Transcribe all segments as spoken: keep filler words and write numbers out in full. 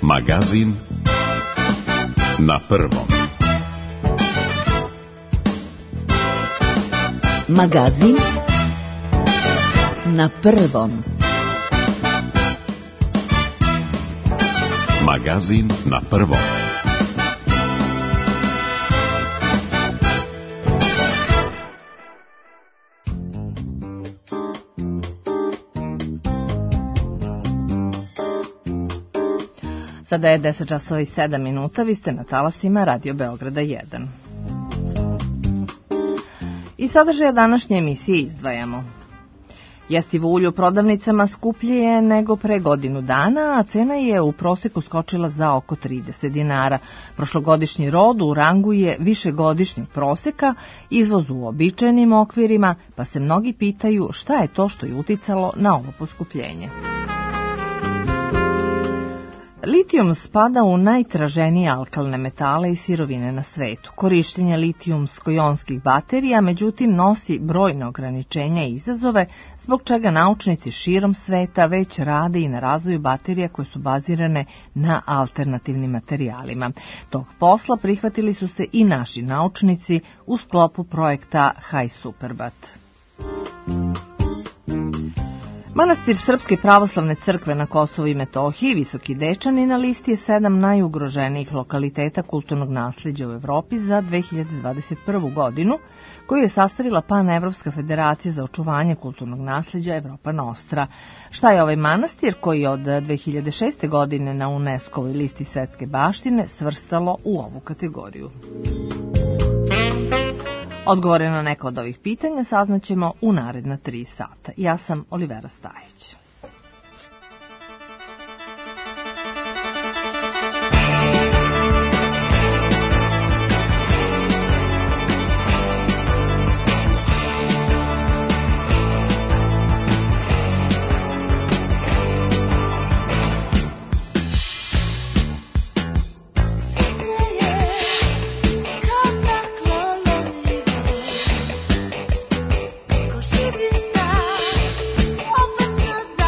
Magazin na prvom. Magazin na prvom. Magazin na prvom. Sada je deset časova i sedam minuta, vi ste na talasima Radio Beograda jedan. I sadržaja današnje emisije izdvajamo. Jestivo ulje u prodavnicama skuplje je nego pre godinu dana, a cena je u proseku skočila za oko trideset dinara. Prošlogodišnji rod u rangu je višegodišnjeg proseka, izvoz u običajnim okvirima, pa se mnogi pitaju šta je to što je uticalo na ovo poskupljenje. Litijum spada u najtraženije alkalne metale i sirovine na svetu. Korištenje litijumsko-jonskih baterija, međutim, nosi brojne ograničenja i izazove, zbog čega naučnici širom sveta već rade i na razvoju baterija koje su bazirane na alternativnim materijalima. Tog posla prihvatili su se i naši naučnici u sklopu projekta HiSuperbat. Manastir Srpske pravoslavne crkve na Kosovu i Metohiji, Visoki Dečani, na listi je sedam najugroženijih lokaliteta kulturnog nasleđa u Evropi za dve hiljade dvadeset prvu godinu, koju je sastavila Panevropska federacija za očuvanje kulturnog nasleđa Evropa Nostra. Šta je ovaj manastir koji je od dve hiljade šeste. godine na UNESCO-ovoj listi svetske baštine svrstalo u ovu kategoriju? Odgovore na neka od ovih pitanja saznaćemo u naredna tri sata. Ja sam Olivera Stajić. Opet nas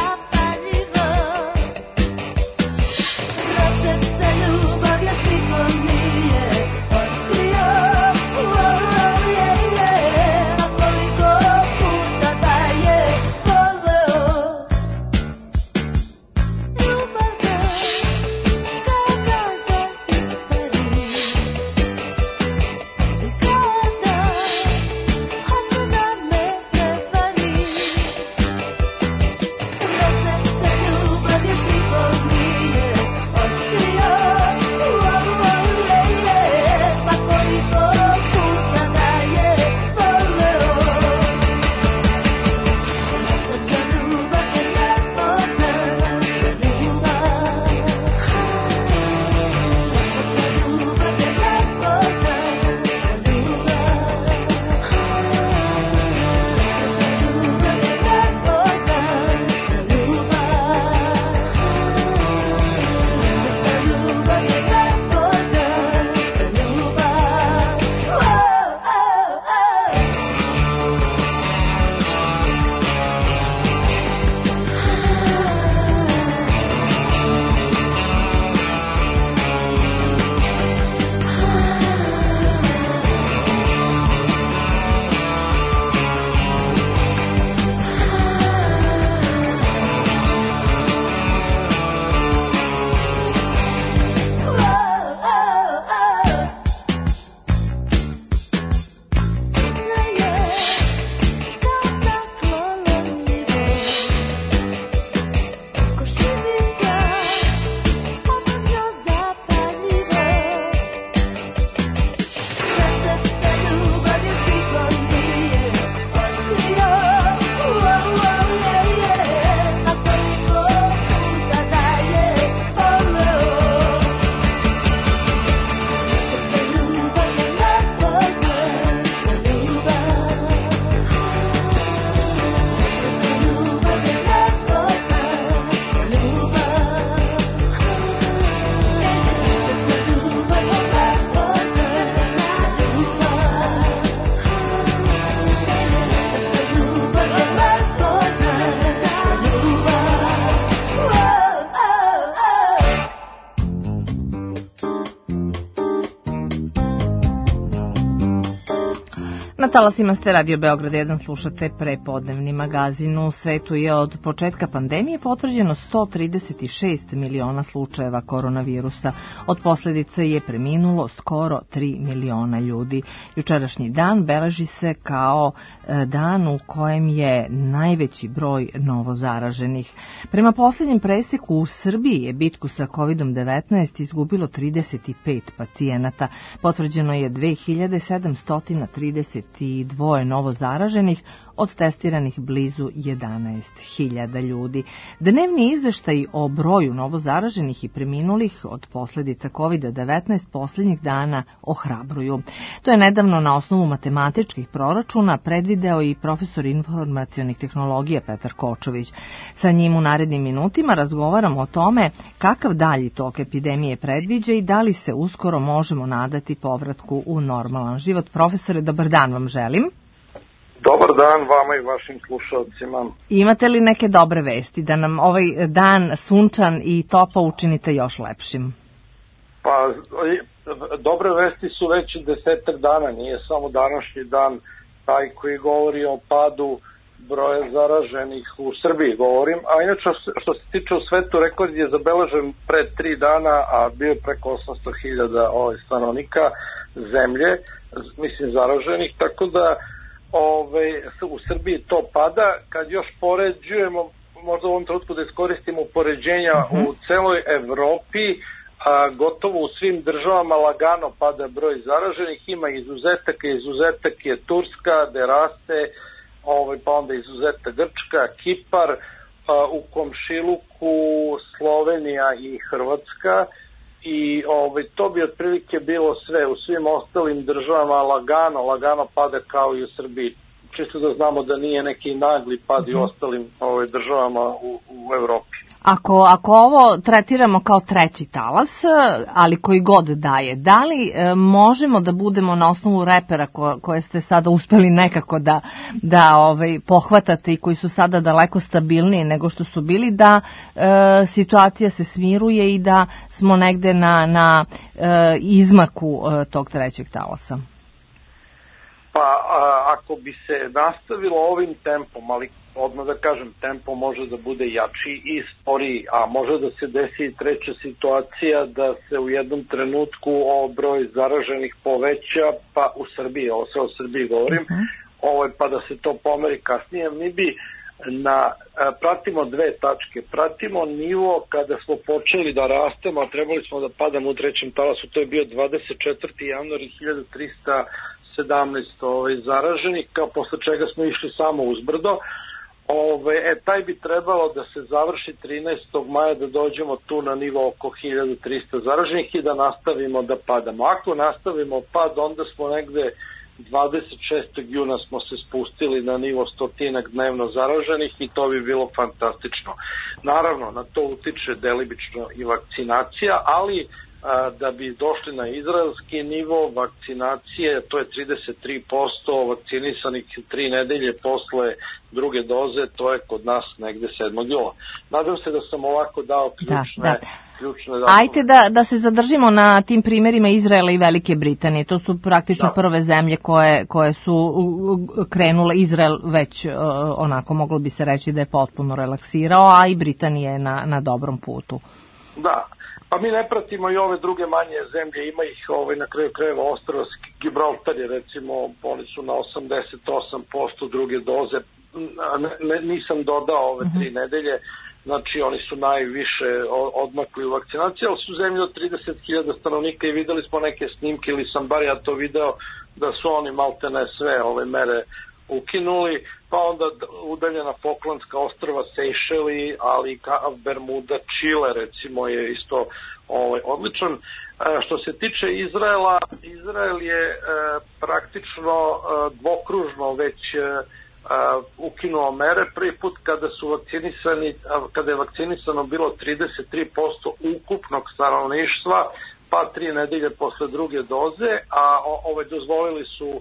talasima ste Radio Beograd jedan, slušate prepodnevni magazin. U svetu je od početka pandemije potvrđeno sto trideset šest miliona slučajeva koronavirusa. Od posljedica je preminulo skoro tri miliona ljudi. Jučerašnji dan beleži se kao dan u kojem je najveći broj novozaraženih. Prema posljednjem preseku u Srbiji je bitku sa kovid devetnaest izgubilo trideset pet pacijenata. Potvrđeno je dve hiljade sedamsto trideset dva novozaraženih, od testiranih blizu jedanaest hiljada ljudi. Dnevni izveštaj o broju novozaraženih i preminulih od posljedica kovid devetnaest posljednjih dana ohrabruju. To je nedavno na osnovu matematičkih proračuna predvideo i profesor informacionih tehnologija Petar Kočović. Sa njim u narednim minutima razgovaramo o tome kakav dalji tok epidemije predviđa i da li se uskoro možemo nadati povratku u normalan život. Profesore, dobar dan vam želim. Dobar dan vama i vašim slušalcima. Imate li neke dobre vesti da nam ovaj dan sunčan i topao učinite još lepšim? Pa, dobre vesti su već desetak dana, nije samo današnji dan taj koji govori o padu broja zaraženih u Srbiji, govorim. A inače, što se tiče u svetu, rekord je zabeležen pre tri dana, a bio je preko osamsto hiljada stanovnika zemlje, mislim zaraženih, tako da Ove, u Srbiji to pada. Kad još poređujemo, možda u ovom trenutku da iskoristimo poređenja uh-huh. u celoj Evropi, a, gotovo u svim državama lagano pada broj zaraženih, ima izuzetaka, izuzetak je Turska, gde raste, ove, pa onda izuzetak Grčka, Kipar, a, u komšiluku Slovenija i Hrvatska. I ovaj, to bi otprilike bilo sve. U svim ostalim državama lagano, lagano pada kao i u Srbiji. Čisto da znamo da nije neki nagli pad i u ostalim ovaj, državama u, u Evropi. Ako, ako ovo tretiramo kao treći talas, ali koji god daje, da li e, možemo da budemo na osnovu repera ko, koje ste sada uspeli nekako da, da ovaj, pohvatate i koji su sada daleko stabilniji nego što su bili, da e, situacija se smiruje i da smo negde na, na e, izmaku e, tog trećeg talasa? Pa a, ako bi se nastavilo ovim tempom, ali odmah da kažem, tempo može da bude jači i sporiji, a može da se desi i treća situacija da se u jednom trenutku o broj zaraženih poveća, pa u Srbiji, ovo sve o Srbiji govorim, uh-huh. ovo, pa da se to pomeri kasnije. Mi bi na, pratimo dve tačke, pratimo nivo kada smo počeli da rastemo, a trebali smo da padamo u trećem talasu, to je bio dvadeset četvrtog januara hiljadu trista sedamnaest ovaj, zaraženih, kao posle čega smo išli samo uzbrdo. Ove, e, taj bi trebalo da se završi trinaestog maja, da dođemo tu na nivo oko hiljadu trista zaraženih i da nastavimo da padamo. Ako nastavimo pad, onda smo negde dvadeset šestog juna smo se spustili na nivo stotinak dnevno zaraženih i to bi bilo fantastično. Naravno, na to utiče delimično i vakcinacija, ali a, da bi došli na izraelski nivo vakcinacije, to je trideset tri posto vakcinisanih tri nedelje posle druge doze, to je kod nas negde sedmog jula. Nadam se da sam ovako dao ključne... Da, da. Ajte da, da se zadržimo na tim primjerima Izraela i Velike Britanije. To su praktično da. prve zemlje koje, koje su krenule. Izrael već onako moglo bi se reći da je potpuno relaksirao, a i Britanija je na, na dobrom putu. Da, pa mi ne pratimo i ove druge manje zemlje, ima ih ovaj, na kraju krajeva ostrva Gibraltar je recimo, oni su na osamdeset osam posto druge doze, ne, ne, nisam dodao ove tri uh-huh. nedelje. Znači oni su najviše odmakli u vakcinaciji, ali su zemlje od trideset hiljada stanovnika i videli smo neke snimke, ili sam bar ja to video, da su oni maltene sve ove mere ukinuli, pa onda udaljena Falklandska ostrva, Sejšeli, ali Bermuda, Čile recimo je isto ovaj, odličan. Što se tiče Izraela, Izrael je e, praktično e, dvokružno već e, Uh, ukinuo mere. Prvi put kada su vakcinisani, kada je vakcinisano bilo trideset tri posto ukupnog stanovništva, pa tri nedelje posle druge doze, a ove dozvolili su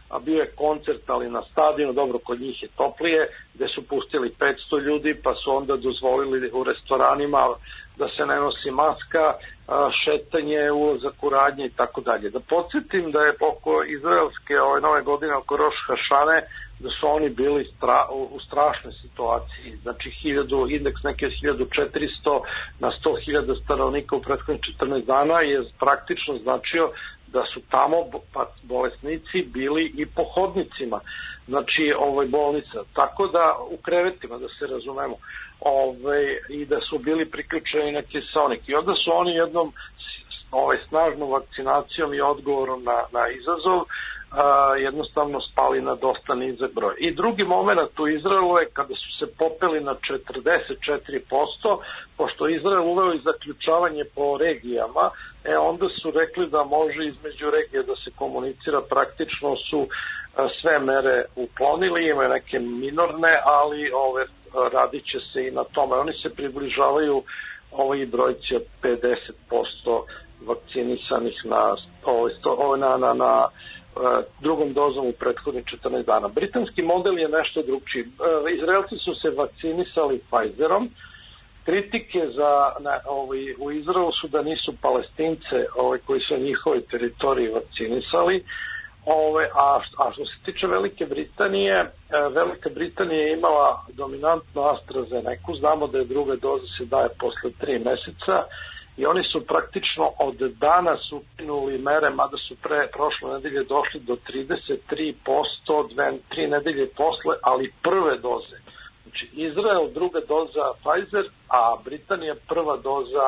a bio je koncert, ali na stadionu, dobro, kod njih je toplije, gde su pustili petsto ljudi, pa su onda dozvolili u restoranima da se ne nosi maska, šetanje, ulazak u radnje i tako dalje. Da podsjetim da je oko izraelske ove nove godine, oko Roš Hašane, da su oni bili stra, u strašnoj situaciji. Znači hiljadu, indeks neke hiljadu četiristo na sto hiljada stanovnika u prethodnih četrnaest dana je praktično značio da su tamo bolesnici bili i po hodnicima, znači ovaj bolnica, tako da u krevetima, da se razumemo, ovaj, i da su bili priključeni na kiseonik. I onda su oni jednom ovaj, snažnom vakcinacijom i odgovorom na, na izazov a, jednostavno spali na dosta nizak broj. I drugi moment u Izraelu je kada su se popeli na četrdeset četiri posto, pošto Izrael uveo i zaključavanje po regijama, e onda su rekli da može između regije da se komunicira, praktično su a, sve mere uklonili, imaju neke minorne, ali ove radit će se i na tome. Oni se približavaju ovoj brojci od pedeset posto vakcinisanih na, ovaj, na, na, na drugom dozom u prethodnih četrnaest dana. Britanski model je nešto drugčiji. Izraelci su se vakcinisali Pfizerom. Kritike za, na, ovaj, u Izraelu su da nisu Palestince ovaj, koji su na njihovoj teritoriji vakcinisali. Ove, a, a što se tiče Velike Britanije, Velika Britanija je imala dominantno AstraZeneca, znamo da je druga doza se daje posle tri meseca i oni su praktično od danas ukinuli mere, mada su pre prošle nedelje došli do trideset tri posto, dve, tri nedelje posle, ali prve doze. Znači Izrael druga doza Pfizer, a Britanija prva doza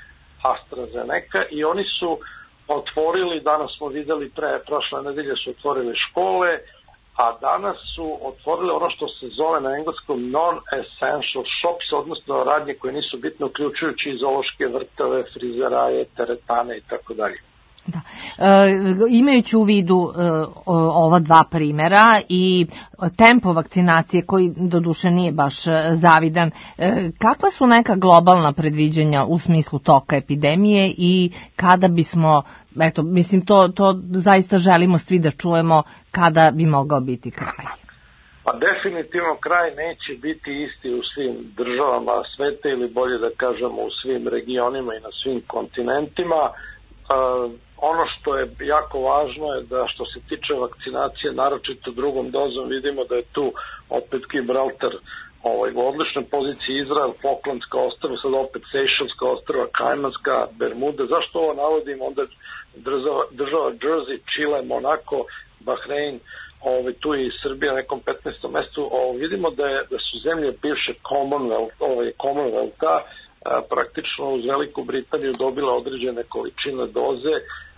AstraZeneca i oni su otvorili, danas smo videli pre prošle nedelje su otvorili škole, a danas su otvorili ono što se zove na engleskom non-essential shops, odnosno radnje koje nisu bitne, uključujući zoološke vrtove, frizeraje, teretane i tako dalje. Da. E, imajući u vidu e, ova dva primjera i tempo vakcinacije koji doduše nije baš zavidan, e, kakva su neka globalna predviđanja u smislu toka epidemije i kada bismo, eto, mislim to, to zaista želimo svi da čujemo, kada bi mogao biti kraj? Pa definitivno kraj neće biti isti u svim državama sveta ili bolje da kažemo u svim regionima i na svim kontinentima. Uh, ono što je jako važno je da što se tiče vakcinacije, naročito drugom dozom, vidimo da je tu opet Gibraltar ovaj, u odličnoj poziciji, Izrael, Falklandska ostrva, sad opet Seychelska ostrva, Kajmanska, Bermuda. Zašto ovo navodim? Onda država, država Jersey, Čile, Monako, Bahrein, ovaj, tu i Srbija na nekom petnaestom mestu. Ovaj, vidimo da, je, da su zemlje bivše Commonwealth, ovaj, Commonwealtha praktično uz Veliku Britaniju dobila određene količine doze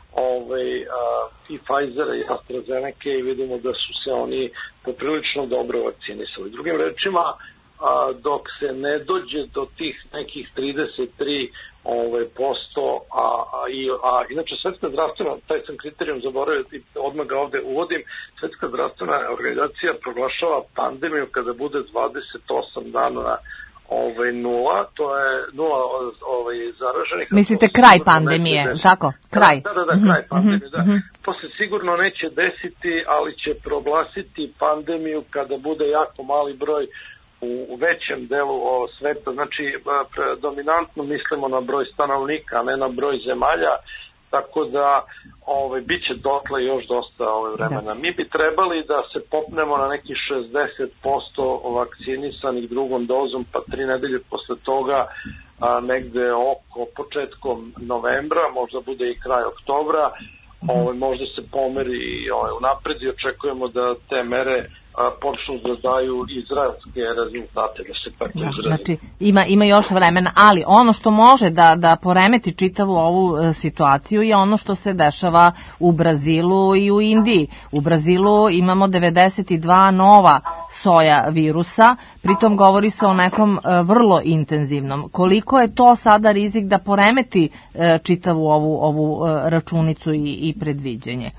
ovaj, a, i Pfizera i AstraZeneca i vidimo da su se oni poprilično dobro vakcinisali. Drugim rečima, a, dok se ne dođe do tih nekih trideset tri ovaj, posto, a, a, i, a inače Svetska zdravstvena, taj sam kriterijum zaboravio i odmah ga ovde uvodim, Svetska zdravstvena organizacija proglašava pandemiju kada bude dvadeset osam dana Ovaj, nula, to je nula ovaj, zaraženih. Mislite kraj pandemije, tako? Kraj. Da, da, da, kraj mm-hmm, pandemije, da. Mm-hmm. To se sigurno neće desiti, ali će proglasiti pandemiju kada bude jako mali broj u, u većem delu o, sveta. Znači, dominantno mislimo na broj stanovnika, a ne na broj zemalja, tako da ovaj, bit će dotle još dosta ovaj, vremena. Da. Mi bi trebali da se popnemo na neki šezdeset posto vakcinisanih drugom dozom, pa tri nedelje posle toga a, negde oko početkom novembra, možda bude i kraj oktobra, mm-hmm. ovaj, možda se pomeri ovaj, unapred i očekujemo da te mere a, počnu da daju izraelske rezultate, da se tako izrazim. Znači, ima, ima još vremena, ali ono što može da, da poremeti čitavu ovu e, situaciju je ono što se dešava u Brazilu i u Indiji. U Brazilu imamo devedeset dva nova soja virusa, pritom govori se o nekom e, vrlo intenzivnom. Koliko je to sada rizik da poremeti e, čitavu ovu, ovu e, računicu i, i predviđenje?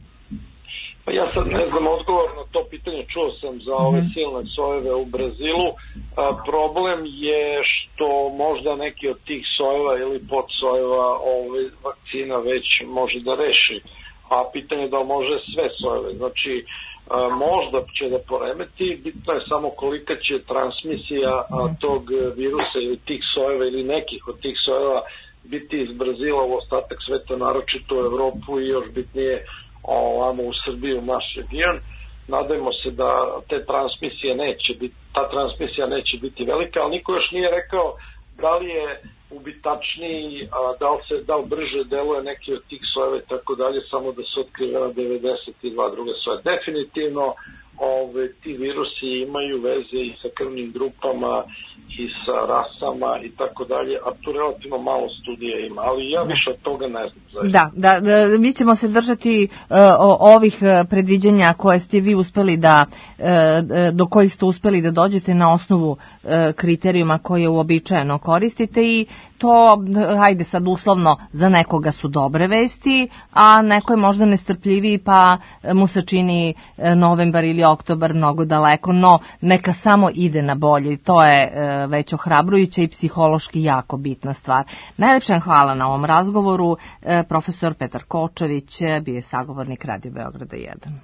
Pa ja sad ne znam odgovor na to pitanje, čuo sam za ove silne sojeve u Brazilu. A, problem je što možda neki od tih sojeva ili podsojeva ove vakcina već može da reši a pitanje je da može sve sojeve. Znači, možda će da poremeti, bitno je samo kolika će transmisija tog virusa ili tih sojeva ili nekih od tih sojeva biti iz Brazila u ostatak sveta, naročito u Evropu i još bitnije ovamo u Srbiju, u naš region. Nadajmo se da te transmisije neće biti, ta transmisija neće biti velika, ali niko još nije rekao da li je ubitačniji, da li se da li brže deluje neki od tih sojeva i tako dalje, samo da se otkrivena devedeset dva druga soja. Definitivno ove, ti virusi imaju veze i sa krvnim grupama i sa rasama i tako dalje, a tu relativno malo studija ima, ali ja više od toga ne znam. Zaista. Da, da, mi ćemo se držati uh, ovih predviđanja koje ste vi uspeli da, uh, do kojih ste uspeli da dođete na osnovu uh, kriterijuma koje uobičajeno koristite i to, hajde sad uslovno, za nekoga su dobre vesti, a neko je možda nestrpljiviji pa mu se čini novembar ili oktobar mnogo daleko, no neka samo ide na bolje. To je uh, već ohrabrujuća i psihološki jako bitna stvar. Najlepša hvala na ovom razgovoru. Uh, profesor Petar Kočević bio je sagovornik Radio Beograda jedan.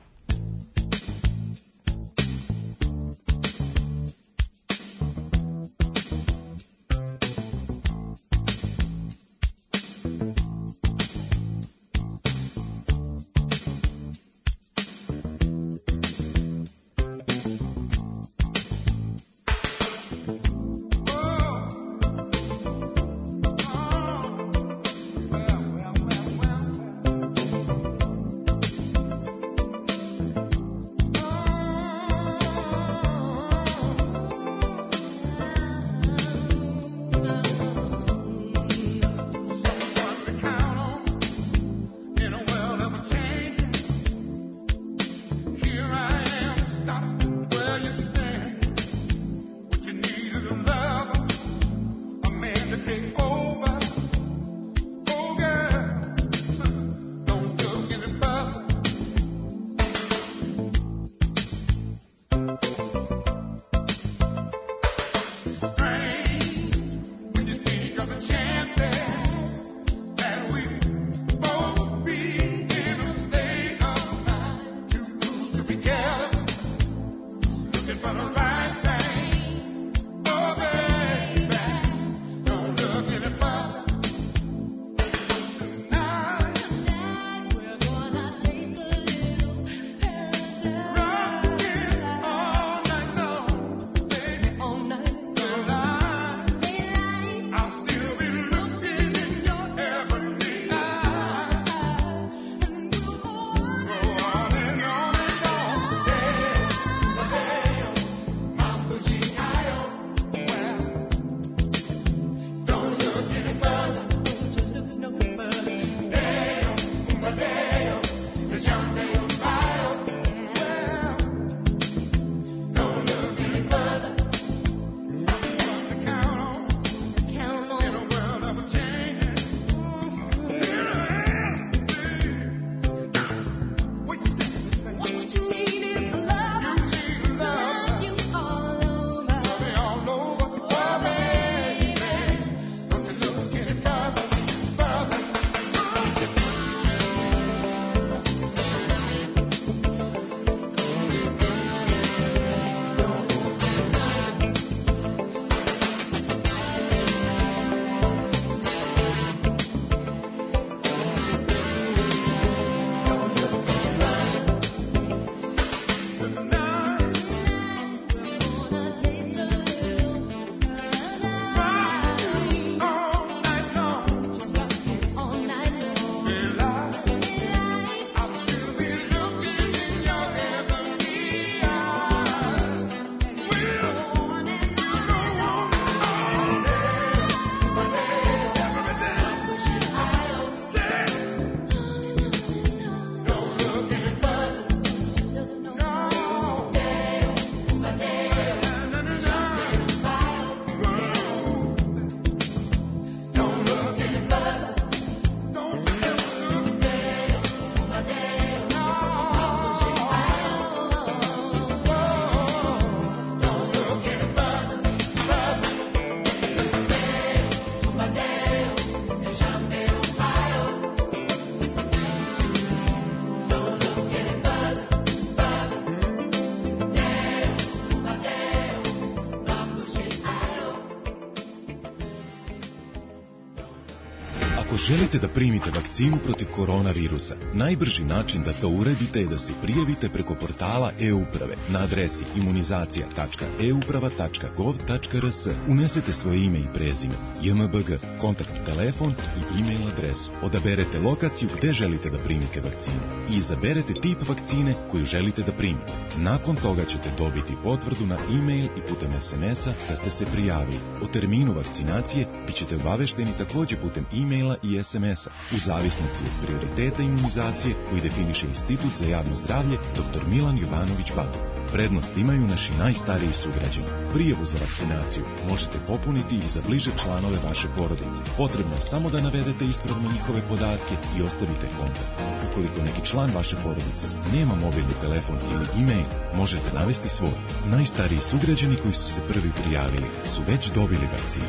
Ako želite da primite vakcinu protiv koronavirusa, najbrži način da to uradite je da se prijavite preko portala e-uprave na adresi imunizacija tačka e uprava tačka gov tačka r s. Unesete svoje ime i prezime, j m b g, kontakt telefon i e-mail adresu. Odaberete lokaciju gde želite da primite vakcinu i izaberete tip vakcine koju želite da primite. Nakon toga ćete dobiti potvrdu na e-mail i putem es em es a da ste se prijavili. O terminu vakcinacije bit ćete obavešteni takođe putem e-maila i es em es a, u zavisnosti od prioriteta imunizacije koji definiše Institut za javno zdravlje dr Milan Jovanović Badu. Prednost imaju naši najstariji sugrađani. Prijavu za vakcinaciju možete popuniti i za bliže članove vaše porodice. Potrebno je samo da navedete ispravno njihove podatke i ostavite kontakt. Ukoliko neki član vaše porodice nema mobilni telefon ili e-mail, možete navesti svoj. Najstariji sugrađani koji su se prvi prijavili su već dobili vakcinu.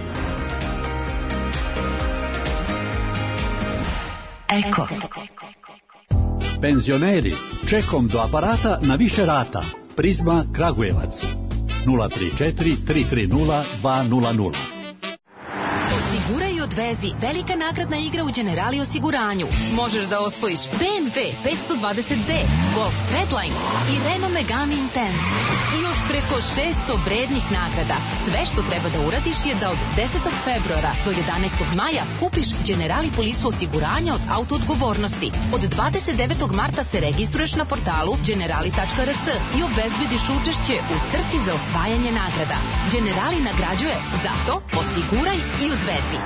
Eko. Penzioneri, čekom do aparata na više rata. Prizma Kragujevac. nula tri četiri tri tri nula dva nula nula. Osiguraj i odvezi. Velika nagradna igra u Generali osiguranju. Možeš da osvojiš be em ve petsto dvadeset de, Golf Redline i Renault Megane Intense. I još preko šesto vrednih nagrada. Sve što treba da uradiš je da od desetog februara do jedanaestog maja kupiš Generali polisu osiguranja od autoodgovornosti. Od dvadeset devetog marta se registruješ na portalu generali tačka r s i obezbediš učešće u trci za osvajanje nagrada. Generali nagrađuje, zato osiguraj i odvezi.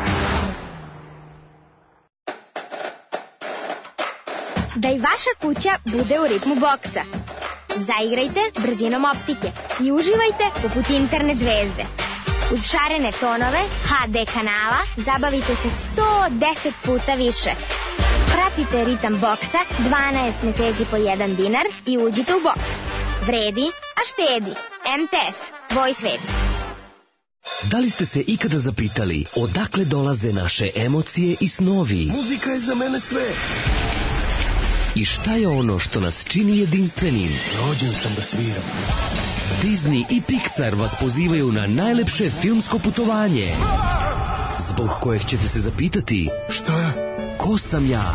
Da i vaša kuća bude u ritmu boksa. Zaigrajte brzinom optike i uživajte poput internet zvezde. Uz šarene tonove ha de kanala zabavite se sto deset puta više. Pratite ritam boksa dvanaest meseci po jedan dinar i uđite u boks. Vredi, a štedi. em te es, tvoj svet. Da li ste se ikada zapitali odakle dolaze naše emocije i snovi? Muzika je za mene sve. I šta je ono što nas čini jedinstvenim? Rođen sam da sviram. Disney i Pixar vas pozivaju na najlepše filmsko putovanje, zbog kojeg ćete se zapitati: šta? Ko sam ja?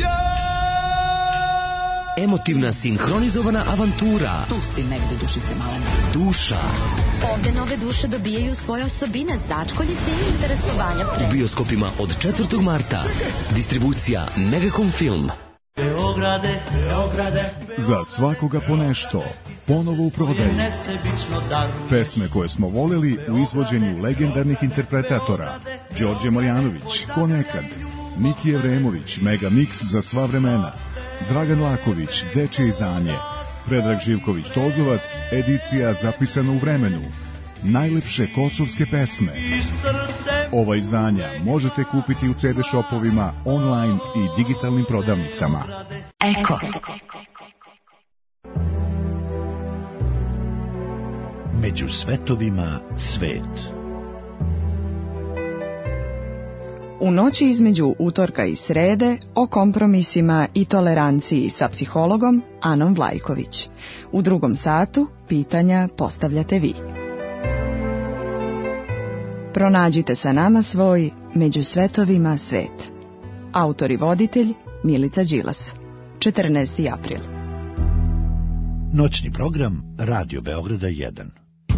Emotivna sinhronizovana avantura. Tu si negde, dušice malena. Duša. Ovde nove duše dobijaju svoje osobine, začkoljice i interesovanja. U bioskopima od četvrtog marta. Distribucija Megacom Film. Beograde, Beograde, za svakoga po nešto, ponovo u prodaju. Pesme koje smo voleli u izvođenju legendarnih interpretatora: Đorđe Marjanović, Ko nekad, Miki Evremović, Mega Mix za sva vremena, Dragan Laković, Dečje izdanje, Predrag Živković Tozovac, edicija zapisana u vremenu, najlepše kosovske pesme. Ova izdanja možete kupiti u ce de shopovima, online i digitalnim prodavnicama. Eko. Među svetovima svet. U noći između utorka i srede o kompromisima i toleranciji sa psihologom Anom Vlajković. U drugom satu pitanja postavljate vi. Pronađite sa nama svoj Među svetovima svet. Autor i voditelj Milica Đilas. četrnaesti april. Noćni program Radio Beograda jedan.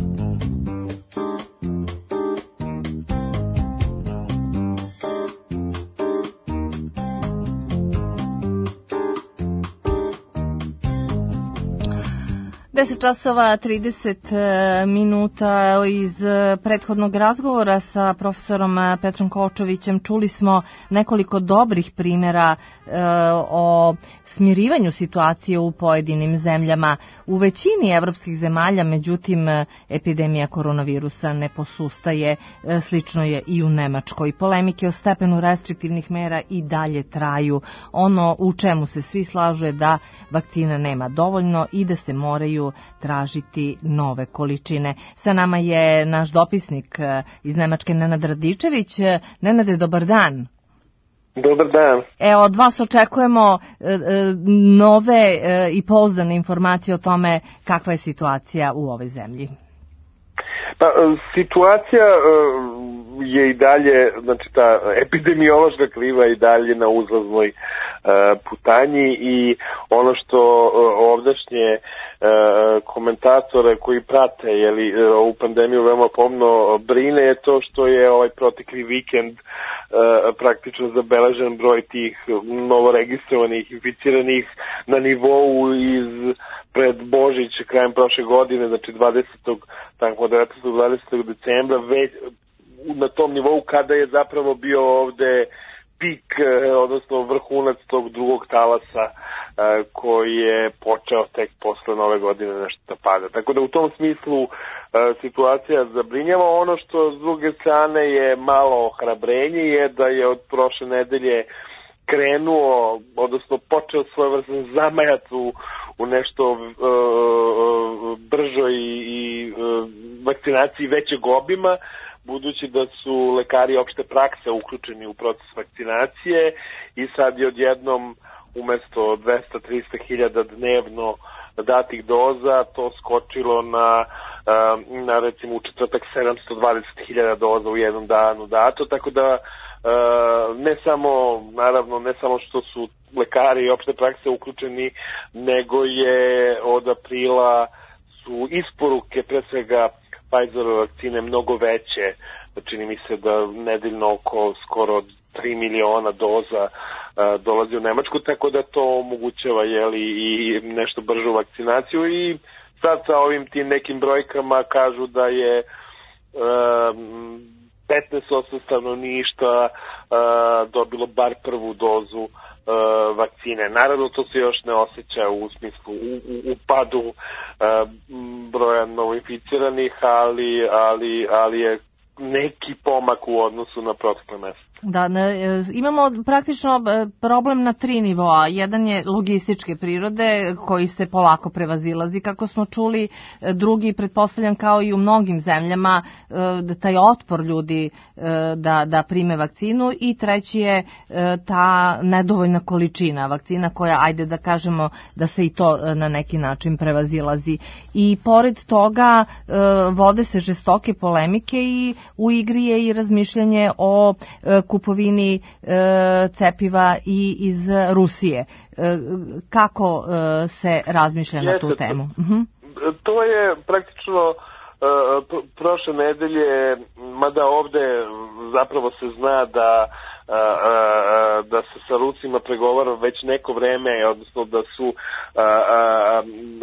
deset časova trideset minuta. Iz prethodnog razgovora sa profesorom Petrom Kočovićem čuli smo nekoliko dobrih primjera e, o smirivanju situacije u pojedinim zemljama. U većini evropskih zemalja, međutim, epidemija koronavirusa ne posustaje, e, slično je i u Nemačkoj. Polemike o stepenu restriktivnih mera i dalje traju. Ono u čemu se svi slažu je da vakcina nema dovoljno i da se moraju tražiti nove količine. Sa nama je naš dopisnik iz Nemačke, Nenad Radičević. Nenade, dobar dan. Dobar dan. Evo, od vas očekujemo e, e, nove e, i pouzdane informacije o tome kakva je situacija u ovoj zemlji. Pa, situacija je i dalje, znači ta epidemiološka kriva je i dalje na uzlaznoj uh, putanji i ono što uh, ovdašnje uh, komentatore koji prate jeli, ovu pandemiju veoma pomno brine je to što je ovaj protekli vikend uh, praktično zabeležen broj tih novoregistrovanih inficiranih na nivou iz pred Božić krajem prošle godine, znači dvadesetog tako devetnaestog dvadesetog decembra, već na tom nivou kada je zapravo bio ovde pik, odnosno vrhunac tog drugog talasa koji je počeo tek posle nove godine nešto da pada. Tako da u tom smislu situacija zabrinjava. Ono što s druge strane je malo ohrabrenje je da je od prošle nedelje krenuo, odnosno počeo svojevrstan zamajat u, u nešto uh, bržoj i, i uh, vakcinaciji većeg obima, budući da su lekari opšte prakse uključeni u proces vakcinacije i sad je odjednom umesto dvesta do trista hiljada dnevno datih doza to skočilo na, na recimo u četvrtak sedamsto dvadeset hiljada doza u jednom danu dato, tako da ne samo, naravno, ne samo što su lekari i opšte prakse uključeni, nego je od aprila su isporuke pre svega Pfizerove vakcine mnogo veće, čini mi se da nedeljno oko skoro tri miliona doza uh, dolazi u Nemačku, tako da to omogućava jeli, i nešto bržu vakcinaciju i sad sa ovim tim nekim brojkama kažu da je uh, petnaest posto stanovništva uh, dobilo bar prvu dozu uh, vakcine. Naravno, to se još ne osjeća u smislu u, u, u padu uh, broja novoinficiranih, ali, ali, ali je neki pomak u odnosu na protekle mesece. Da, ne, imamo praktično problem na tri nivoa. Jedan je logističke prirode koji se polako prevazilazi, kako smo čuli. Drugi, pretpostavljam kao i u mnogim zemljama, da taj otpor ljudi da, da prime vakcinu. I treći je ta nedovoljna količina vakcina koja, ajde da kažemo, da se i to na neki način prevazilazi. I pored toga vode se žestoke polemike i u igri je i razmišljanje o kupovini e, cepiva i iz Rusije. E, kako e, se razmišlja Jeste, na tu temu? To, uh-huh. to je praktično e, prošle nedelje, mada ovde zapravo se zna da a, a, da se sa Rusima pregovara već neko vreme, odnosno da su a, a, a,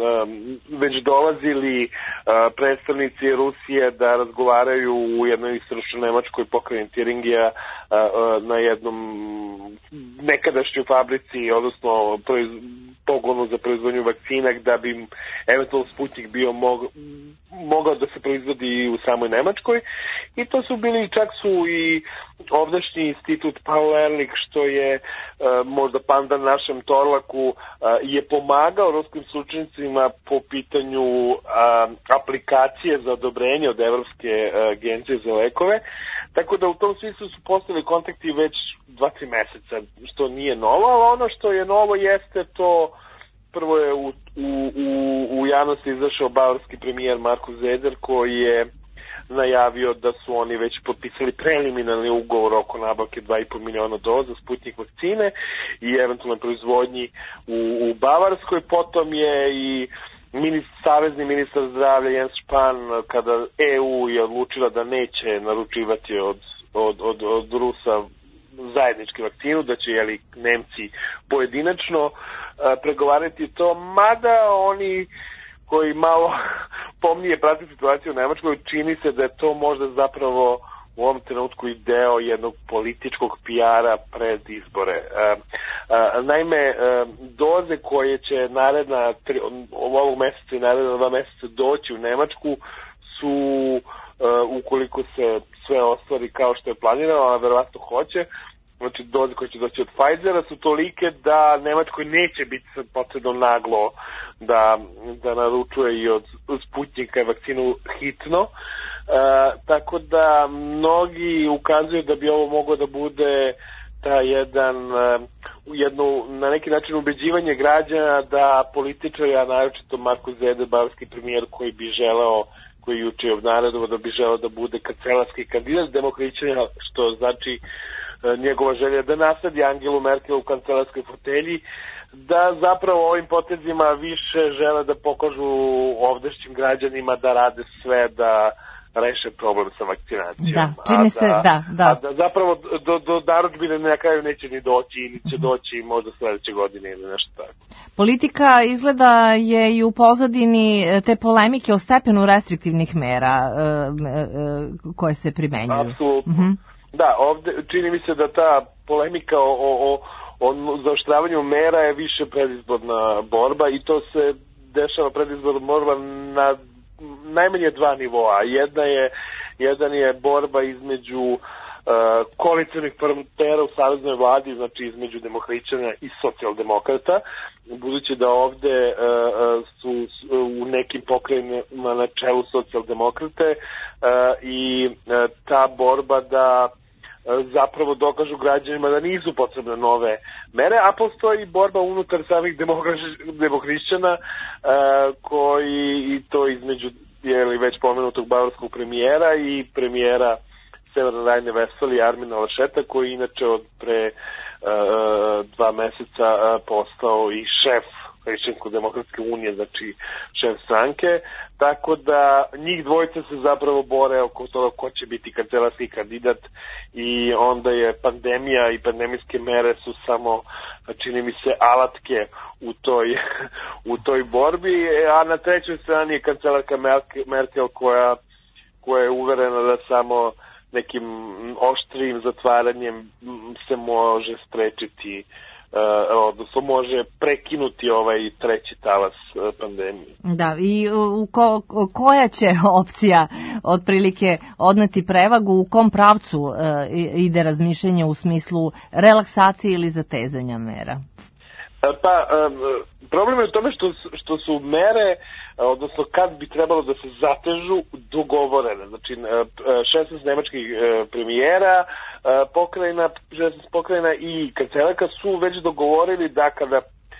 već dolazili a, predstavnici Rusije da razgovaraju u jednoj istočno-nemačkoj pokrajini Tiringija a, a, na jednom nekadašnjoj fabrici, odnosno proiz, pogonu za proizvodnju vakcina, da bi eventualno Sputnik bio mog, mogao da se proizvodi u samoj Nemačkoj. I to su bili, čak su i ovdašnji institut Paul Ehrlich, što je uh, možda pandan našem Torlaku, uh, je pomagao ruskim stručnjacima po pitanju uh, aplikacije za odobrenje od Evropske uh, agencije za lekove. Tako da u tom smislu su postavili kontakti već dva tri meseca, što nije novo, ali ono što je novo jeste to, prvo je u, u, u, u javnosti izašao bavarski premijer Markus Söder, koji je najavio da su oni već potpisali preliminarni ugovor oko nabavke dva i po miliona doza Sputnik vakcine i eventualno proizvodnji u, u Bavarskoj. Potom je i ministr, savezni ministar zdravlja Jens Spahn, kada E U je odlučila da neće naručivati od, od, od, od Rusa zajednički vakcinu, da će jeli, Nemci pojedinačno a, pregovarati to, mada oni koji malo pomnije prati situaciju u Nemačkoj, čini se da je to možda zapravo u ovom trenutku i deo jednog političkog P R-a pred izbore. A, a, naime, a, doze koje će naredna, tri, ovog meseca i naredna dva meseca doći u Nemačku su, a, ukoliko se sve ostvari kao što je planirano, a verovatno hoće, znači doze koje će doći od Pfizera su tolike da Nemačkoj neće biti sad potrebno naglo da, da naručuje i od Sputnika vakcinu hitno. E, tako da mnogi ukazuju da bi ovo moglo da bude ta jedan, jedno, na neki način ubeđivanje građana da političari, a naročito Markus Söder, bavarski premijer, koji bi želeo koji juče obnaredovo da bi želeo da bude kancelarski kandidat Demohrišćana, što znači njegova želja da nasadi Angelu Merkel u kancelarskoj fotelji, da zapravo ovim potezima više žele da pokažu ovdašnjim građanima da rade sve da reše problem sa vakcinacijom. Da, čini se, da, da. da. A da zapravo do, do narudžbine na kraju neće ni doći ili će doći možda sledeće godine ili nešto tako. Politika izgleda je i u pozadini te polemike o stepenu restriktivnih mera e, e, koje se primenjuju. Apsolutno. Mm-hmm. Da, ovde čini mi se da ta polemika o, o, o zaoštravanju mera je više predizborna borba i to se dešava predizborna borba na najmanje dva nivoa. Jedna je, jedan je borba između uh, koalicionih partnera u saveznoj vladi, znači između Demohrišćana i socijaldemokrata, budući da ovde uh, su u nekim pokrajinama na čelu socijaldemokrate uh, i uh, ta borba da zapravo dokažu građanima da nisu potrebne nove mere, a postoji borba unutar samih Demohrišćana uh, koji i to između jeli, već pomenutog bavarskog premijera i premijera Severne Rajne-Vestfalije Armina Lašeta, koji inače od pre uh, dva meseca uh, postao i šef Hrišćansko-demokratske unije, znači šef stranke, tako da njih dvojica se zapravo bore oko toga ko će biti kancelarski kandidat i onda je pandemija i pandemijske mere su samo, čini mi se, alatke u toj, u toj borbi, a na trećoj strani je kancelarka Merkel koja, koja je uverena da samo nekim oštrijim zatvaranjem se može sprečiti Uh, odnosno može prekinuti ovaj treći talas uh, pandemije. Da, i u ko, koja će opcija otprilike odneti prevagu, u kom pravcu uh, ide razmišljanje u smislu relaksacije ili zatezanja mera? Uh, pa, um, problem je u tome što, što su mere, odnosno kad bi trebalo da se zatežu, dogovorene. Znači, šesnaest nemačkih premijera, pokrajina, šesnaest pokrajina i kancelarka su već dogovorili da kada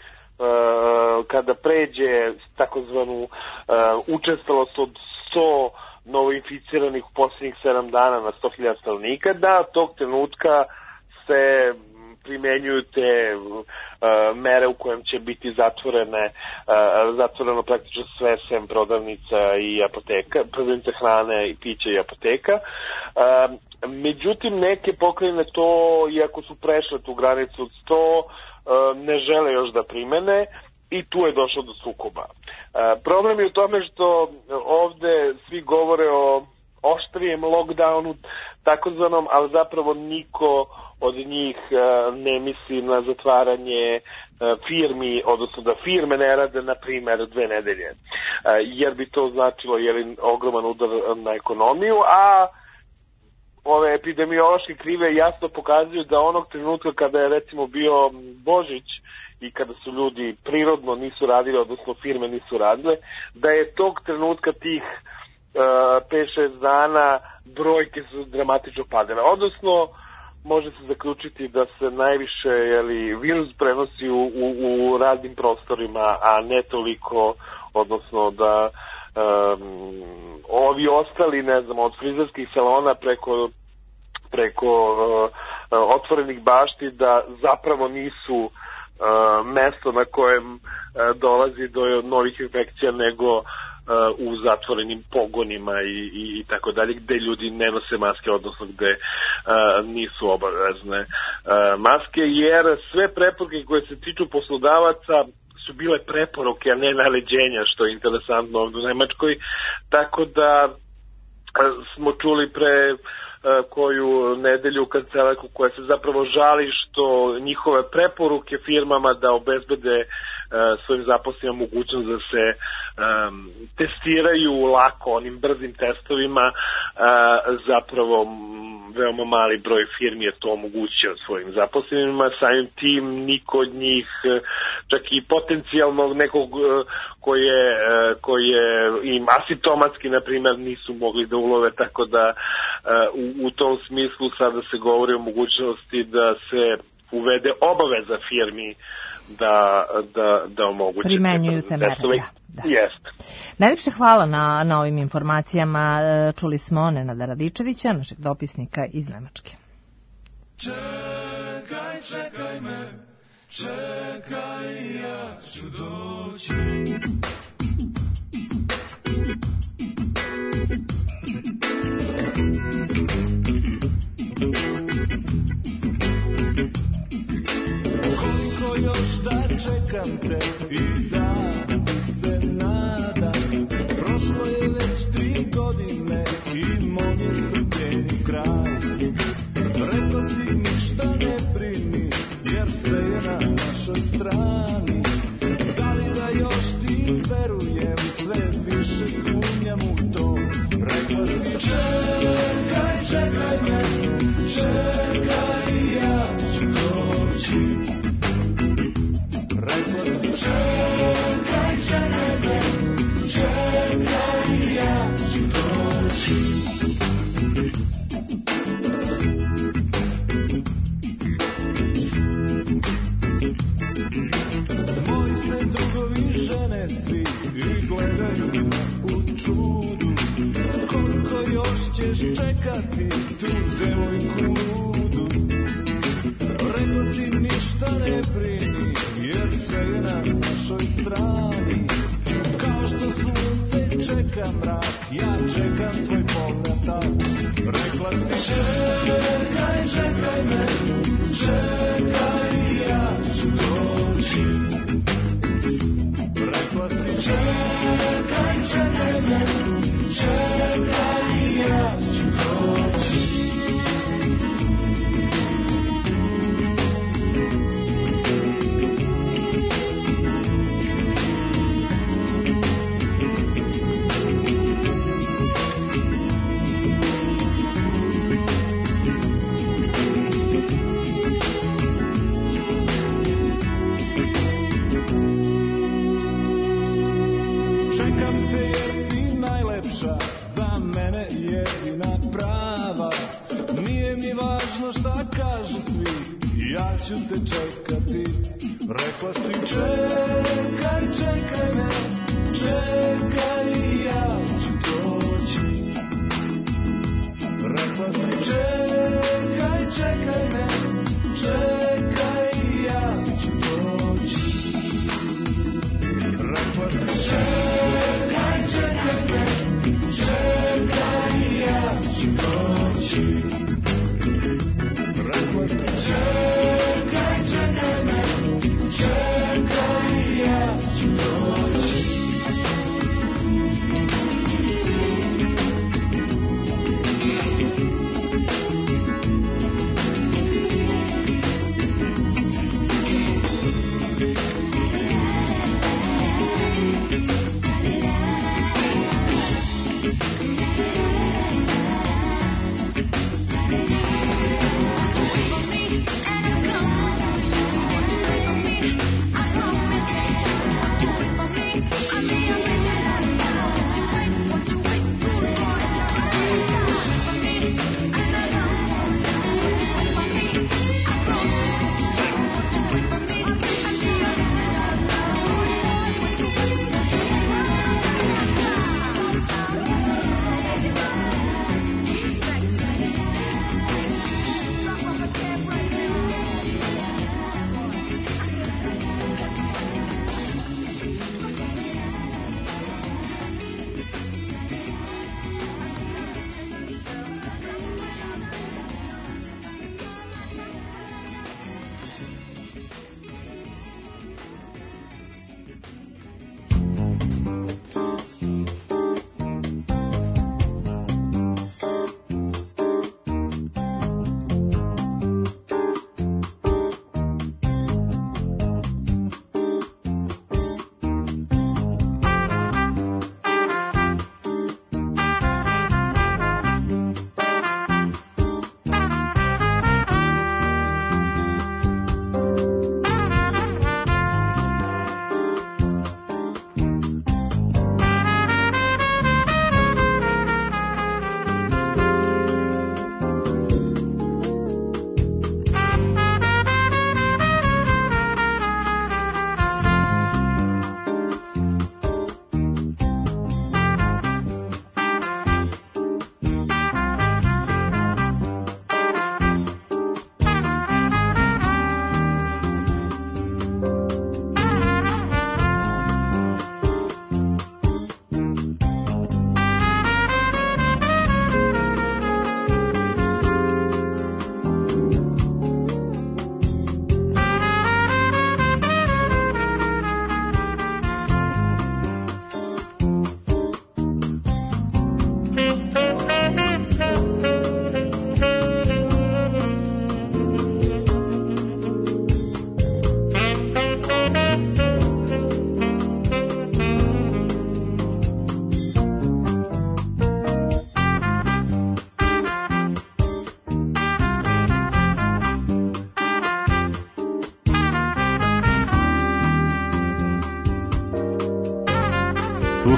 kada pređe takozvanu učestalost od sto novoinficiranih u posljednjih sedam dana na sto hiljada stanovnika, da tog trenutka se primenjuju te uh, mere u kojem će biti zatvorene, uh, zatvoreno praktično sve sem prodavnica i apoteka, prodavnica hrane i pića i apoteka. Uh, međutim, neke pokrajine to, iako su prešle tu granicu od sto, uh, ne žele još da primene i tu je došlo do sukoba. Uh, problem je u tome što ovde svi govore o oštrijem lockdownu, takozvanom, ali zapravo niko od njih uh, ne misli na zatvaranje uh, firmi, odnosno da firme ne rade, na primjer, dve nedelje. Uh, jer bi to značilo jeli, ogroman udar na ekonomiju, a ove epidemiološke krive jasno pokazuju da onog trenutka kada je recimo bio Božić i kada su ljudi prirodno nisu radili, odnosno firme nisu radile, da je tog trenutka tih uh, pet šest dana brojke su dramatično padale. Odnosno, može se zaključiti da se najviše jeli, virus prenosi u, u, u radnim prostorima, a ne toliko, odnosno da um, ovi ostali, ne znam, od frizerskih salona preko, preko uh, otvorenih bašti, da zapravo nisu uh, mesto na kojem uh, dolazi do novih infekcija, nego Uh, u zatvorenim pogonima i, i, i tako dalje, gde ljudi ne nose maske, odnosno gde uh, nisu obavezne uh, maske, jer sve preporuke koje se tiču poslodavaca su bile preporuke, a ne naređenja, što je interesantno ovdje u Nemačkoj, tako da uh, smo čuli pre uh, koju nedelju kancelarku koja se zapravo žali što njihove preporuke firmama da obezbede svojim zaposlenima mogućnost da se um, testiraju lako onim brzim testovima, uh, zapravo m, veoma mali broj firmi je to omogućio svojim zaposlenima, samim tim niko od njih, čak i potencijalnog nekog koji je, koji je im asimptomatski, na primjer, nisu mogli da ulove, tako da uh, u, u tom smislu sada se govori o mogućnosti da se uvede obaveza firmi da, da, da omoguće. Primenjuju te mere, da. da. Jeste. Najljepše hvala na, na ovim informacijama. Čuli smo Nenada Radičevića, našeg dopisnika iz Nemačke. Čekaj, čekaj me, čekaj, ja ću doći. Koliko još da čekam te i da se nadam, prošlo je već tri godine i moj je strpljenju kraj. Rekla si ništa ne brini, jer sve je na našoj strani. Da li da još ti verujem, sve više sumnjam u to. Rekla si čekaj, čekaj me, čekaj, ja ću doći. Rekla si čekaj, čekaj me, čekaj, ja ću doći. Moji se drugovi žene svi i gledaju u čudu. Koliko još ćeš čekati tu devojku ludu? Rekla si ništa ne brini, jer sve je na našoj strani. Kao što sunce čeka mrak, ja čekam tvoj povratak. Rekla si čekaj, čekaj me, čekaj, ja ću doći. Rekla si čekaj, čekaj me, čekaj, ja ću doći. Čekam te jer si najlepša, za mene jedina prava. Nije mi važno šta kažu svi, ja ću te čekati. Rekla si čekaj, čekaj me, čekaj, ja ću doći. Rekla si čekaj, čekaj me, čekaj, ja ću doći. Rekla si čekaj, čekaj me, čekaj, ja ću doći. Rekla si čekaj, čekaj me, čekaj, ja ću doći.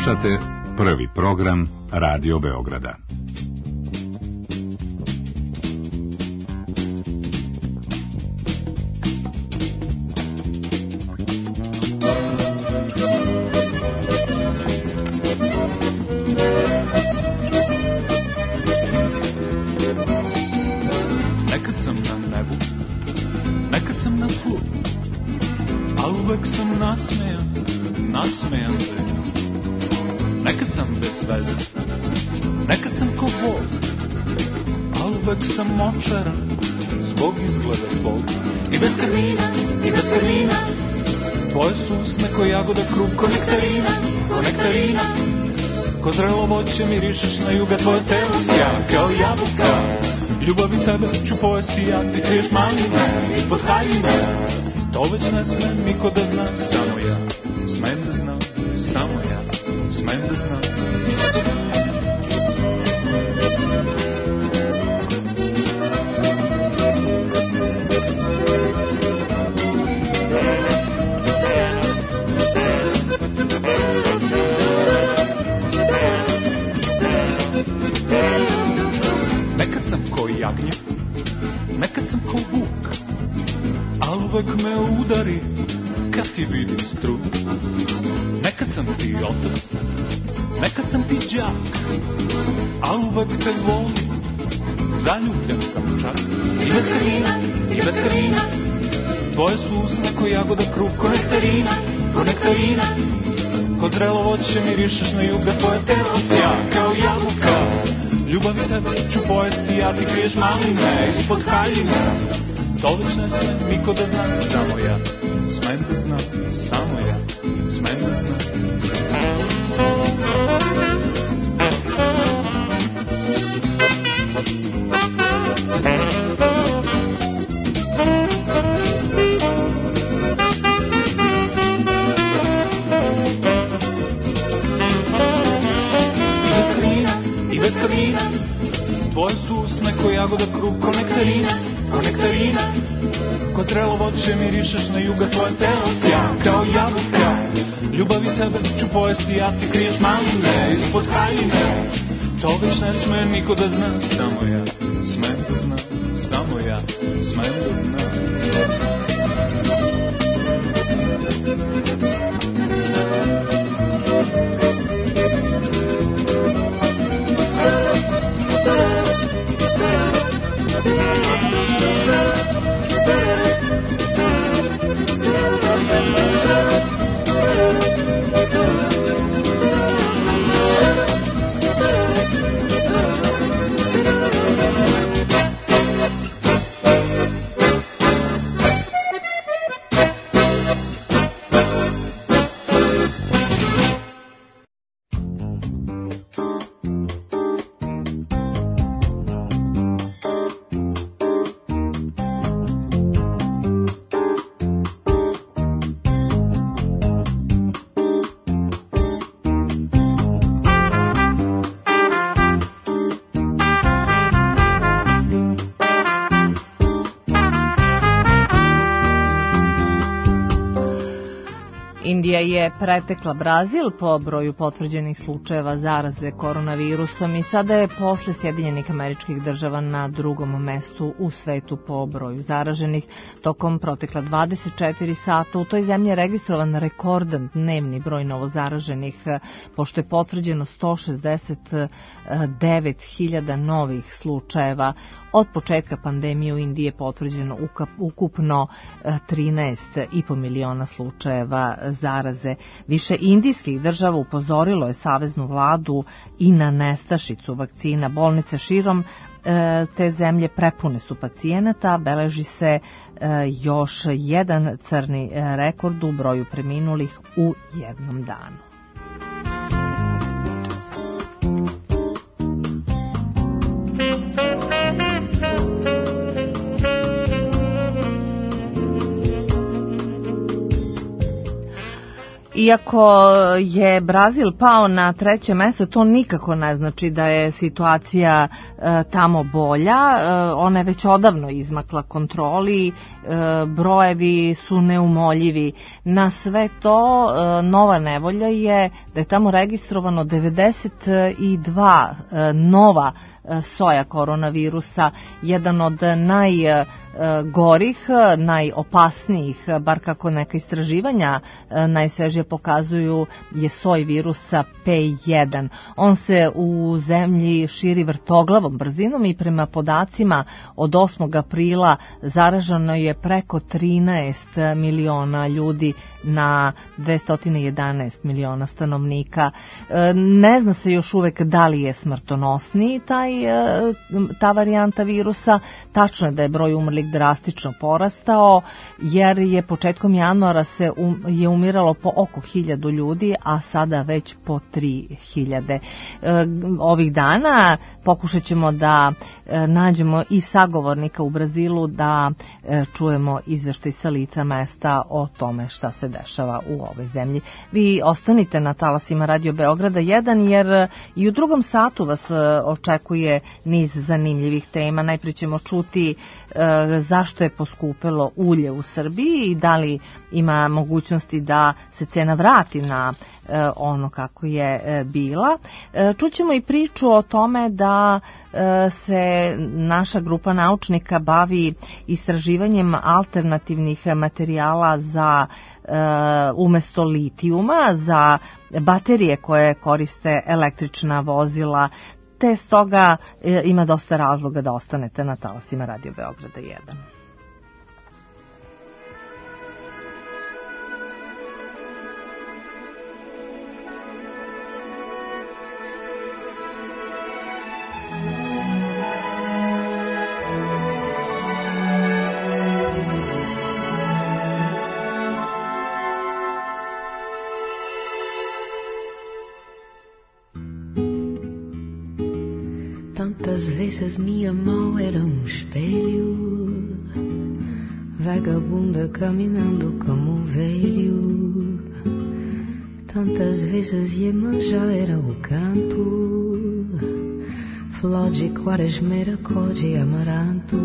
Slušate prvi program Radio Beograda. Nekad sam na nebu, nekad sam na tlu, a uvek sam nasmejan, nasmejan te. Nekad sam bez veze, nekad sam ko Bog, a uvek sam očaran zbog izgleda tvog. I bez krvina, i bez krvina, tvoje su usne ko jagoda, krug ko nektarina, ko nektarina. Ko zrelo voće mirišeš na juga, tvoje telo sja kao jabuka. Ljubavi tebe ću pojesti, ja ti kriješ maline ispod haljine. To već ne sme niko da zna, samo ja smem da znam, samo ja smem da znam. Nekad sam ko jagnje, nekad sam ko vuk, al uvek me udari kad ti vidim struk. Nekad sam ti otac, nekad sam ti đak, al uvek te volim, zaljubljen sam čak. I bez krvina, i bez krvina, tvoje su usne ko jagoda, krug ko nektarina, ko nektarina. Ko zrelo voće mirišeš na juga, tvoje telo sja kao jabuka. Ljubavi tebe ću pojesti, ja ti kriješ maline ispod haljine. To već ne sme niko da zna, samo ja smem da znam, samo ja smem da znam. I bez krvina, i bez krvina, tvoje su usne ko jagoda, krug ko nektarina, ko nektarina. Ko zrelo voće mirišeš na juga, tvoje telo sja kao jabuka. Ljubavi tebe ću pojesti, ja ti kriješ maline ispod haljine. To već ne sme niko da zna, samo ja smem da znam, samo ja smem da znam. Indija je pretekla Brazil po broju potvrđenih slučajeva zaraze koronavirusom i sada je posle Sjedinjenih Američkih Država na drugom mestu u svetu po broju zaraženih. Tokom protekla dvadeset četiri sata u toj zemlji je registrovan rekordan dnevni broj novozaraženih, pošto je potvrđeno sto šezdeset devet hiljada novih slučajeva. Od početka pandemije u Indiji je potvrđeno ukupno trinaest i po miliona slučajeva zaraze. Više indijskih država upozorilo je saveznu vladu i na nestašicu vakcina. Bolnice širom te zemlje prepune su pacijenata, beleži se još jedan crni rekord u broju preminulih u jednom danu. Iako je Brazil pao na treće mesto, to nikako ne znači da je situacija e, tamo bolja. E, ona je već odavno izmakla kontroli, e, brojevi su neumoljivi. Na sve to e, nova nevolja je da je tamo registrovano devedeset dva e, nova soja koronavirusa, jedan od najgorih, najopasnijih, bar kako neka istraživanja najsvežije pokazuju, je soj virusa P jedan. On se u zemlji širi vrtoglavom brzinom i prema podacima od osmog aprila zaraženo je preko trinaest miliona ljudi na dvesta jedanaest miliona stanovnika. Ne zna se još uvek da li je smrtonosniji taj ta varijanta virusa. Tačno je da je broj umrlih drastično porastao, jer je početkom januara se um, je umiralo po oko hiljadu ljudi, a sada već po tri hiljade. E, ovih dana pokušat ćemo da e, nađemo i sagovornika u Brazilu, da e, čujemo izveštaj sa lica mesta o tome šta se dešava u ovoj zemlji. Vi ostanite na talasima Radio Beograda jedan, jer i u drugom satu vas očekuje niz zanimljivih tema. Najprije ćemo čuti e, zašto je poskupelo ulje u Srbiji i da li ima mogućnosti da se cena vrati na e, ono kako je e, bila. E, čućemo i priču o tome da e, se naša grupa naučnika bavi istraživanjem alternativnih materijala za e, umesto litijuma, za baterije koje koriste električna vozila, te stoga e, ima dosta razloga da ostanete na talasima Radio Beograda jedan. Tantas vezes minha mão era um espelho, vagabunda caminhando como um velho. Tantas vezes Iemanjá era o canto, flor de quaresmeira, cor de amaranto.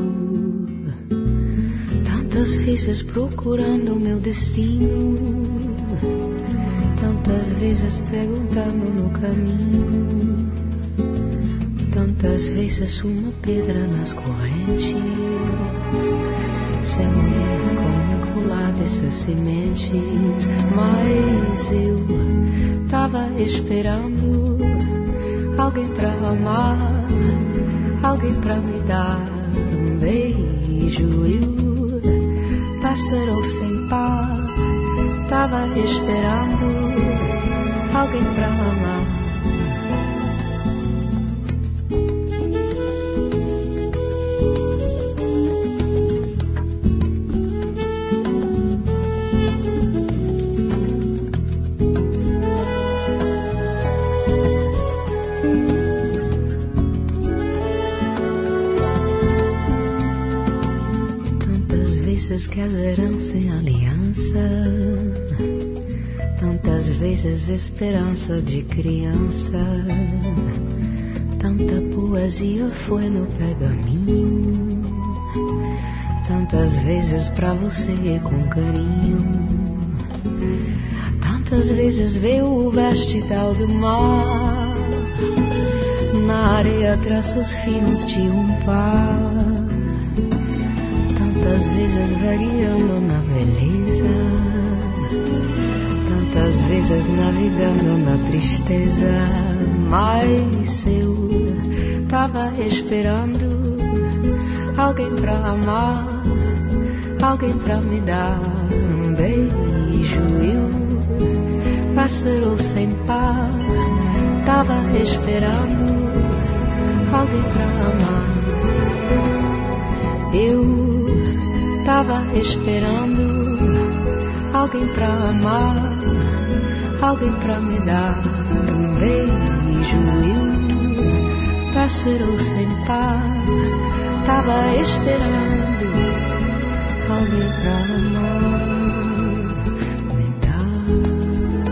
Tantas vezes procurando meu destino, tantas vezes perguntando no caminho. Tantas vezes uma pedra nas correntes, sem mulher como colar dessas sementes. Mas eu tava esperando alguém pra amar, alguém pra me dar um beijo. E o pássaro sem par tava esperando alguém pra amar. Casarão sem aliança, tantas vezes esperança de criança, tanta poesia foi no pergaminho, tantas vezes pra você com carinho, tantas vezes veio o vestidal do mar, na areia traços finos de um par. Tantas vezes variando na beleza, tantas vezes navegando na tristeza. Mas eu tava esperando alguém pra amar, alguém pra me dar um beijo. E o pássaro sem par tava esperando alguém pra amar. Eu tava esperando alguém pra amar, alguém pra me dar um beijo. E o pássaro sem par tava esperando alguém pra amar. Me dá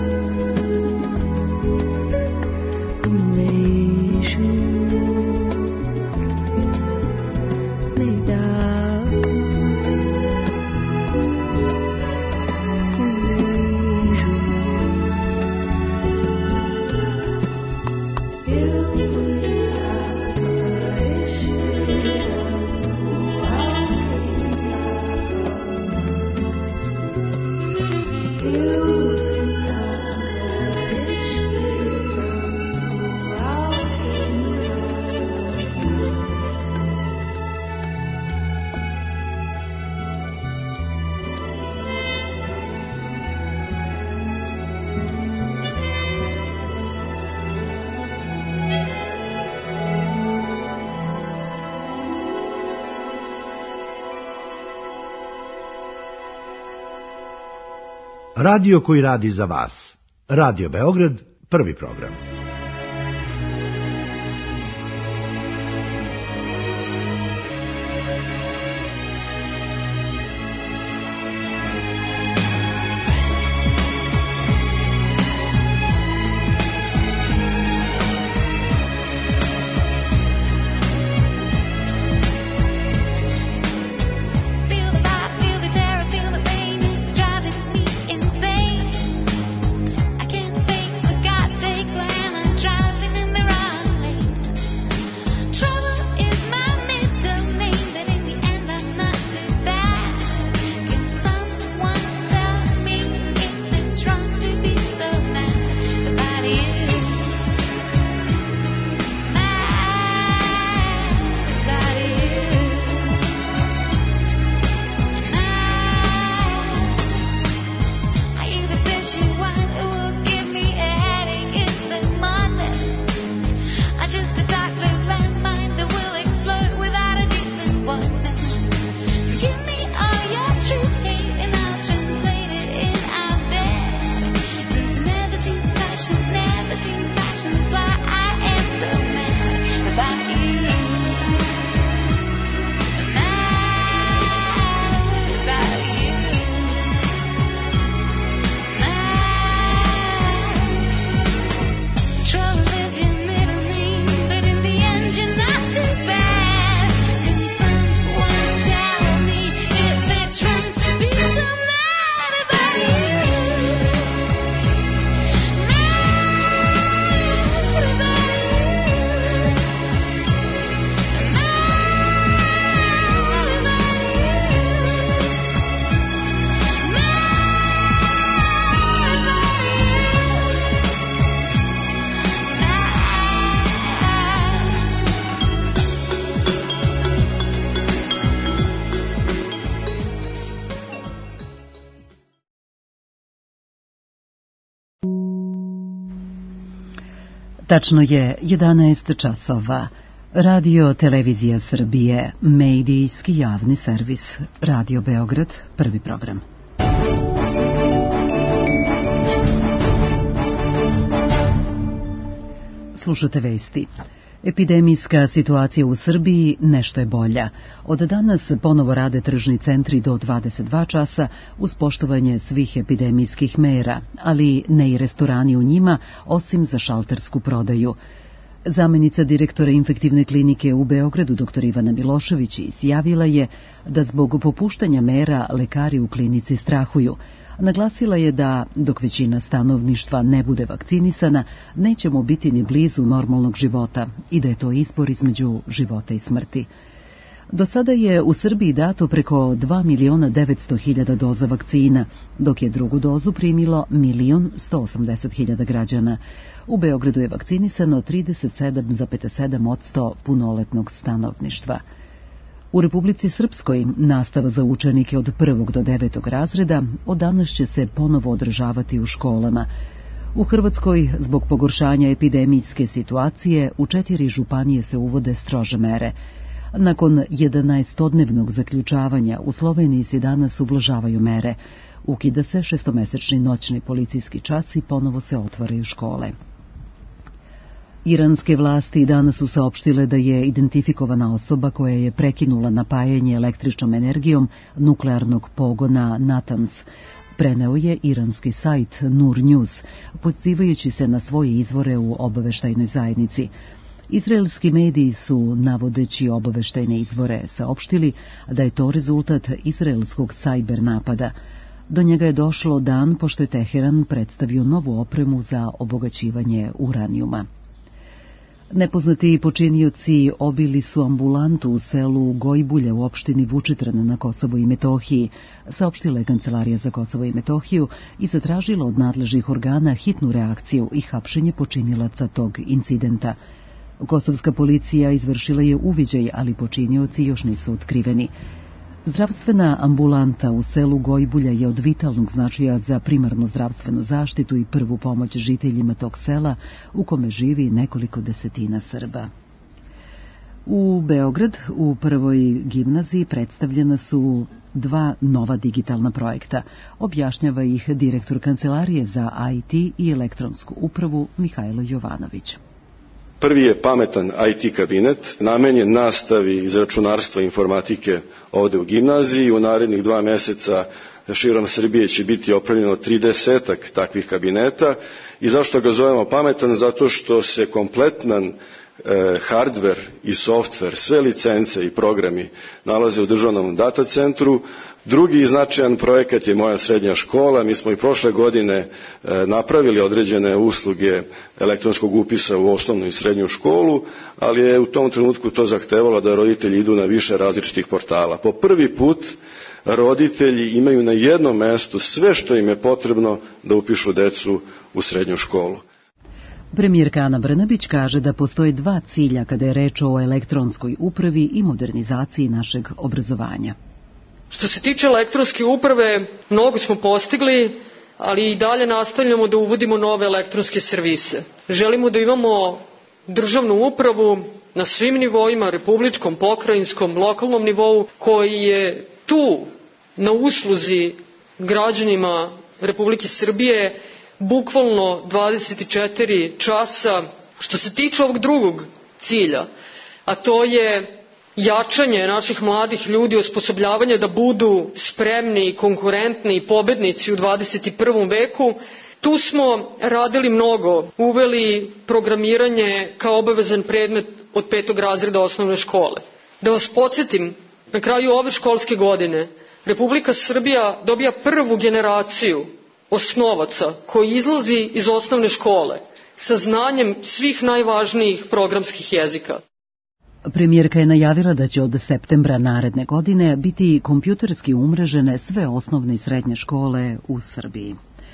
Radio koji radi za vas. Radio Beograd, prvi program. Tačno je jedanaest časova. Radio Televizija Srbije, medijski javni servis. Radio Beograd, prvi program. Slušate vesti. Epidemijska situacija u Srbiji nešto je bolja. Od danas ponovo rade tržni centri do dvadeset dva časa uz poštovanje svih epidemijskih mera, ali ne i restorani u njima, osim za šaltersku prodaju. Zamenica direktora infektivne klinike u Beogradu, doktor Ivana Milošević, izjavila je da zbog popuštanja mera lekari u klinici strahuju. Naglasila je da, dok većina stanovništva ne bude vakcinisana, nećemo biti ni blizu normalnog života i da je to izbor između života i smrti. Do sada je u Srbiji dato preko dva miliona devetsto hiljada doza vakcina, dok je drugu dozu primilo milion sto osamdeset hiljada građana. U Beogradu je vakcinisano trideset sedam zarez sedam posto punoletnog stanovništva. U Republici Srpskoj nastava za učenike od prvog do devetog razreda od danas će se ponovo održavati u školama. U Hrvatskoj, zbog pogoršanja epidemijske situacije, u četiri županije se uvode strože mere. Nakon jedanaestodnevnog zaključavanja u Sloveniji se danas ublažavaju mere. Ukida se šestomesečni noćni policijski čas i ponovo se otvaraju škole. Iranske vlasti danas su saopštile da je identifikovana osoba koja je prekinula napajanje električnom energijom nuklearnog pogona Natanz. Preneo je iranski sajt Nur News, pozivajući se na svoje izvore u obaveštajnoj zajednici. Izraelski mediji su, navodeći obaveštajne izvore, saopštili da je to rezultat izraelskog sajber napada. Do njega je došlo dan pošto je Teheran predstavio novu opremu za obogaćivanje uranijuma. Nepoznati počinioci obili su ambulantu u selu Gojbulje u opštini Vučitran na Kosovo i Metohiji, saopštila je Kancelarija za Kosovo i Metohiju i zatražila od nadležnih organa hitnu reakciju i hapšenje počinilaca tog incidenta. Kosovska policija izvršila je uviđaj, ali počinioci još nisu otkriveni. Zdravstvena ambulanta u selu Gojbulja je od vitalnog značaja za primarnu zdravstvenu zaštitu i prvu pomoć žiteljima tog sela u kome živi nekoliko desetina Srba. U Beograd u prvoj gimnaziji predstavljena su dva nova digitalna projekta. Objašnjava ih direktor Kancelarije za I T i elektronsku upravu Mihajlo Jovanović. Prvi je pametan I T kabinet, namenjen nastavi iz računarstva i informatike ovde u gimnaziji. U narednih dva meseca širom Srbije će biti opravljeno tridesetak takvih kabineta. I zašto ga zovemo pametan? Zato što se kompletan hardver i softver, sve licence i programi nalaze u državnom data centru. Drugi značajan projekat je moja srednja škola. Mi smo i prošle godine napravili određene usluge elektronskog upisa u osnovnu i srednju školu, ali je u tom trenutku to zahtevalo da roditelji idu na više različitih portala. Po prvi put roditelji imaju na jednom mestu sve što im je potrebno da upišu decu u srednju školu. Premijerka Ana Brnabić kaže da postoje dva cilja kada je reč o elektronskoj upravi i modernizaciji našeg obrazovanja. Što se tiče elektronske uprave, mnogo smo postigli, ali i dalje nastavljamo da uvodimo nove elektronske servise. Želimo da imamo državnu upravu na svim nivoima, republičkom, pokrajinskom, lokalnom nivou, koji je tu na usluzi građanima Republike Srbije bukvalno dvadeset četiri časa. Što se tiče ovog drugog cilja, a to je jačanje naših mladih ljudi, osposobljavanje da budu spremni, konkurentni i pobednici u dvadeset prvom veku, tu smo radili mnogo. Uveli programiranje kao obavezan predmet od petog razreda osnovne škole. Da vas podsjetim, na kraju ove školske godine Republika Srbija dobija prvu generaciju osnovaca koji izlazi iz osnovne škole sa znanjem svih najvažnijih programskih jezika. Premijerka je najavila da će od septembra naredne godine biti kompjuterski umrežene sve osnovne i srednje škole u Srbiji.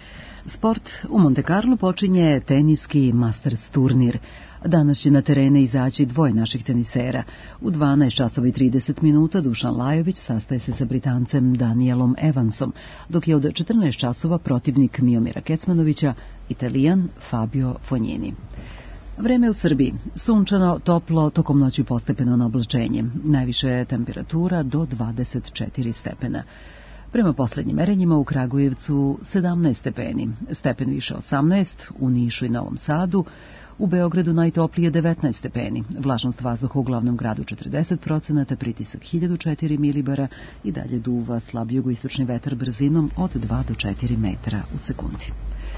Sport u Monte Carlo počinje teniski Masters turnir. Danas će na terene izaći dvoje naših tenisera. U dvanaest časova i trideset minuta Dušan Lajović sastaje se sa Britancem Danielom Evansom, dok je od četrnaest časova protivnik Miomira Kecmanovića Italijan Fabio Fognini. Vreme u Srbiji. Sunčano, toplo, tokom noći postepeno na oblačenje. Najviše temperatura do dvadeset četiri stepena. Prema poslednjim merenjima u Kragujevcu sedamnaest stepeni, stepen više osamnaest, u Nišu i Novom Sadu, u Beogradu najtoplije devetnaest stepeni, vlažnost vazduha u glavnom gradu četrdeset procenata, pritisak hiljadu četiri milibara i dalje duva slab jugoistočni vetar brzinom od dva do četiri metra u sekundi.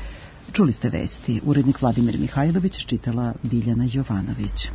Čuli ste vesti. Urednik Vladimir Mihajlović, čitala Biljana Jovanović.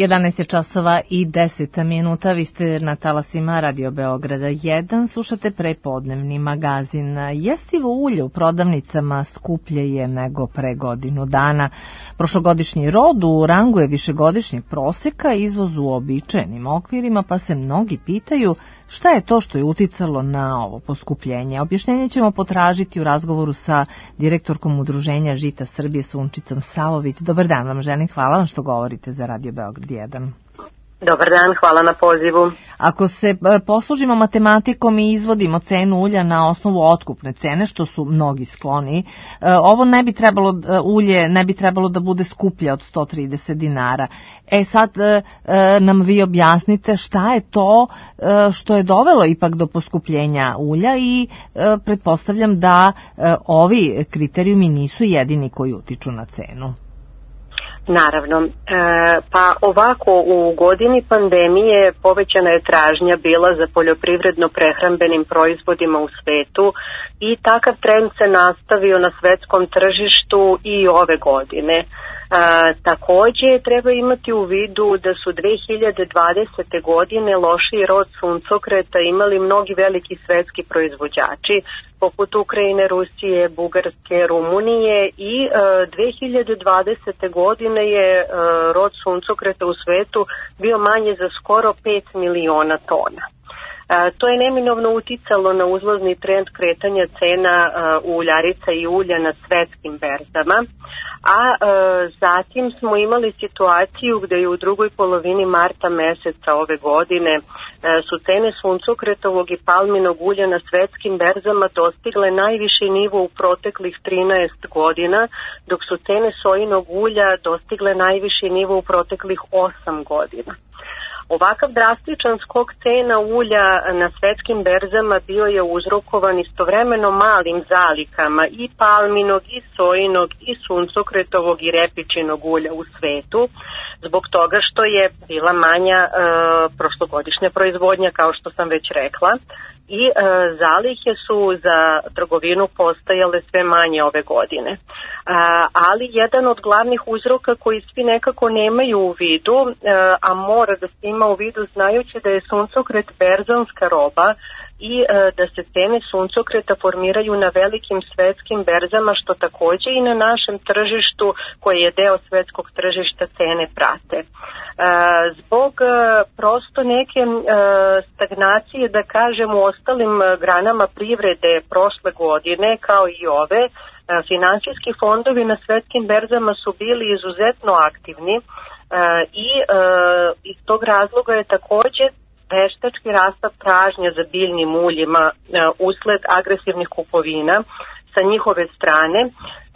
jedanaest je časova i deset minuta, vi ste na talasima Radio Beograda jedan, slušate prepodnevni magazin. Jestivo ulje u prodavnicama skuplje je nego pre godinu dana. Prošlogodišnji rod u rangu je višegodišnjeg proseka, izvoz u običajnim okvirima, pa se mnogi pitaju šta je to što je uticalo na ovo poskupljenje. Objašnjenje ćemo potražiti u razgovoru sa direktorkom Udruženja Žita Srbije Sunčicom Savović. Dobar dan vam želim, hvala vam što govorite za Radio Beograd jedan. Dobar dan, hvala na pozivu. Ako se poslužimo matematikom i izvodimo cenu ulja na osnovu otkupne cene, što su mnogi skloni, ovo ne bi trebalo, ulje ne bi trebalo da bude skuplje od sto trideset dinara. E sad nam vi objasnite šta je to što je dovelo ipak do poskupljenja ulja i pretpostavljam da ovi kriterijumi nisu jedini koji utiču na cenu. Naravno, e, pa ovako u godini pandemije povećana je tražnja bila za poljoprivredno-prehrambenim proizvodima u svetu i takav trend se nastavio na svetskom tržištu i ove godine. E, takođe treba imati u vidu da su dve hiljade dvadesete. godine lošiji rod suncokreta imali mnogi veliki svetski proizvođači poput Ukrajine, Rusije, Bugarske, Rumunije i e, dve hiljade dvadesete. godine je e, rod suncokreta u svetu bio manje za skoro pet miliona tona. E, to je neminovno uticalo na uzlazni trend kretanja cena e, uljarica i ulja na svetskim berzama, a e, zatim smo imali situaciju gde je u drugoj polovini marta meseca ove godine e, su cene suncokretovog i palminog ulja na svetskim berzama dostigle najviši nivo u proteklih trinaest godina, dok su cene sojinog ulja dostigle najviši nivo u proteklih osam godina. Ovakav drastičan skok cena ulja na svetskim berzama bio je uzrokovan istovremeno malim zalikama i palminog, i sojinog, i suncokretovog i repičinog ulja u svetu, zbog toga što je bila manja e, prošlogodišnja proizvodnja, kao što sam već rekla, i e, zalihe su za trgovinu postajale sve manje ove godine. E, ali jedan od glavnih uzroka koji svi nekako nemaju u vidu, e, a mora da se ima u vidu znajući da je suncokret berzanska roba i e, da se cene suncokreta formiraju na velikim svetskim berzama, što takođe i na našem tržištu, koje je deo svetskog tržišta, cene prate. E, zbog e, prosto neke e, stagnacije, da kažem, u ostalim granama privrede prošle godine, kao i ove, e, finansijski fondovi na svetskim berzama su bili izuzetno aktivni e, i e, iz tog razloga je takođe veštački rasta tražnja za biljnim uljima e, usled agresivnih kupovina sa njihove strane e,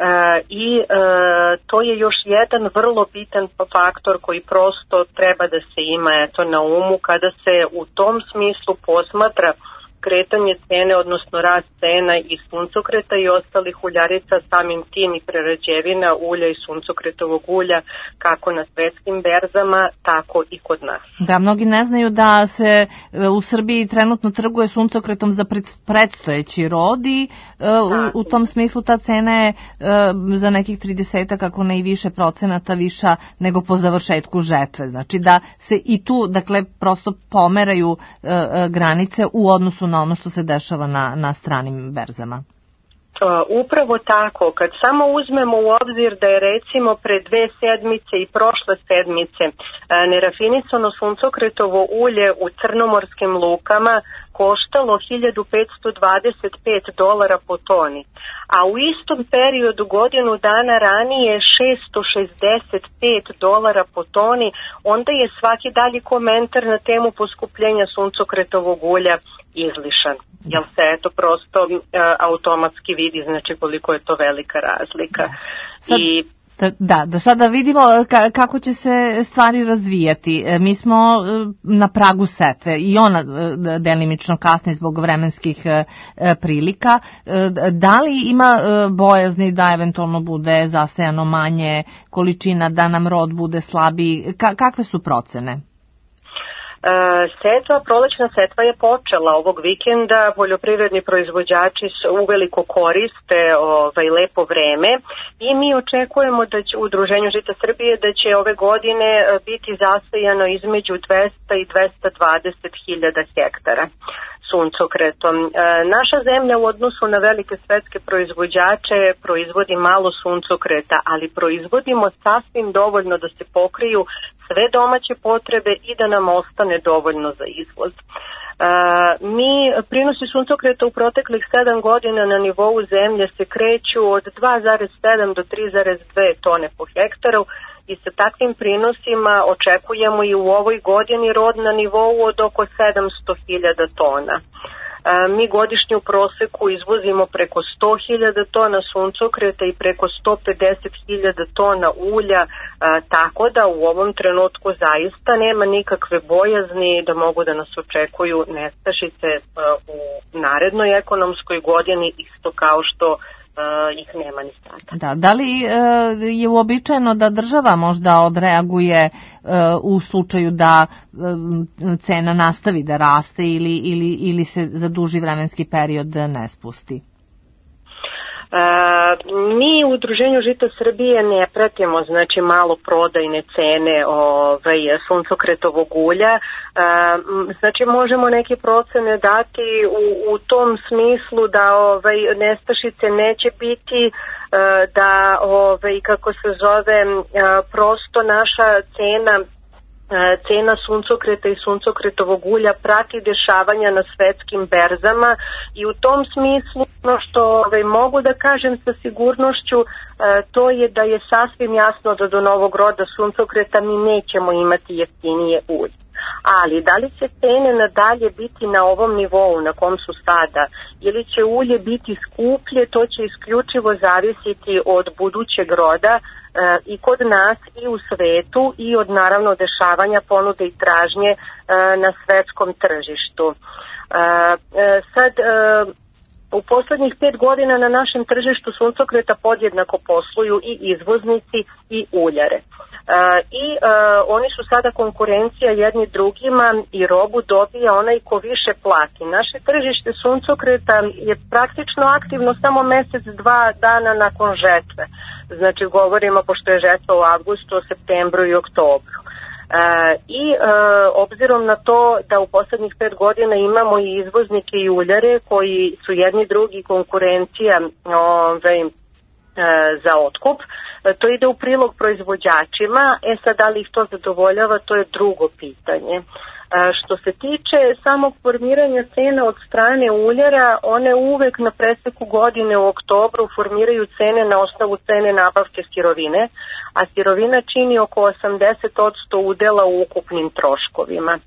i e, to je još jedan vrlo bitan faktor koji prosto treba da se ima eto na umu kada se u tom smislu posmatra kretanje cene, odnosno rast cena i suncokreta i ostalih uljarica, samim tim i prerađevina ulja i suncokretovog ulja, kako na svetskim berzama, tako i kod nas. Da, mnogi ne znaju da se u Srbiji trenutno trguje suncokretom za predstojeći rod i u, u tom smislu ta cena je za nekih trideset, kako ne i više procenata viša nego po završetku žetve. Znači da se i tu, dakle, prosto pomeraju granice u odnosu na ono što se dešava na, na stranim berzama. Uh, upravo tako, kad samo uzmemo u obzir da je recimo pre dve sedmice i prošle sedmice uh, nerafinisano suncokretovo ulje u crnomorskim lukama koštalo hiljadu petsto dvadeset pet dolara po toni, a u istom periodu godinu dana ranije šesto šezdeset pet dolara po toni, onda je svaki dalji komentar na temu poskupljenja suncokretovog ulja izlišan, jer se eto prosto e, automatski vidi, znači koliko je to velika razlika. Sad, I Da, da sada vidimo ka, kako će se stvari razvijati. Mi smo na pragu setve i ona delimično kasni zbog vremenskih prilika. Da li ima bojazni da eventualno bude zasejano manje količina, da nam rod bude slabiji? Ka, kakve su procene? Setva, prolećna setva je počela ovog vikenda, poljoprivredni proizvođači uveliko koriste ovaj, lepo vreme i mi očekujemo da će u Udruženju Žita Srbije da će ove godine biti zasejano između dvesta i dvesta dvadeset hiljada hektara suncokretom. E, naša zemlja u odnosu na velike svetske proizvođače proizvodi malo suncokreta, ali proizvodimo sasvim dovoljno da se pokriju sve domaće potrebe i da nam ostane dovoljno za izvoz. E, mi prinosi suncokreta u proteklih sedam godina na nivou zemlje se kreću od dva zarez sedam do tri zarez dve tone po hektaru i sa takvim prinosima očekujemo i u ovoj godini rod na nivou od oko sedamsto hiljada tona. Mi godišnje u proseku izvozimo preko sto hiljada tona suncokreta i preko sto pedeset hiljada tona ulja, tako da u ovom trenutku zaista nema nikakve bojazni da mogu da nas očekuju nestašice u narednoj ekonomskoj godini, isto kao što Uh, ih nema ni sada. Da, da li uh, je uobičajeno da država možda odreaguje uh, u slučaju da uh, cena nastavi da raste ili, ili, ili se za duži vremenski period ne spusti? Uh, mi u Udruženju Žita Srbije ne pratimo znači malo prodajne cene ovaj, suncokretovog ulja, uh, znači možemo neke procene dati u, u tom smislu da ovaj, nestašice neće biti, uh, da ovaj, kako se zove uh, prosto naša cena cena suncokreta i suncokretovog ulja prati dešavanja na svetskim berzama i u tom smislu ono što ovaj, mogu da kažem sa sigurnošću e, to je da je sasvim jasno da do novog roda suncokreta mi nećemo imati jeftinije ulje. Ali da li će cene nadalje biti na ovom nivou na kom su sada ili će ulje biti skuplje, to će isključivo zavisiti od budućeg roda i kod nas i u svetu i od naravno dešavanja ponude i tražnje na svetskom tržištu. Sad, u poslednjih pet godina na našem tržištu suncokreta podjednako posluju i izvoznici i uljare. I oni su sada konkurencija jedni drugima i robu dobija onaj ko više plati. Naše tržište suncokreta je praktično aktivno samo mesec, dva dana nakon žetve. Znači govorimo pošto je žetva u avgustu, septembru i oktobru. E, I e, obzirom na to da u poslednjih pet godina imamo i izvoznike i uljare koji su jedni drugi konkurencija ove, e, za otkup, e, to ide u prilog proizvođačima, e sad da li ih to zadovoljava, to je drugo pitanje. Što se tiče samog formiranja cena od strane uljara, one uvek na preseku godine u oktobru formiraju cene na osnovu cene nabavke sirovine, a sirovina čini oko osamdeset posto udela u ukupnim troškovima.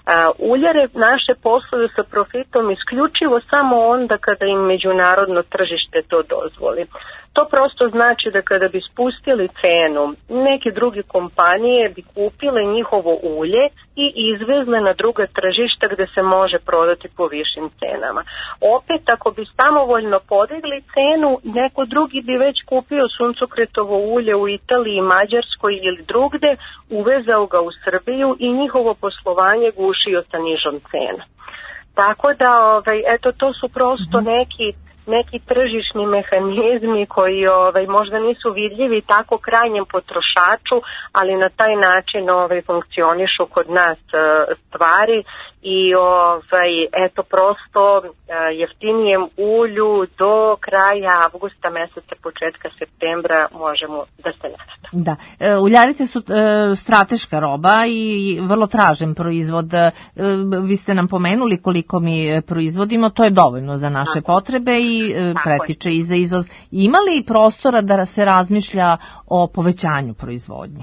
Uljare naše posluju sa profitom isključivo samo onda kada im međunarodno tržište to dozvoli. To prosto znači da kada bi spustili cenu, neke druge kompanije bi kupile njihovo ulje i izvezle na druga tržišta gde se može prodati po višim cenama. Opet, ako bi samovoljno podigli cenu, neko drugi bi već kupio suncokretovo ulje u Italiji, Mađarskoj ili drugde, uvezao ga u Srbiju i njihovo poslovanje gušio sa nižom cenom. Tako da, ovaj, eto, to su prosto neki neki tržišni mehanizmi koji ovaj, možda nisu vidljivi tako krajnjem potrošaču, ali na taj način ovaj, funkcionišu kod nas uh, stvari i ovaj, eto prosto uh, jeftinijem ulju do kraja avgusta meseca, početka septembra možemo da se nadamo. Da, e, uljarice su e, strateška roba i vrlo tražen proizvod. E, vi ste nam pomenuli koliko mi proizvodimo, to je dovoljno za naše Tako. potrebe i e, pretiče i za izvoz. Ima li prostora da se razmišlja o povećanju proizvodnje?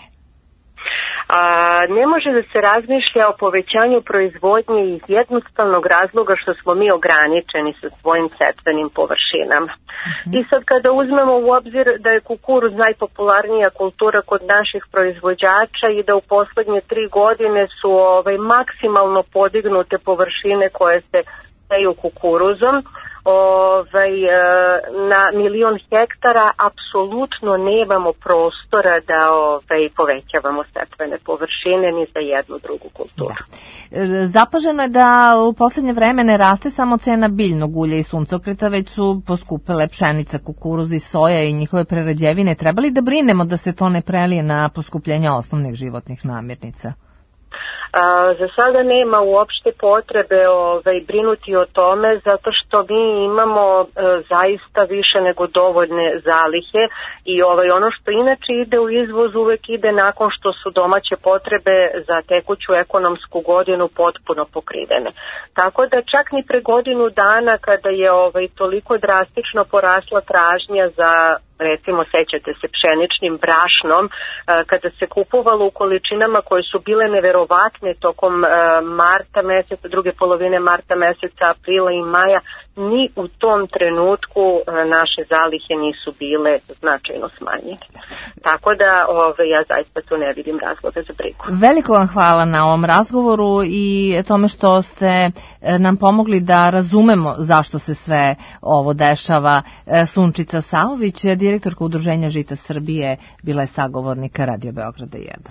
A, ne može da se razmišlja o povećanju proizvodnje iz jednostavnog razloga što smo mi ograničeni sa svojim setvenim površinama. Mm-hmm. I sad kada uzmemo u obzir da je kukuruz najpopularnija kultura kod naših proizvođača i da u poslednje tri godine su ovaj, maksimalno podignute površine koje se seju kukuruzom, ovaj, na milion hektara apsolutno nemamo prostora da ovaj, povećavamo setvene površine ni za jednu drugu kulturu. Da. Zapaženo je da u poslednje vreme ne raste samo cena biljnog ulja i suncokreta, već su poskupele pšenica, kukuruz i soja i njihove prerađevine. Treba li da brinemo da se to ne prelije na poskupljenje osnovnih životnih namirnica? A, za sada nema uopšte potrebe ovaj, brinuti o tome, zato što mi imamo e, zaista više nego dovoljne zalihe i ovaj, ono što inače ide u izvoz uvek ide nakon što su domaće potrebe za tekuću ekonomsku godinu potpuno pokrivene. Tako da čak ni pre godinu dana kada je ovaj, toliko drastično porasla tražnja za, recimo sećate se, pšeničnim brašnom, kada se kupovalo u količinama koje su bile neverovatne tokom marta meseca, druge polovine marta meseca, aprila i maja, ni u tom trenutku naše zalihe nisu bile značajno smanjene. Tako da ove, ja zaista tu ne vidim razloga za brigu. Veliko vam hvala na ovom razgovoru i tome što ste nam pomogli da razumemo zašto se sve ovo dešava. Sunčica Saović, direktorka Udruženja Žita Srbije, bila je sagovornika Radio Beograda jedan.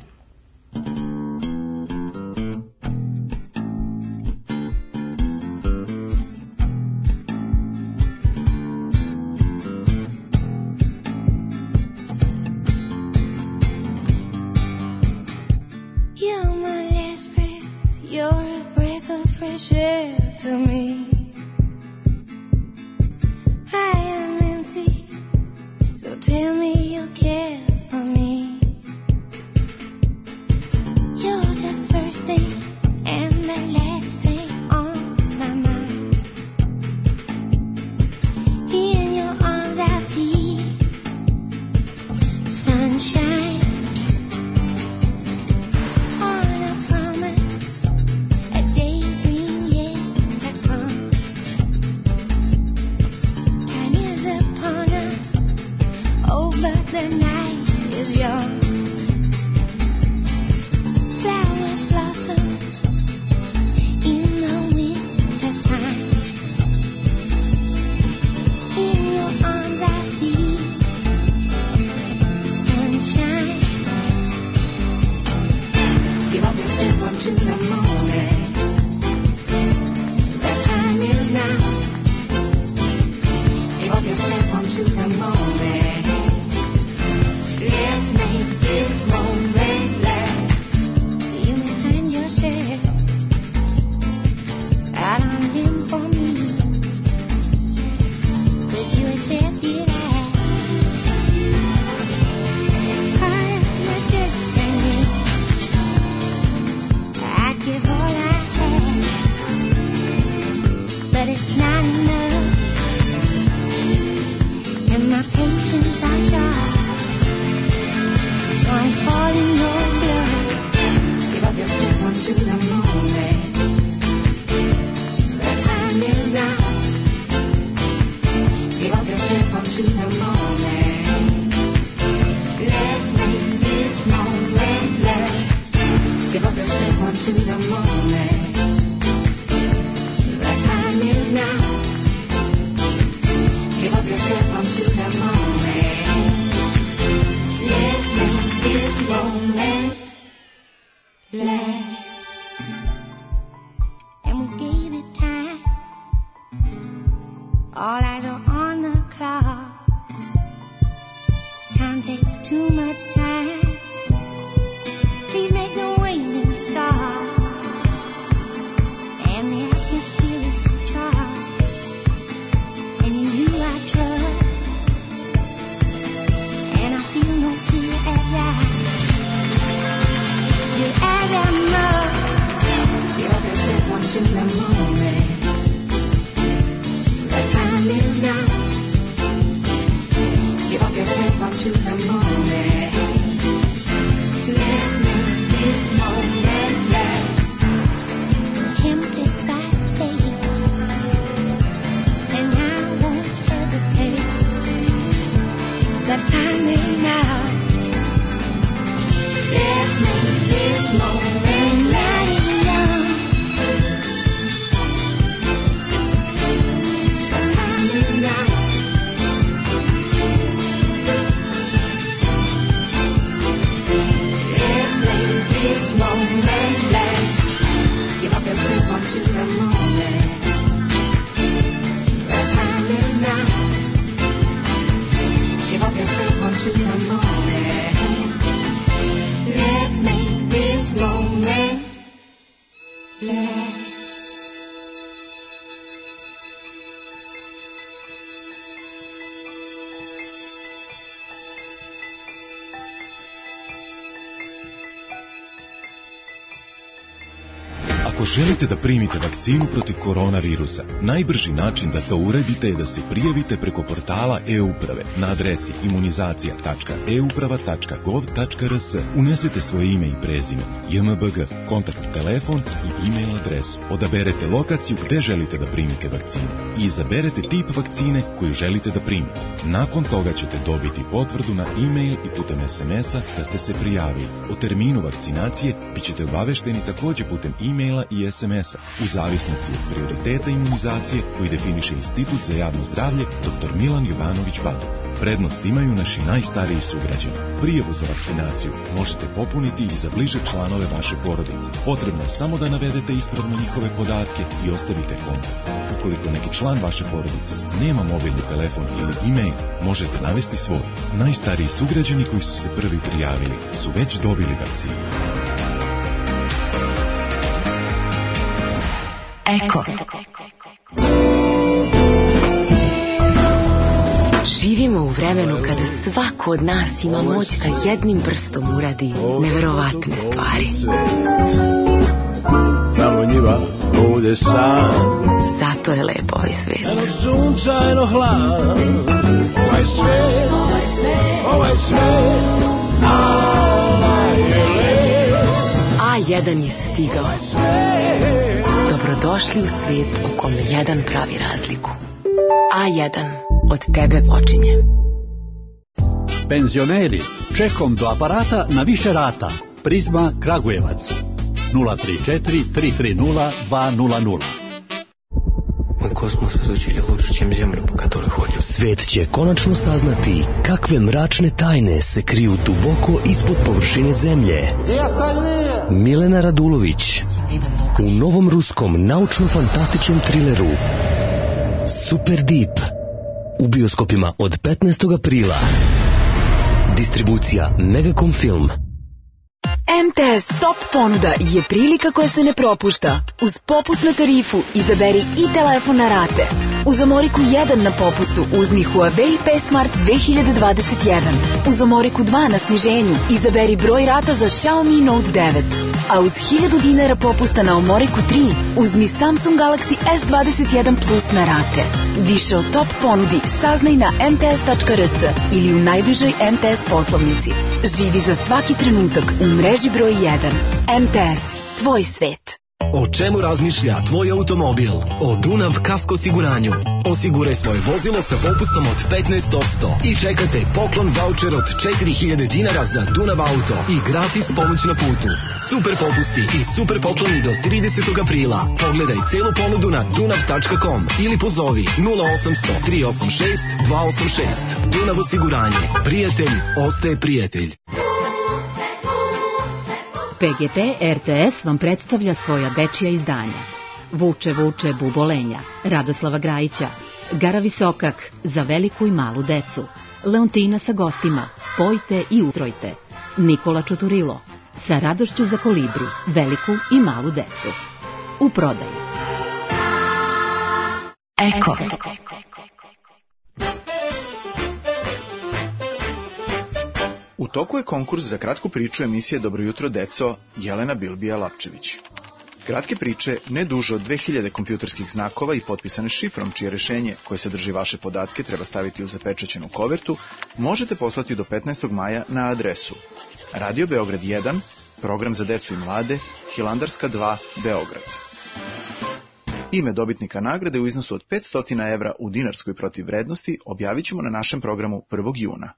Fresh air to me. I am empty, so tell me you care for me. You're the first thing and the last thing on my mind. In your arms I feel sunshine. The night is young. Flowers blossom in the winter time. In your arms I feel sunshine. Give up yourself unto the moment. The time is now. Give up yourself unto the moment. Let's make this moment last. You may find yourself out on a limb for me. Could you accept it as part of your destiny? I'd give all I have, but it's not enough, and my patience are short. So I fall in your blood. Give up yourself unto the moment. The time is now. Give up yourself unto the moment. Let's make this moment last. Give up yourself unto the moment. The time is now. Give up yourself unto the moment. Let's make this moment last. And we gave it time. All eyes are on the clock. Time takes too much time. Please make the waiting stop. And the atmosphere is so charged. And in you I trust. And I feel no fear as I do as I must. Give up yourself unto the moment. The time is now. Give up yourself unto the moment. Let's make this moment last. Tempted by fate, and I won't hesitate. The time is now. Let's make this moment last young. The time Ako želite da primite vakcinu protiv koronavirusa, najbrži način da to uradite je da se prijavite preko portala e-uprave na adresi imunizacija tačka e uprava tačka gov tačka r s. Unesete svoje ime i prezime, j m b g, kontakt telefon i e-mail adresu. Odaberete lokaciju gde želite da primite vakcinu i izaberete tip vakcine koju želite da primite. Nakon toga ćete dobiti potvrdu na e-mail i putem es em es a da ste se prijavili. O terminu vakcinacije bit ćete obavešteni takođe putem e-maila i es em es a, u zavisnosti od prioriteta imunizacije koji definiše Institut za javno zdravlje dr Milan Jovanović Badu. Prednost imaju naši najstariji sugrađani. Prijavu za vakcinaciju možete popuniti i za bliže članove vaše porodice. Potrebno je samo da navedete ispravno njihove podatke i ostavite kontakt. Ukoliko neki član vaše porodice nema mobilni telefon ili e-mail, možete navesti svoj. Najstariji sugrađani koji su se prvi prijavili su već dobili vakcinu. Eko. Živimo u vremenu kada svako od nas ima moć da jednim prstom uradi neverovatne stvari. Tamo njiva, ovde san. Zato je lep ovaj svijet. Eno sunčajno hlad. Ovaj svijet, ovaj svijet, ovaj je lep. A jedan je stigao. Dobrodošli u svijet u kome jedan pravi razliku. A jedan od tebe počinje. Penzioneri, čekom do aparata na više rata. Prizma Kragujevac. nula tri četiri tri tri nula dva nula nula. Moj kosmos izuzeli luču čem zemlju po katore hodio. Svet će konačno saznati kakve mračne tajne se kriju duboko ispod površine zemlje. Milena Radulović u novom ruskom naučno-fantastičnom trileru Super Deep u bioskopima od petnaestog aprila. Distribucija Megacom Film. em te es Top ponuda je prilika koja se ne propušta. Uz popust na tarifu izaberi i telefon na rate. Uz Omoriku jedan na popustu uzmi Huawei P Smart dve hiljade dvadeset jedan. Uz Omoriku dva na sniženju izaberi broj rata za Xiaomi Note devet. A uz hiljadu dinara popusta na Omoriku tri uzmi Samsung Galaxy S dvadeset jedan Plus na rate. Više o Top ponudi saznaj na em te es tačka r s ili u najbližoj em te es poslovnici. Živi za svaki trenutak u mreži broj jedan. em te es, tvoj svet. O čemu razmišlja tvoj automobil? O Dunav kasko osiguranju. Osiguraj svoje vozilo sa popustom od petnaest posto i čekate poklon vaučer od četiri hiljade dinara za Dunav auto i gratis pomoć na putu. Super popusti i super pokloni do tridesetog aprila. Pogledaj celu ponudu na dunav tačka com ili pozovi nula osamsto tri osam šest dva osam šest. Dunav osiguranje. Prijatelj ostaje prijatelj. P G P R T S vam predstavlja svoja dečija izdanja. Vuče, vuče, bubolenja, Radoslava Grajića, Gara Visokak, za veliku i malu decu, Leontina sa gostima, Pojte i utrojte, Nikola Čuturilo, sa radošću za kolibri, veliku i malu decu. U prodaju. Eko. U toku je konkurs za kratku priču emisije Dobro jutro deco Jelena Bilbija-Lapčević. Kratke priče, ne duže od dve hiljade kompjuterskih znakova i potpisane šifrom, čije rešenje koje sadrži vaše podatke treba staviti u zapečaćenu kovertu, možete poslati do petnaestog maja na adresu Radio Beograd jedan, program za decu i mlade, Hilandarska dva, Beograd. Ime dobitnika nagrade u iznosu od petsto evra u dinarskoj protivvrednosti objavit ćemo na našem programu prvog juna.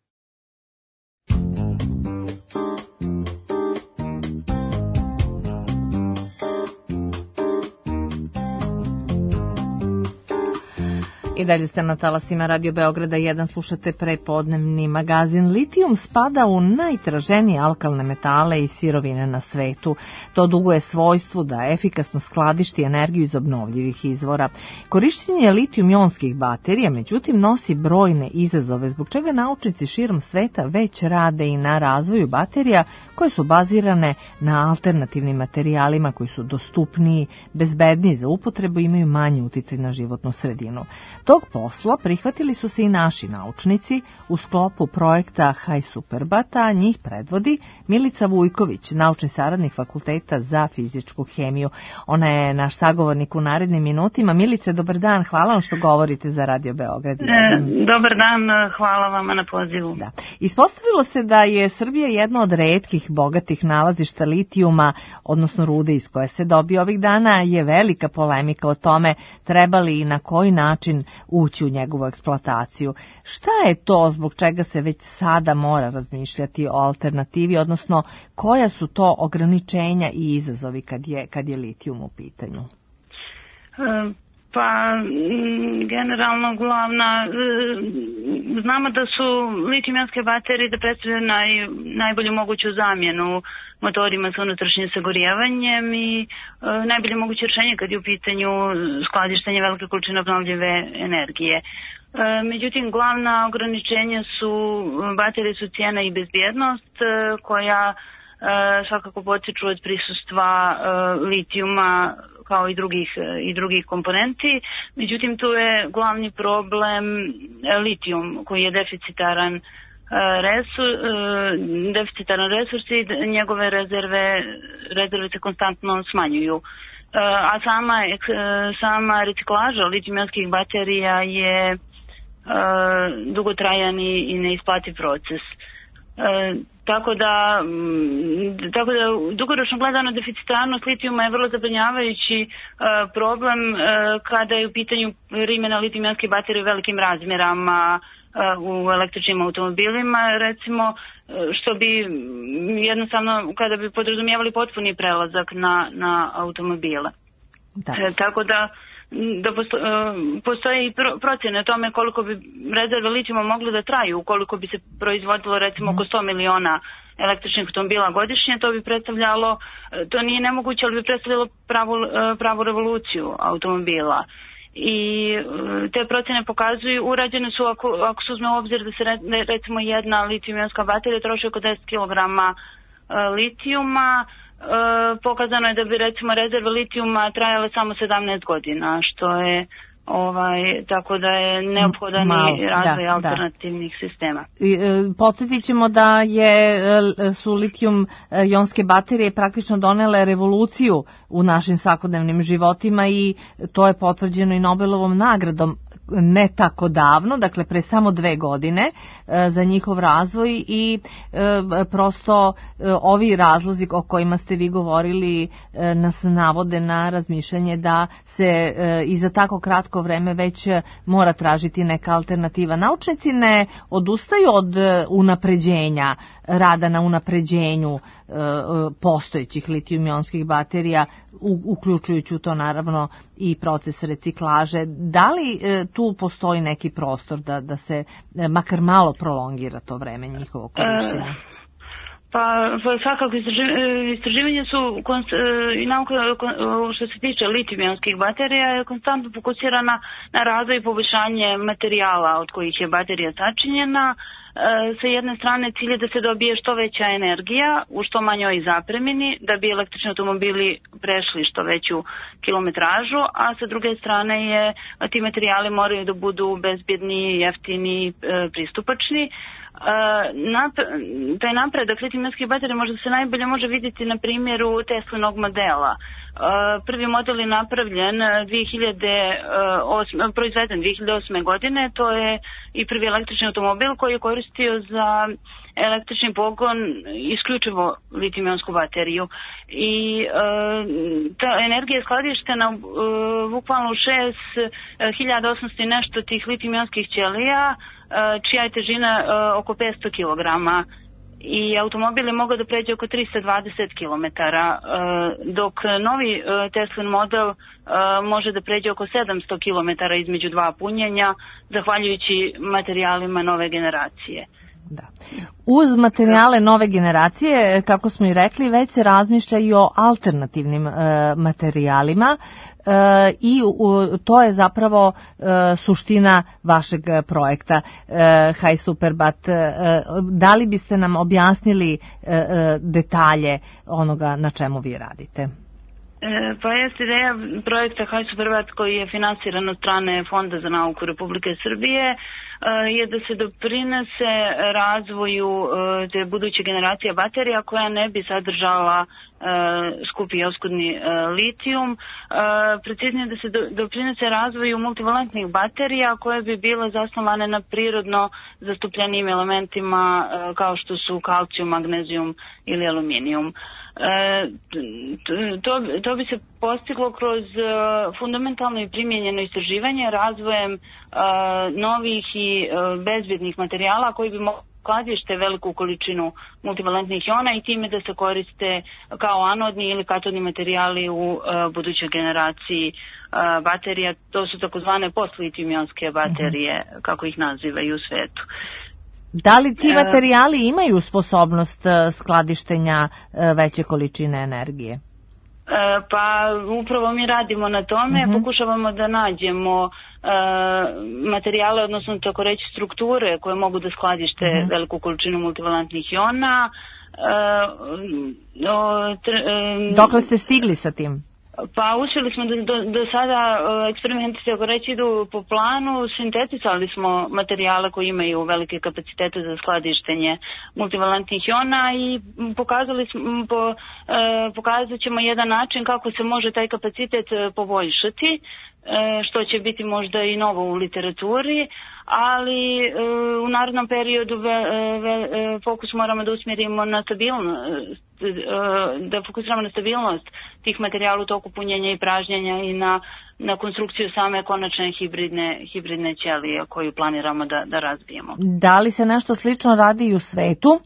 I dalje ste na talasima Radio Beograda jedan, slušate prepodnevni magazin. Litijum spada u najtraženije alkalne metale i sirovine na svetu. To duguje svojstvu da efikasno skladišti energiju iz obnovljivih izvora. Korištenje litijum-ionskih baterija, međutim, nosi brojne izazove, zbog čega naučnici širom sveta već rade i na razvoju baterija koje su bazirane na alternativnim materijalima koji su dostupniji, bezbedniji za upotrebu i imaju manji uticaj na životnu sredinu. Tog posla prihvatili su se i naši naučnici u sklopu projekta HiSuperbat, njih predvodi Milica Vujković, naučni saradnik Fakulteta za fizičku hemiju. Ona je naš sagovornik u narednim minutima. Milice, dobar dan, hvala vam što govorite za Radio Beograd. E, dobar dan, hvala vama na pozivu. Da. Ispostavilo se da je Srbija jedna od retkih bogatih nalazišta litijuma, odnosno rude iz koje se dobije ovih dana. Je velika polemika o tome treba li i na koji način ući u njegovu eksploataciju. Šta je to zbog čega se već sada mora razmišljati o alternativi, odnosno koja su to ograničenja i izazovi kad je, kad je litijum u pitanju? E, pa, generalno glavna, znamo da su litijum-ionske baterije da predstavljaju naj, najbolju moguću zamjenu motorima sa unutrašnjim sagorijevanjem i e, najbolje moguće rješenje kad je u pitanju skladištenje velike količine obnovljive energije. E, međutim, glavna ograničenja su, baterije su cijena i bezbjednost e, koja e, svakako potiču od prisustva e, litijuma kao i drugih, i drugih komponenti. Međutim, tu je glavni problem litijum koji je deficitaran Resur, deficitaran resurs i njegove rezerve, rezerve se konstantno smanjuju. A sama, sama reciklaža litijum-ionskih baterija je dugotrajan i neisplativ proces. Tako da, tako da dugoročno gledano deficitarnost litijuma je vrlo zabrinjavajući problem kada je u pitanju primjena litijum-ionskih baterija u velikim razmjerama u električnim automobilima, recimo, što bi jednostavno kada bi podrazumijevali potpuni prelazak na, na automobile. Da. E, tako da, da posto, postoje i pro, procjene o tome koliko bi rezerve litijuma mogle da traju, ukoliko bi se proizvodilo recimo oko sto miliona električnih automobila godišnje, to bi predstavljalo, to nije nemoguće, ali bi predstavljalo pravu, pravu revoluciju automobila. I te procjene pokazuju, urađene su ako, ako se uzme u obzir da se re, recimo jedna litijum-ionska baterija troši oko deset kilograma litijuma, pokazano je da bi recimo rezerve litijuma trajale samo sedamnaest godina, što je ovaj, tako da je neophodan i razvoj da, alternativnih da. sistema. Podsjetit ćemo da je, su litijum-ionske baterije praktično donele revoluciju u našim svakodnevnim životima i to je potvrđeno i Nobelovom nagradom ne tako davno, dakle pre samo dve godine za njihov razvoj i prosto ovi razlozi o kojima ste vi govorili nas navode na razmišljanje da se i za tako kratko vreme već mora tražiti neka alternativa. Naučnici ne odustaju od unapređenja, rada na unapređenju postojećih litijum-ionskih baterija, uključujući u to naravno i proces reciklaže. Da li tu postoji neki prostor da, da se makar malo prolongira to vreme njihovog korištenja? Pa svakako istraživanje su i nauka što se tiče litijum-ionskih baterija je konstantno fokusirana na razvoj i poboljšanje materijala od kojih je baterija sačinjena. Sa jedne strane cilj je da se dobije što veća energija u što manjoj zapremini, da bi električni automobili prešli što veću kilometražu, a sa druge strane je ti materijali moraju da budu bezbjedni, jeftini, pristupačni. Taj napredak litijum-ionskih baterija možda se najbolje može vidjeti na primjeru Teslinog modela. Prvi model je napravljen dvije hiljade osme, proizveden dvije hiljade osme godine, to je i prvi električni automobil koji je koristio za električni pogon isključivo litijum-ionsku bateriju. I ta energija je skladištena bukvalno u šest hiljada osamsto i nešto tih litijum-ionskih ćelija, čija je težina oko petsto kilograma. I automobil je mogao da pređe oko tristo dvadeset kilometara, dok novi Teslin model može da pređe oko sedamsto kilometara između dva punjenja, zahvaljujući materijalima nove generacije. Da. Uz materijale nove generacije, kako smo i rekli, već se razmišlja i o alternativnim e, materijalima e, i u, to je zapravo e, suština vašeg projekta e, HiSuperbat. E, da li biste nam objasnili e, e, detalje onoga na čemu vi radite? E, pa jeste ideja projekta Haj Superbat koji je finansiran od strane Fonda za nauku Republike Srbije e, je da se doprinese razvoju e, te buduće generacije baterija koja ne bi sadržala e, skupi i oskudni e, litijum. E, preciznije da se do, doprinese razvoju multivalentnih baterija koje bi bile zasnovane na prirodno zastupljenim elementima e, kao što su kalcijum, magnezijum ili aluminijum. E, to, to bi se postiglo kroz uh, fundamentalno i primijenjeno istraživanje razvojem uh, novih i uh, bezbjednih materijala koji bi mogli skladište veliku količinu multivalentnih iona i time da se koriste kao anodni ili katodni materijali u uh, budućoj generaciji uh, baterija. To su takozvane postlitijum-ionske baterije, mm-hmm. kako ih nazivaju u svetu. Da li ti materijali imaju sposobnost skladištenja veće količine energije? E, pa upravo mi radimo na tome, uh-huh. pokušavamo da nađemo e, materijale, odnosno tako reći strukture koje mogu da skladište uh-huh. veliku količinu multivalentnih iona. E, o, tre, e, Dokle ste stigli sa tim? Pa uspjeli smo da do, do sada eksperimenti, ako reći, idu po planu, sintetizali smo materijale koji imaju velike kapacitete za skladištenje multivalentnih iona i pokazali smo, po, eh, pokazat ćemo jedan način kako se može taj kapacitet poboljšati, eh, što će biti možda i novo u literaturi, ali e, u narednom periodu ve, ve, fokus moramo da usmjerimo na stabilnost, e, da fokusiramo na stabilnost tih materijala u toku punjenja i pražnjenja i na, na konstrukciju same konačne hibridne, hibridne ćelije koju planiramo da, da razvijemo. Da li se nešto slično radi i u svetu?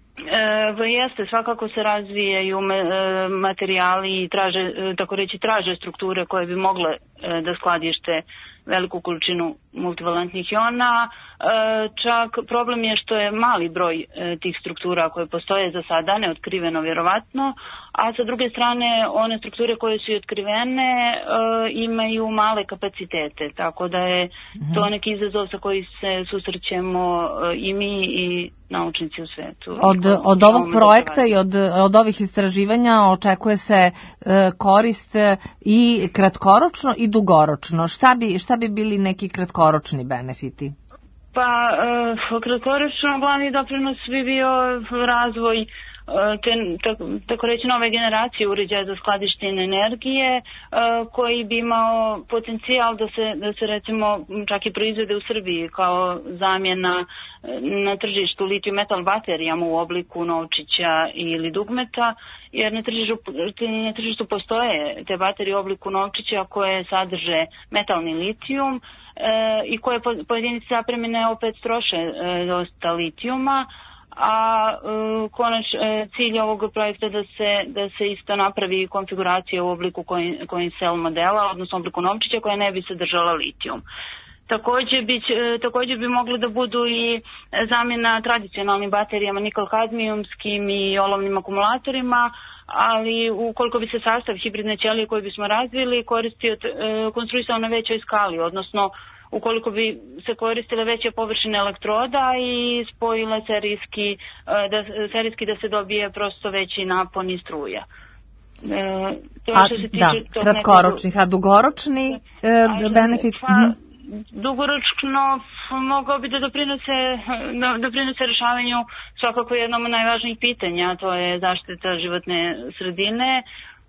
E, jeste, svakako se razvijaju materijali i traže, tako reći, traže strukture koje bi mogle e, da skladište veliku količinu multivalentnih iona. E, čak problem je što je mali broj e, tih struktura koje postoje za sada, neotkriveno vjerovatno, a sa druge strane one strukture koje su otkrivene e, imaju male kapacitete, tako da je mm-hmm. to neki izazov sa koji se susrećemo e, i mi i naučnici u svetu. Od, od ovog projekta i od, od ovih istraživanja očekuje se e, korist i kratkoročno i dugoročno. Šta bi, šta bi bili neki kratkoročni benefiti? Pa, e, kratkoročno glavni doprinos bi bio razvoj te, tako, tako reći, nove generacije uređaja za skladištenje energije, koji bi imao potencijal da se, da se recimo čak i proizvede u Srbiji kao zamjena na tržištu litijum metal baterijama u obliku novčića ili dugmeta, jer na tržištu, na tržištu postoje te baterije u obliku novčića koje sadrže metalni litijum e, i koje po, po jedinici zapremine opet troše e, dosta litijuma, a e, konač, e, cilj ovog projekta da se, da se isto napravi konfiguracija u obliku coin, coin cell modela, odnosno obliku novčića koja ne bi sadržala litijum. Također bi, također bi mogli da budu i zamjena tradicionalnim baterijama nikel-kadmijumskim i olovnim akumulatorima, ali ukoliko bi se sastav hibridne ćelije koje bismo razvili koristio, konstruisao na većoj skali, odnosno ukoliko bi se koristile veće površine elektroda i spojile serijski da, serijski da se dobije prosto veći napon i struja. E, to a, se da, kratkoročnih, nekog... a dugoročni e, benefit? Pa, dugoročno mogao bi da doprinose, doprinose rješavanju svakako jednom od najvažnijih pitanja, to je zaštita životne sredine. E,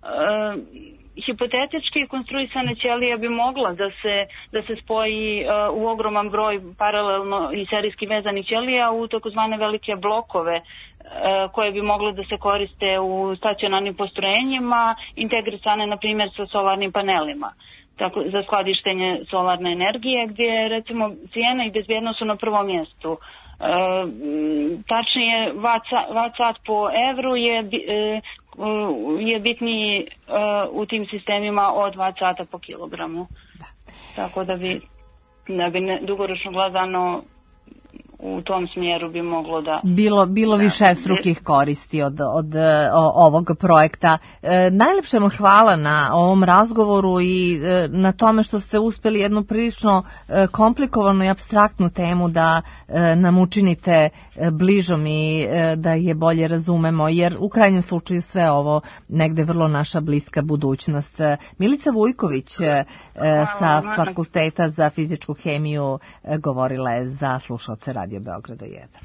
hipotetički konstruisane ćelije bi mogla da se, da se spoji uh, u ogroman broj paralelno i serijski vezanih ćelija u takozvane velike blokove uh, koje bi mogle da se koriste u stacionarnim postrojenjima, integrisane na primjer sa solarnim panelima. Tako, za skladištenje solarne energije, gdje recimo cijena i bezbjednost su na prvom mjestu. E, tačnije, watt sat po evru je, e, je bitniji e, u tim sistemima od watt sata po kilogramu. Da. Tako da bi, da bi ne, dugoročno gledano u tom smjeru bi moglo da... Bilo, bilo više strukih koristi od, od o, ovog projekta. E, najlepše vam hvala na ovom razgovoru i e, na tome što ste uspjeli jednu prilično e, komplikovanu i apstraktnu temu da e, nam učinite e, bližom i e, da je bolje razumemo, jer u krajnjem slučaju sve ovo negde vrlo naša bliska budućnost. E, Milica Vujković e, sa Fakulteta za fizičku hemiju e, govorila je za slušalce Radio Beograda jedan.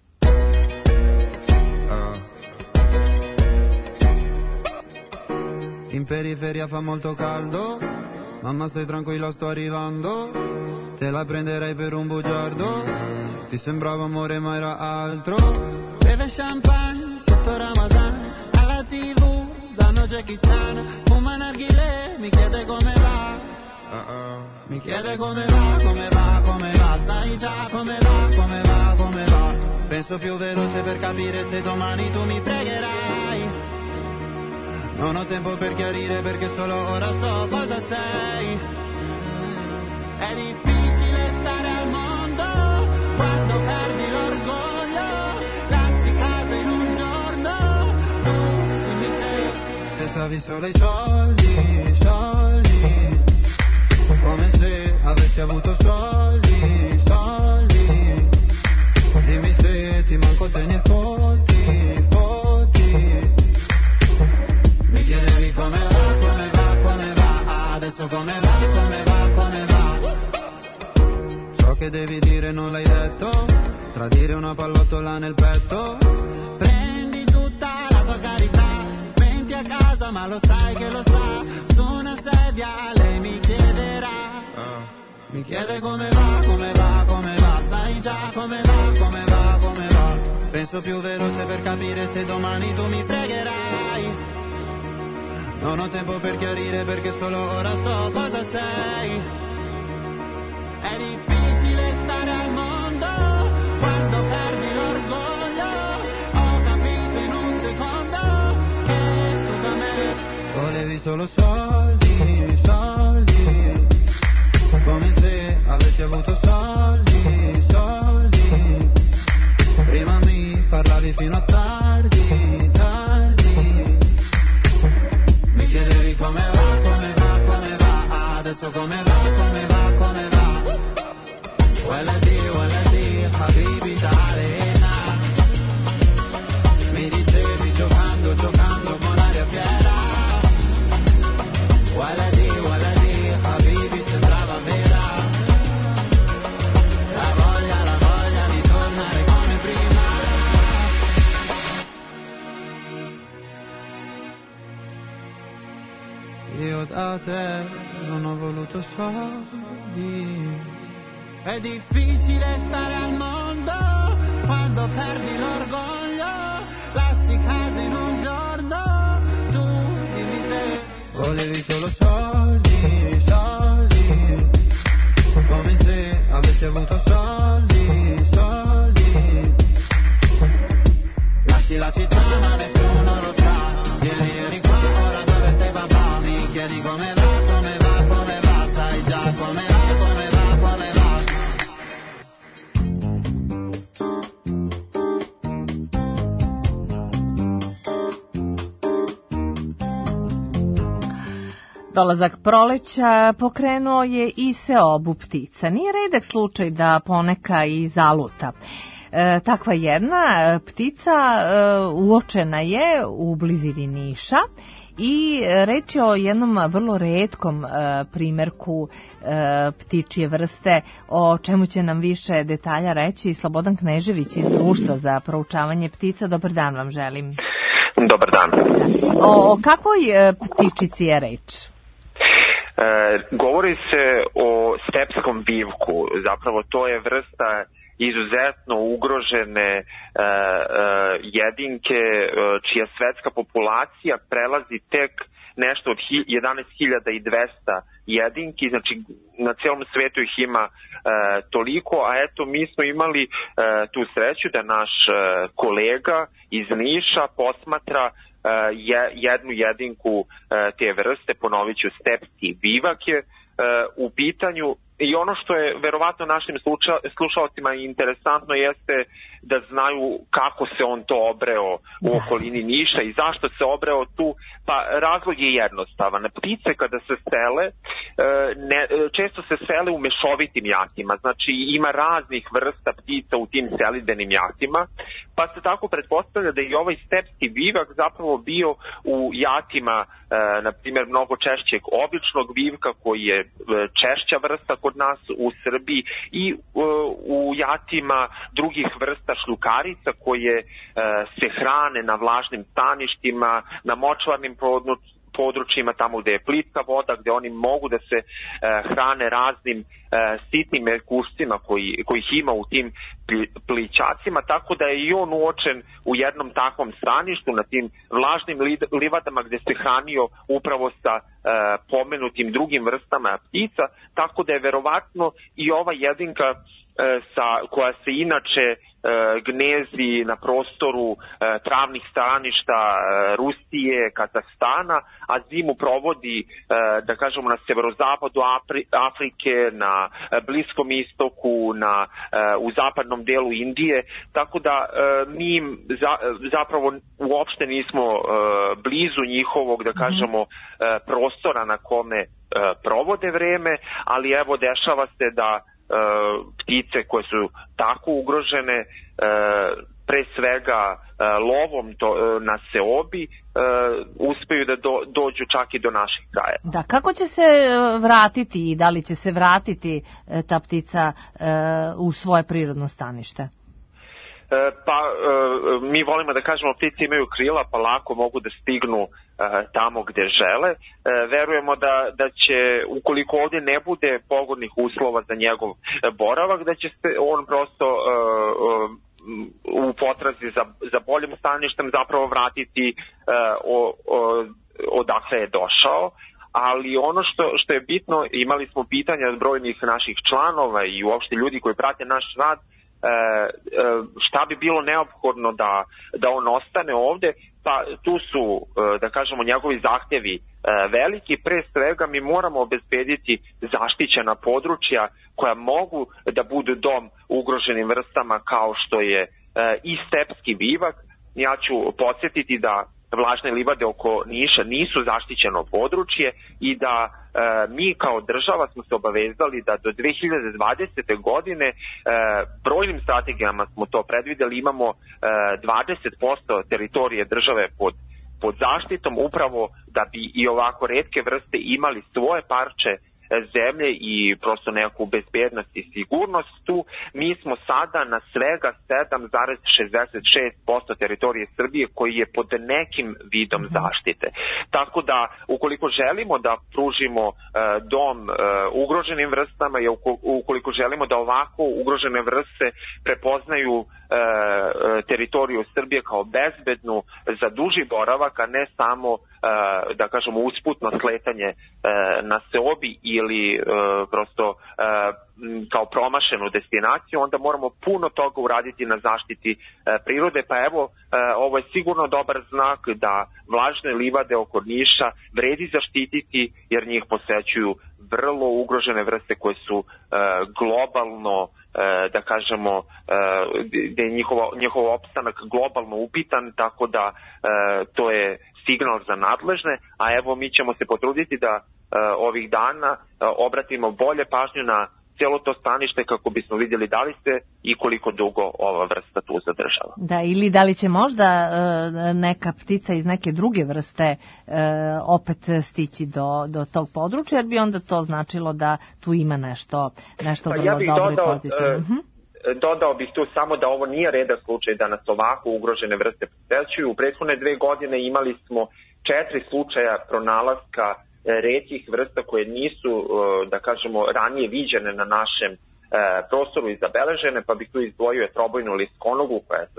In periferia fa molto caldo, mamma stai tranquilla sto arrivando, te la prenderei per un bugiardo, ti sembrava amore ma era altro, beve champagne sotto Ramadan, alla tv danno Jackie Chan, fuma narghilè, mi chiede come va, uh-uh. mi chiede come va, come va, come va, sai già come va, come va, come va, penso più veloce per capire se domani tu mi pregherai. Non ho tempo per chiarire perché solo ora so cosa sei. È difficile stare al mondo quando perdi l'orgoglio. Lasci casa in un giorno. Tu dimmi se pensavi solo ai soldi, soldi. Come se avessi avuto soldi, soldi. Dimmi se ti manco te ne fotti. Come va, come va, come va, adesso come va, come va, come va. So che devi dire non l'hai detto, tradire una pallottola nel petto. Prendi tutta la tua carità, menti a casa ma lo sai che lo sa. Su una sedia lei mi chiederà, mi chiede come va, come va, come va. Sai già come va, come va, come va. Penso più veloce per capire se domani tu mi pregherai. Non ho tempo per chiarire perché solo ora so cosa sei. È difficile stare al mondo quando perdi l'orgoglio. Ho capito in un secondo che tu da me volevi solo soldi, soldi. Come se avessi avuto soldi, soldi. Prima mi parlavi fino a tardi, tardi. Chiedevi come va, come va, come va, adesso come va, come va, come va. Waladi, waladi, habibi d'arena. Mi dicevi giocando, giocando con aria fiera. Waladi, waladi, habibi sembrava vera. La voglia, la voglia di tornare come prima. Io da te non ho voluto soldi. È difficile stare al mondo quando perdi l'orgoglio. Lasci casa in un giorno. Tu dimmi se volevi solo soldi, soldi. Come se avessi avuto soldi, soldi. Lasci la città ma nessuno lo sa. Ieri eri qua, ora dove sei papà? Chiedi come va, come va, come va, sai già come va, come va, come va. Dolazak proleća pokrenuo je i seobu ptica. Nije redak slučaj da poneka i zaluta. E, takva jedna ptica e, uočena je u blizini Niša i reč je o jednom vrlo retkom e, primjerku e, ptičje vrste, o čemu će nam više detalja reći Slobodan Knežević iz Društva za proučavanje ptica. Dobar dan vam želim. Dobar dan. O, o kakvoj e, ptičici je reč? E, govori se o stepskom bivku, zapravo to je vrsta izuzetno ugrožene e, e, jedinke e, čija svetska populacija prelazi tek nešto od jedanaest hiljada dvesta jedinki, znači na celom svetu ih ima e, toliko, a eto mi smo imali e, tu sreću da naš e, kolega iz Niša posmatra e, jednu jedinku e, te vrste, ponovit ću, stepski bivak je e, u pitanju. I ono što je verovatno našim sluča, slušalcima interesantno jeste da znaju kako se on to obreo u okolini Niša i zašto se obreo tu. Pa razlog je jednostavan. Ptice kada se sele, ne, često se sele u mešovitim jatima, znači ima raznih vrsta ptica u tim selidbenim jatima, pa se tako pretpostavlja da je i ovaj stepski bivak zapravo bio u jatima, na primjer, mnogo češćeg običnog bivka koji je češća vrsta kod nas u Srbiji i u jatima drugih vrsta šljukarica koje se hrane na vlažnim staništima, na močvarnim područjima, tamo gde je plitka voda, gde oni mogu da se hrane raznim sitnim mekušcima koji, kojih ima u tim plićacima, tako da je i on uočen u jednom takvom staništu na tim vlažnim livadama gde se hranio upravo sa pomenutim drugim vrstama ptica, tako da je verovatno i ova jedinka sa, koja se inače gnezi na prostoru travnih staništa Rusije, Kazahstana, a zimu provodi, da kažemo, na severozapadu Afrike, na Bliskom istoku, na, u zapadnom delu Indije, tako da mi im zapravo uopšte nismo blizu njihovog, da kažemo, prostora na kome provode vreme, ali evo dešava se da ptice koje su tako ugrožene, pre svega lovom to, na seobi, uspeju da do, dođu čak i do naših kraja. Da, kako će se vratiti i da li će se vratiti ta ptica u svoje prirodno stanište? Pa mi volimo da kažemo ptice imaju krila pa lako mogu da stignu tamo gde žele. Verujemo da, da će, ukoliko ovdje ne bude pogodnih uslova za njegov boravak, da će se on prosto u potrazi za, za boljim staništem zapravo vratiti o, o, odakle je došao. Ali ono što, što je bitno, imali smo pitanja od brojnih naših članova i uopšte ljudi koji prate naš rad, šta bi bilo neophodno da, da on ostane ovde, pa tu su, da kažemo, njegovi zahtjevi veliki. Pre svega mi moramo obezbediti zaštićena područja koja mogu da budu dom ugroženim vrstama kao što je i stepski bivak. Ja ću podsjetiti da vlažne livade oko Niša nisu zaštićeno područje i da e, mi kao država smo se obavezali da do dve hiljade dvadesete godine e, brojnim strategijama smo to predvideli, imamo e, dvadeset posto teritorije države pod, pod zaštitom, upravo da bi i ovako retke vrste imali svoje parče zemlje i prosto neku bezbednost i sigurnost tu. Mi smo sada na svega sedam zarez šezdeset šest posto teritorije Srbije koji je pod nekim vidom zaštite. Tako da ukoliko želimo da pružimo uh, dom uh, ugroženim vrstama i ukoliko želimo da ovako ugrožene vrste prepoznaju uh, teritoriju Srbije kao bezbednu za duži boravak, a ne samo Uh, da kažemo usputno sletanje uh, na seobi ili uh, prosto uh, kao promašenu destinaciju, onda moramo puno toga uraditi na zaštiti uh, prirode, pa evo uh, ovo je sigurno dobar znak da vlažne livade oko Niša vredi zaštititi jer njih posećuju vrlo ugrožene vrste koje su uh, globalno, uh, da kažemo, uh, da je njihova, njihov opstanak globalno upitan, tako da uh, to je signal za nadležne, a evo mi ćemo se potruditi da uh, ovih dana uh, obratimo bolje pažnju na cijelo to stanište kako bismo vidjeli da li se i koliko dugo ova vrsta tu zadržava. Da, ili da li će možda uh, neka ptica iz neke druge vrste uh, opet stići do, do tog područja, jer bi onda to značilo da tu ima nešto, nešto pa vrlo ja dobro dodao, i pozitivno. Uh, uh, Dodao bih tu samo da ovo nije redak slučaj da nas ovako ugrožene vrste posećuju. U prethodne dve godine imali smo četiri slučaja pronalaska retkih vrsta koje nisu, da kažemo, ranije viđene na našem prostoru i zabeležene, pa bih tu izdvojio trobojnu liskonogu koja je sa,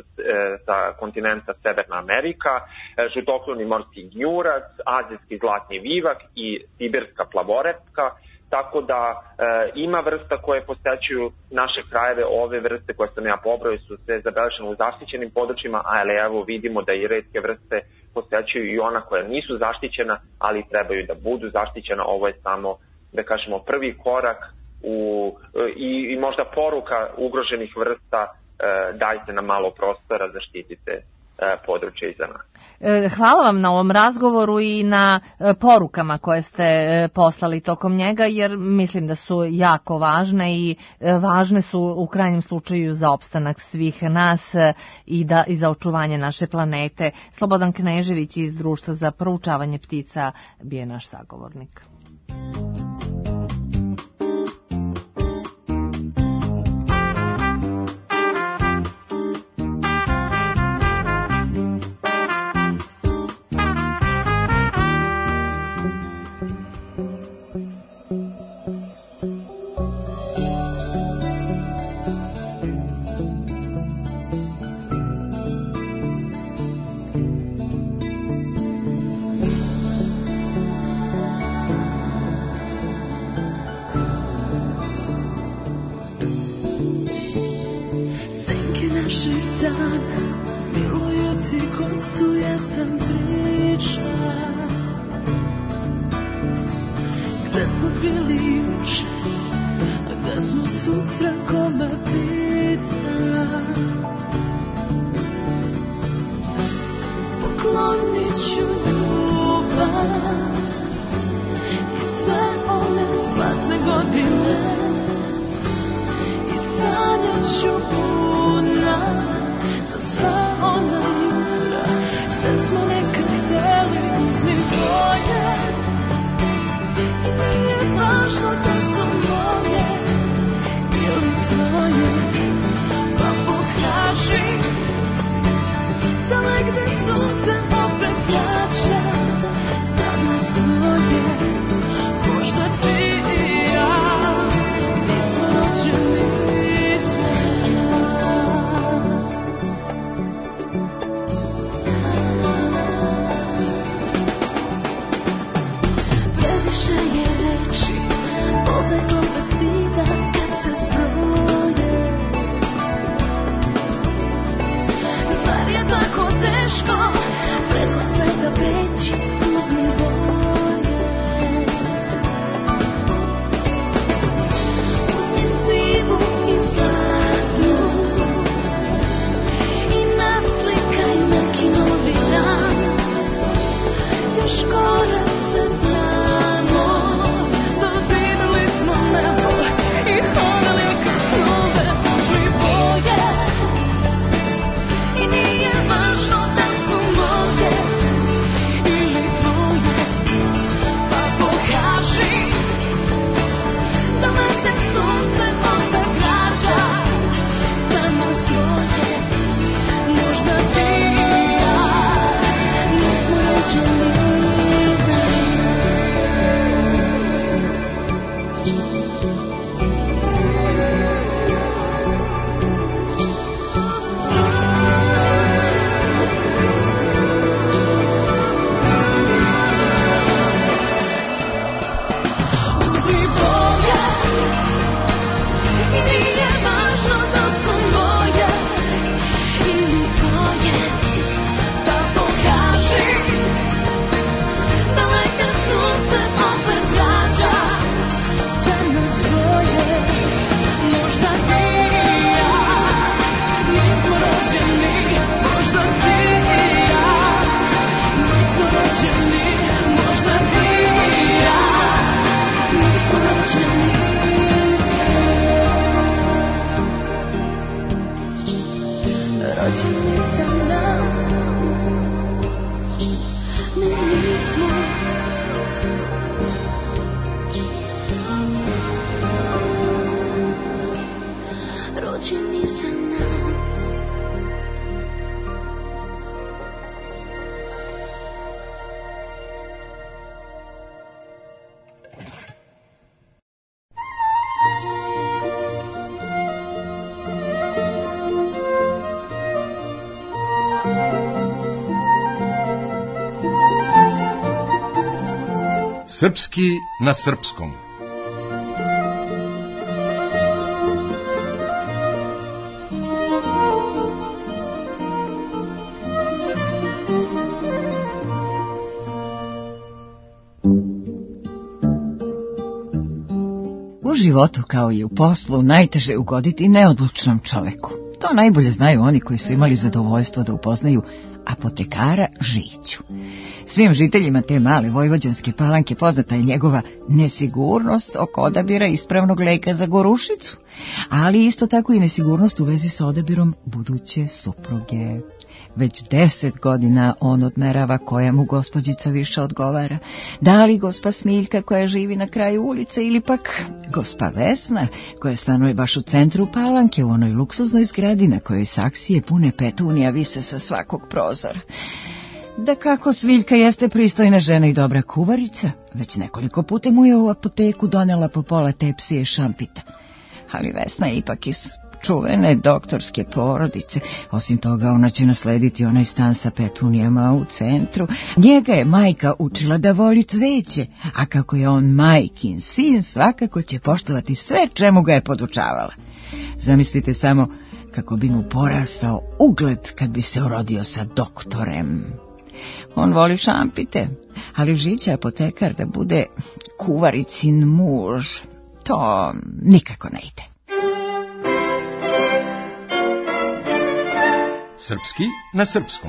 sa kontinenta Severna Amerika, žutokloni morski gnjurac, azijski zlatni vivak i sibirska plavorepka. Tako da e, ima vrsta koje posećuju naše krajeve, ove vrste koje sam ja pobrojao su sve zabeležene u zaštićenim područjima, ali evo vidimo da i retke vrste posećuju i ona koja nisu zaštićena, ali trebaju da budu zaštićena. Ovo je samo, da kažemo, prvi korak u, i, i možda poruka ugroženih vrsta dajte nam malo prostora, zaštitite područje iza nas. Hvala vam na ovom razgovoru i na porukama koje ste poslali tokom njega, jer mislim da su jako važne i važne su u krajnjem slučaju za opstanak svih nas i, da, i za očuvanje naše planete. Slobodan Knežević iz Društva za proučavanje ptica bio je naš sagovornik. Srpski na srpskom. životu, kao i u poslu, najteže ugoditi neodlučnom čoveku. To najbolje znaju oni koji su imali zadovoljstvo da upoznaju apotekara Žiću. Svim žiteljima te male vojvođanske Palanke poznata je njegova nesigurnost oko odabira ispravnog leka za gorušicu, ali isto tako i nesigurnost u vezi sa odabirom buduće supruge. Već deset godina on odmerava koja mu gospođica više odgovara. Da li gospa Smiljka koja živi na kraju ulice ili pak gospa Vesna koja stanuje baš u centru Palanke u onoj luksuznoj zgradi na kojoj saksije pune petunija vise sa svakog prozora. Da kako Smiljka jeste pristojna žena i dobra kuvarica, već nekoliko puta mu je u apoteku donela po pola tepsije šampita. Ali Vesna je ipak iz čuvene doktorske porodice. Osim toga, ona će naslediti onaj stan sa petunijama u centru. Njega je majka učila da voli cveće, a kako je on majkin sin, svakako će poštovati sve čemu ga je podučavala. Zamislite samo kako bi mu porastao ugled kad bi se urodio sa doktorem. On voli šampite, ali Žića apotekar da bude kuvaricin muž, to nikako ne ide. Srpski na srpskom.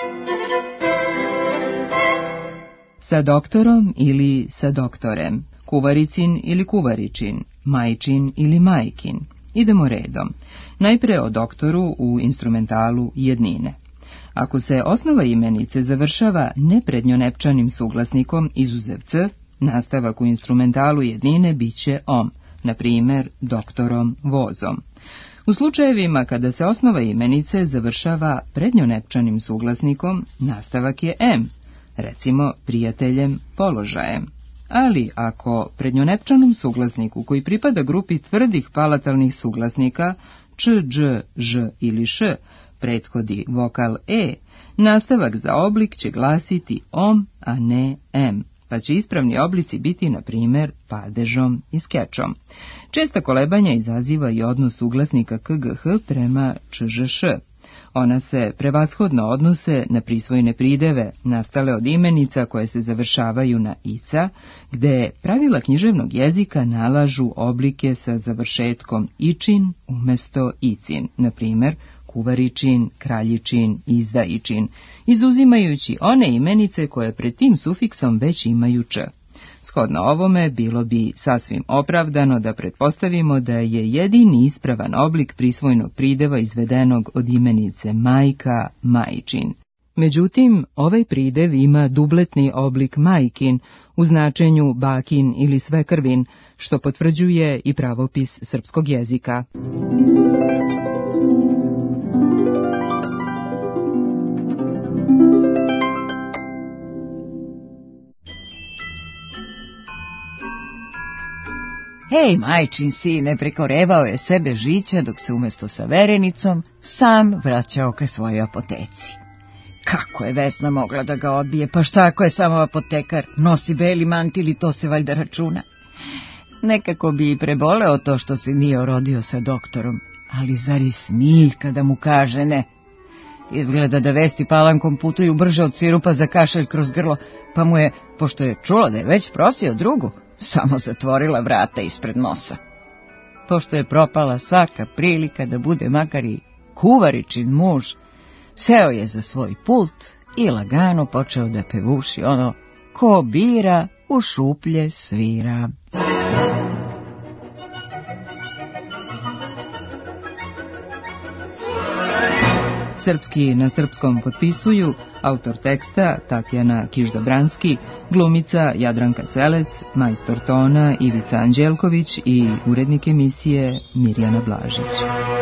Sa doktorom ili sa doktorem, kuvaricin ili kuvaričin, majčin ili majkin. Idemo redom. Najpre o doktoru u instrumentalu jednine. Ako se osnova imenice završava neprednjonepčanim suglasnikom izuzev c, nastavak u instrumentalu jednine biće om, na primjer doktorom vozom. U slučajevima kada se osnova imenice završava prednjonepčanim suglasnikom, nastavak je m, recimo prijateljem položajem. Ali ako prednjonepčanom suglasniku koji pripada grupi tvrdih palatalnih suglasnika č, dž, ž ili š prethodi vokal e, nastavak za oblik će glasiti om, a ne m, pa će ispravni oblici biti, na primjer, padežom i skečom. Česta kolebanja izaziva i odnos suglasnika k, g, h prema č, ž, š. Ona se prevashodno odnose na prisvojne prideve, nastale od imenica koje se završavaju na ica, gde pravila književnog jezika nalažu oblike sa završetkom ičin umesto icin, na primjer, kuvaričin, kraljičin, izdajičin, izuzimajući one imenice koje pred tim sufiksom već imaju č. Shodno ovome, bilo bi sasvim opravdano da pretpostavimo da je jedini ispravan oblik prisvojnog prideva izvedenog od imenice majka, majčin. Međutim, ovaj pridev ima dubletni oblik majkin u značenju bakin ili svekrvin, što potvrđuje i pravopis srpskog jezika. Hej, majčin sine, prekorevao je sebe Žića dok se umjesto sa verenicom sam vraćao ka svojoj apoteci. Kako je Vesna mogla da ga odbije, pa šta ako je samo apotekar, nosi beli mantil i to se valjda računa. Nekako bi i preboleo to što se nije rodio sa doktorom, ali zar i Smiljka da mu kaže ne? Izgleda da vesti Palankom putuju brže od sirupa za kašalj kroz grlo, pa mu je, pošto je čula da je već prosio drugu, samo zatvorila vrata ispred nosa. Pošto je propala svaka prilika da bude makar i kuvaričin muž, seo je za svoj pult i lagano počeo da pevuši ono ko bira u šuplje svira. Srpski na srpskom potpisuju autor teksta Tatjana Kiš-Dobranski, glumica Jadranka Selec, majstor tona Ivica Anđelković i urednik emisije Mirjana Blažić.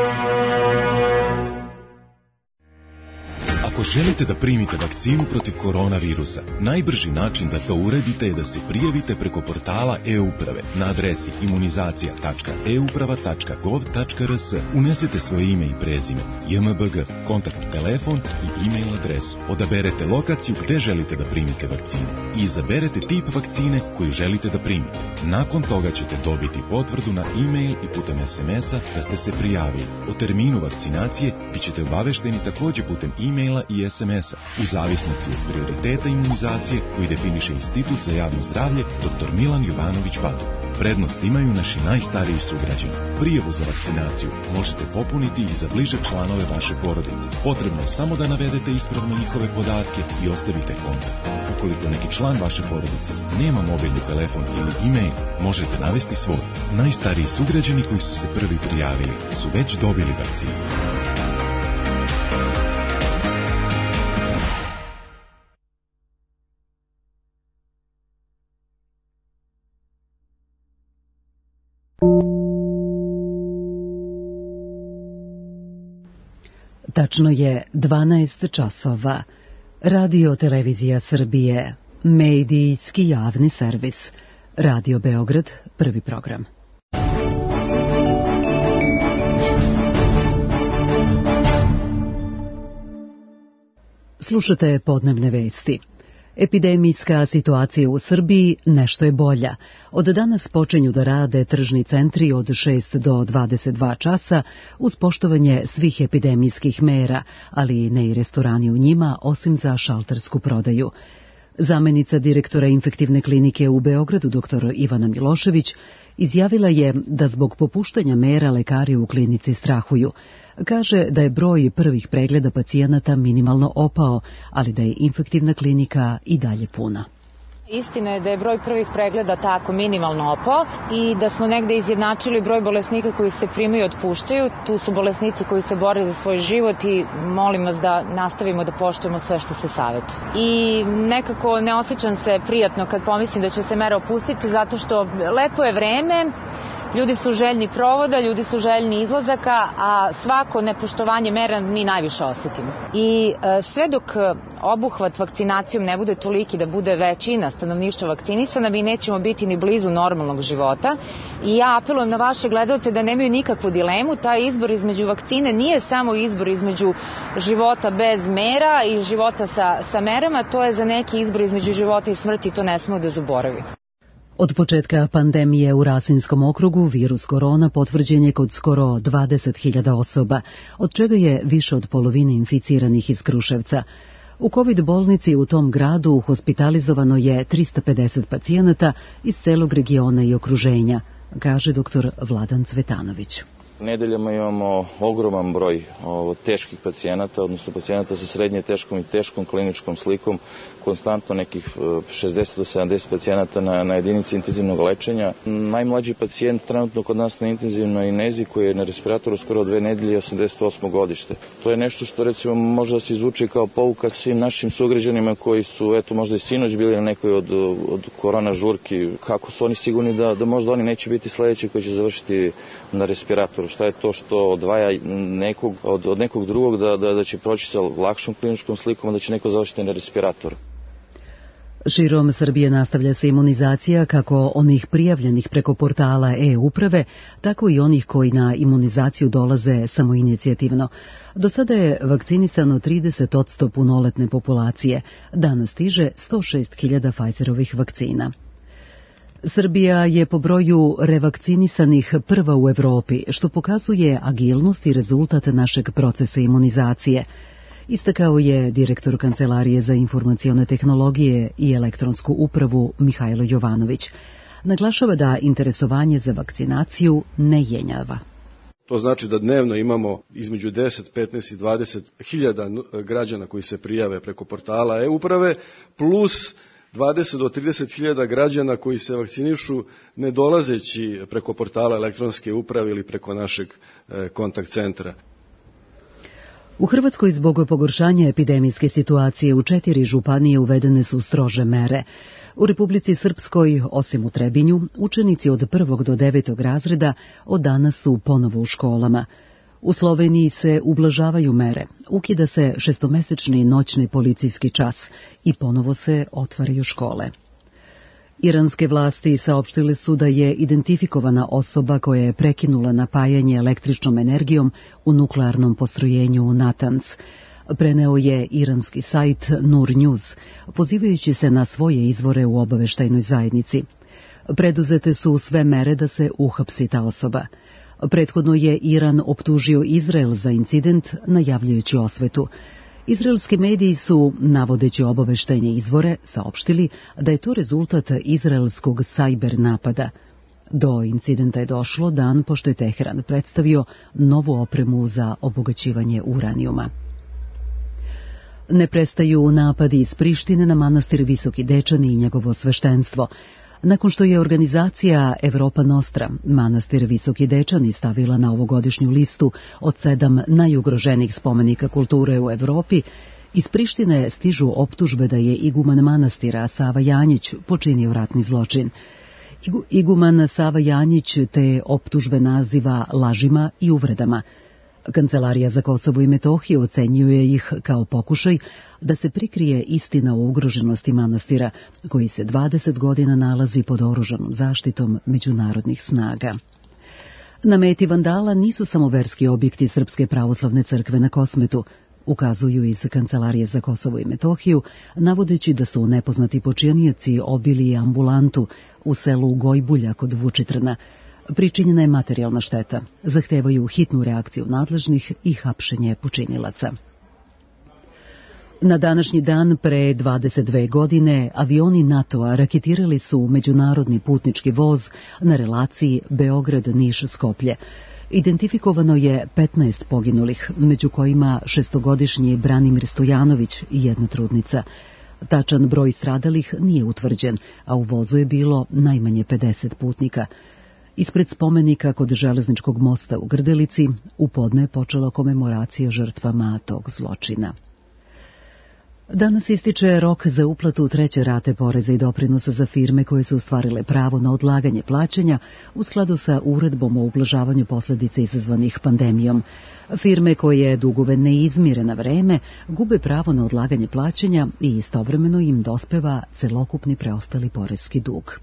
Ako želite da primite vakcinu protiv koronavirusa, najbrži način da to uradite je da se prijavite preko portala e-uprave na adresi imunizacija tačka e uprava tačka gov tačka r s. Unesete svoje ime i prezime, j m b g, kontakt telefon i e-mail adresu. Odaberete lokaciju gde želite da primite vakcinu i izaberete tip vakcine koju želite da primite. Nakon toga ćete dobiti potvrdu na e-mail i putem es em es a da ste se prijavili. O terminu vakcinacije bit ćete obavešteni takođe putem e-maila i es em es-a, u zavisnosti od prioriteta imunizacije koji definiše Institut za javno zdravlje doktor Milan Jovanović Badu. Prednost imaju naši najstariji sugrađani. Prijavu za vakcinaciju možete popuniti i za bliže članove vaše porodice. Potrebno je samo da navedete ispravno njihove podatke i ostavite kontakt. Ukoliko neki član vaše porodice nema mobilni telefon ili e-mail, možete navesti svoj. Najstariji sugrađani koji su se prvi prijavili su već dobili vakcinu. Tačno je dvanaest časova. Radio Televizija Srbije, medijski javni servis. Radio Beograd, prvi program. Slušate podnevne vesti. Epidemijska situacija u Srbiji nešto je bolja. Od danas počinju da rade tržni centri od šest do dvadeset dva časa uz poštovanje svih epidemijskih mera, ali ne i restorani u njima, osim za šaltersku prodaju. Zamenica direktora infektivne klinike u Beogradu, doktor Ivana Milošević, izjavila je da zbog popuštanja mera lekari u klinici strahuju. Kaže da je broj prvih pregleda pacijenata minimalno opao, ali da je infektivna klinika i dalje puna. Istina je da je broj prvih pregleda tako minimalno opao i da smo negde izjednačili broj bolesnika koji se primaju i otpuštaju. Tu su bolesnici koji se bore za svoj život i molim vas da nastavimo da poštujemo sve što se savjetuje. I nekako ne osjećam se prijatno kad pomislim da će se mera opustiti, zato što lepo je vreme, ljudi su željni provoda, ljudi su željni izlazaka, a svako nepoštovanje mera mi najviše osjetimo. I e, sve dok obuhvat vakcinacijom ne bude toliki da bude većina stanovništva vakcinisana, mi nećemo biti ni blizu normalnog života. I ja apelujem na vaše gledalce da nemaju nikakvu dilemu. Taj izbor između vakcine nije samo izbor između života bez mera i života sa, sa merama, to je za neki izbor između života i smrti, to ne smemo da zaboravimo. Od početka pandemije u Rasinskom okrugu virus korona potvrđen je kod skoro dvadeset hiljada osoba, od čega je više od polovine inficiranih iz Kruševca. U COVID bolnici u tom gradu hospitalizovano je trista pedeset pacijenata iz celog regiona i okruženja, kaže doktor Vladan Cvetanović. Nedeljama imamo ogroman broj o, teških pacijenata, odnosno pacijenata sa srednje teškom i teškom kliničkom slikom, konstantno nekih šezdeset do sedamdeset pacijenata na, na jedinici intenzivnog lečenja. Najmlađi pacijent trenutno kod nas na intenzivnoj nezi koji je na respiratoru skoro dve nedelje, osamdeset osmo godište. To je nešto što recimo može da se izvuče kao pouka svim našim sugrađanima koji su eto možda i sinoć bili na nekoj od, od korona žurki. Kako su oni sigurni da, da možda oni neće biti sledeći koji će završiti na respiratoru? Šta je to što odvaja nekog od, od nekog drugog da, da, da će proći sa lakšom kliničkom slikom, a da će neko završiti na respiratoru? Širom Srbije nastavlja se imunizacija kako onih prijavljenih preko portala e-uprave, tako i onih koji na imunizaciju dolaze samoinicijativno. Do sada je vakcinisano trideset posto punoletne populacije. Danas stiže sto šest hiljada Pfizerovih vakcina. Srbija je po broju revakcinisanih prva u Evropi, što pokazuje agilnost i rezultat našeg procesa imunizacije. Istakao je direktor Kancelarije za informacione tehnologije i elektronsku upravu Mihajlo Jovanović. Naglašava da interesovanje za vakcinaciju ne jenjava. To znači da dnevno imamo između deset, petnaest i dvadeset hiljada građana koji se prijave preko portala e-uprave, plus dvadeset do trideset hiljada građana koji se vakcinišu ne dolazeći preko portala elektronske uprave ili preko našeg kontakt centra. U Hrvatskoj zbog pogoršanja epidemijske situacije u četiri županije uvedene su strože mere. U Republici Srpskoj, osim u Trebinju, učenici od prvog do devetog razreda od danas su ponovo u školama. U Sloveniji se ublažavaju mere, ukida se šestomesečni noćni policijski čas i ponovo se otvaraju škole. Iranske vlasti saopštile su da je identifikovana osoba koja je prekinula napajanje električnom energijom u nuklearnom postrojenju u Natanz. Preneo je iranski sajt Nur News, pozivajući se na svoje izvore u obaveštajnoj zajednici. Preduzete su sve mere da se uhapsi ta osoba. Prethodno je Iran optužio Izrael za incident, najavljujući osvetu. Izraelski mediji su, navodeći obaveštajne izvore, saopštili da je to rezultat izraelskog sajber napada. Do incidenta je došlo dan pošto je Teheran predstavio novu opremu za obogaćivanje uranijuma. Ne prestaju napadi iz Prištine na manastir Visoki Dečani i njegovo sveštenstvo. Nakon što je organizacija Evropa Nostra manastir Visoki Dečani stavila na ovogodišnju listu od sedam najugroženijih spomenika kulture u Evropi, iz Prištine stižu optužbe da je iguman manastira Sava Janjić počinio ratni zločin. Iguman Sava Janjić te optužbe naziva lažima i uvredama. Kancelarija za Kosovo i Metohiju ocenjuje ih kao pokušaj da se prikrije istina o ugroženosti manastira, koji se dvadeset godina nalazi pod oružanom zaštitom međunarodnih snaga. Na meti vandala nisu samo verski objekti Srpske pravoslavne crkve na Kosmetu, ukazuju iz Kancelarije za Kosovo i Metohiju, navodeći da su nepoznati počinioci obili ambulantu u selu Gojbulja kod Vučitrna. Pričinjena je materijalna šteta, zahtevaju hitnu reakciju nadležnih i hapšenje počinilaca. Na današnji dan pre dvadeset dve godine avioni NATO-a raketirali su međunarodni putnički voz na relaciji Beograd-Niš-Skoplje. Identifikovano je petnaest poginulih, među kojima šestogodišnji Branimir Stojanović i jedna trudnica. Tačan broj stradalih nije utvrđen, a u vozu je bilo najmanje pedeset putnika. Ispred spomenika kod železničkog mosta u Grdelici u podne je počela komemoracija žrtvama tog zločina. Danas ističe rok za uplatu treće rate poreza i doprinosa za firme koje su ostvarile pravo na odlaganje plaćanja u skladu sa uredbom o ublažavanju posljedica izazvanih pandemijom. Firme koje dugove ne izmire na vreme gube pravo na odlaganje plaćanja i istovremeno im dospeva celokupni preostali porezki dug.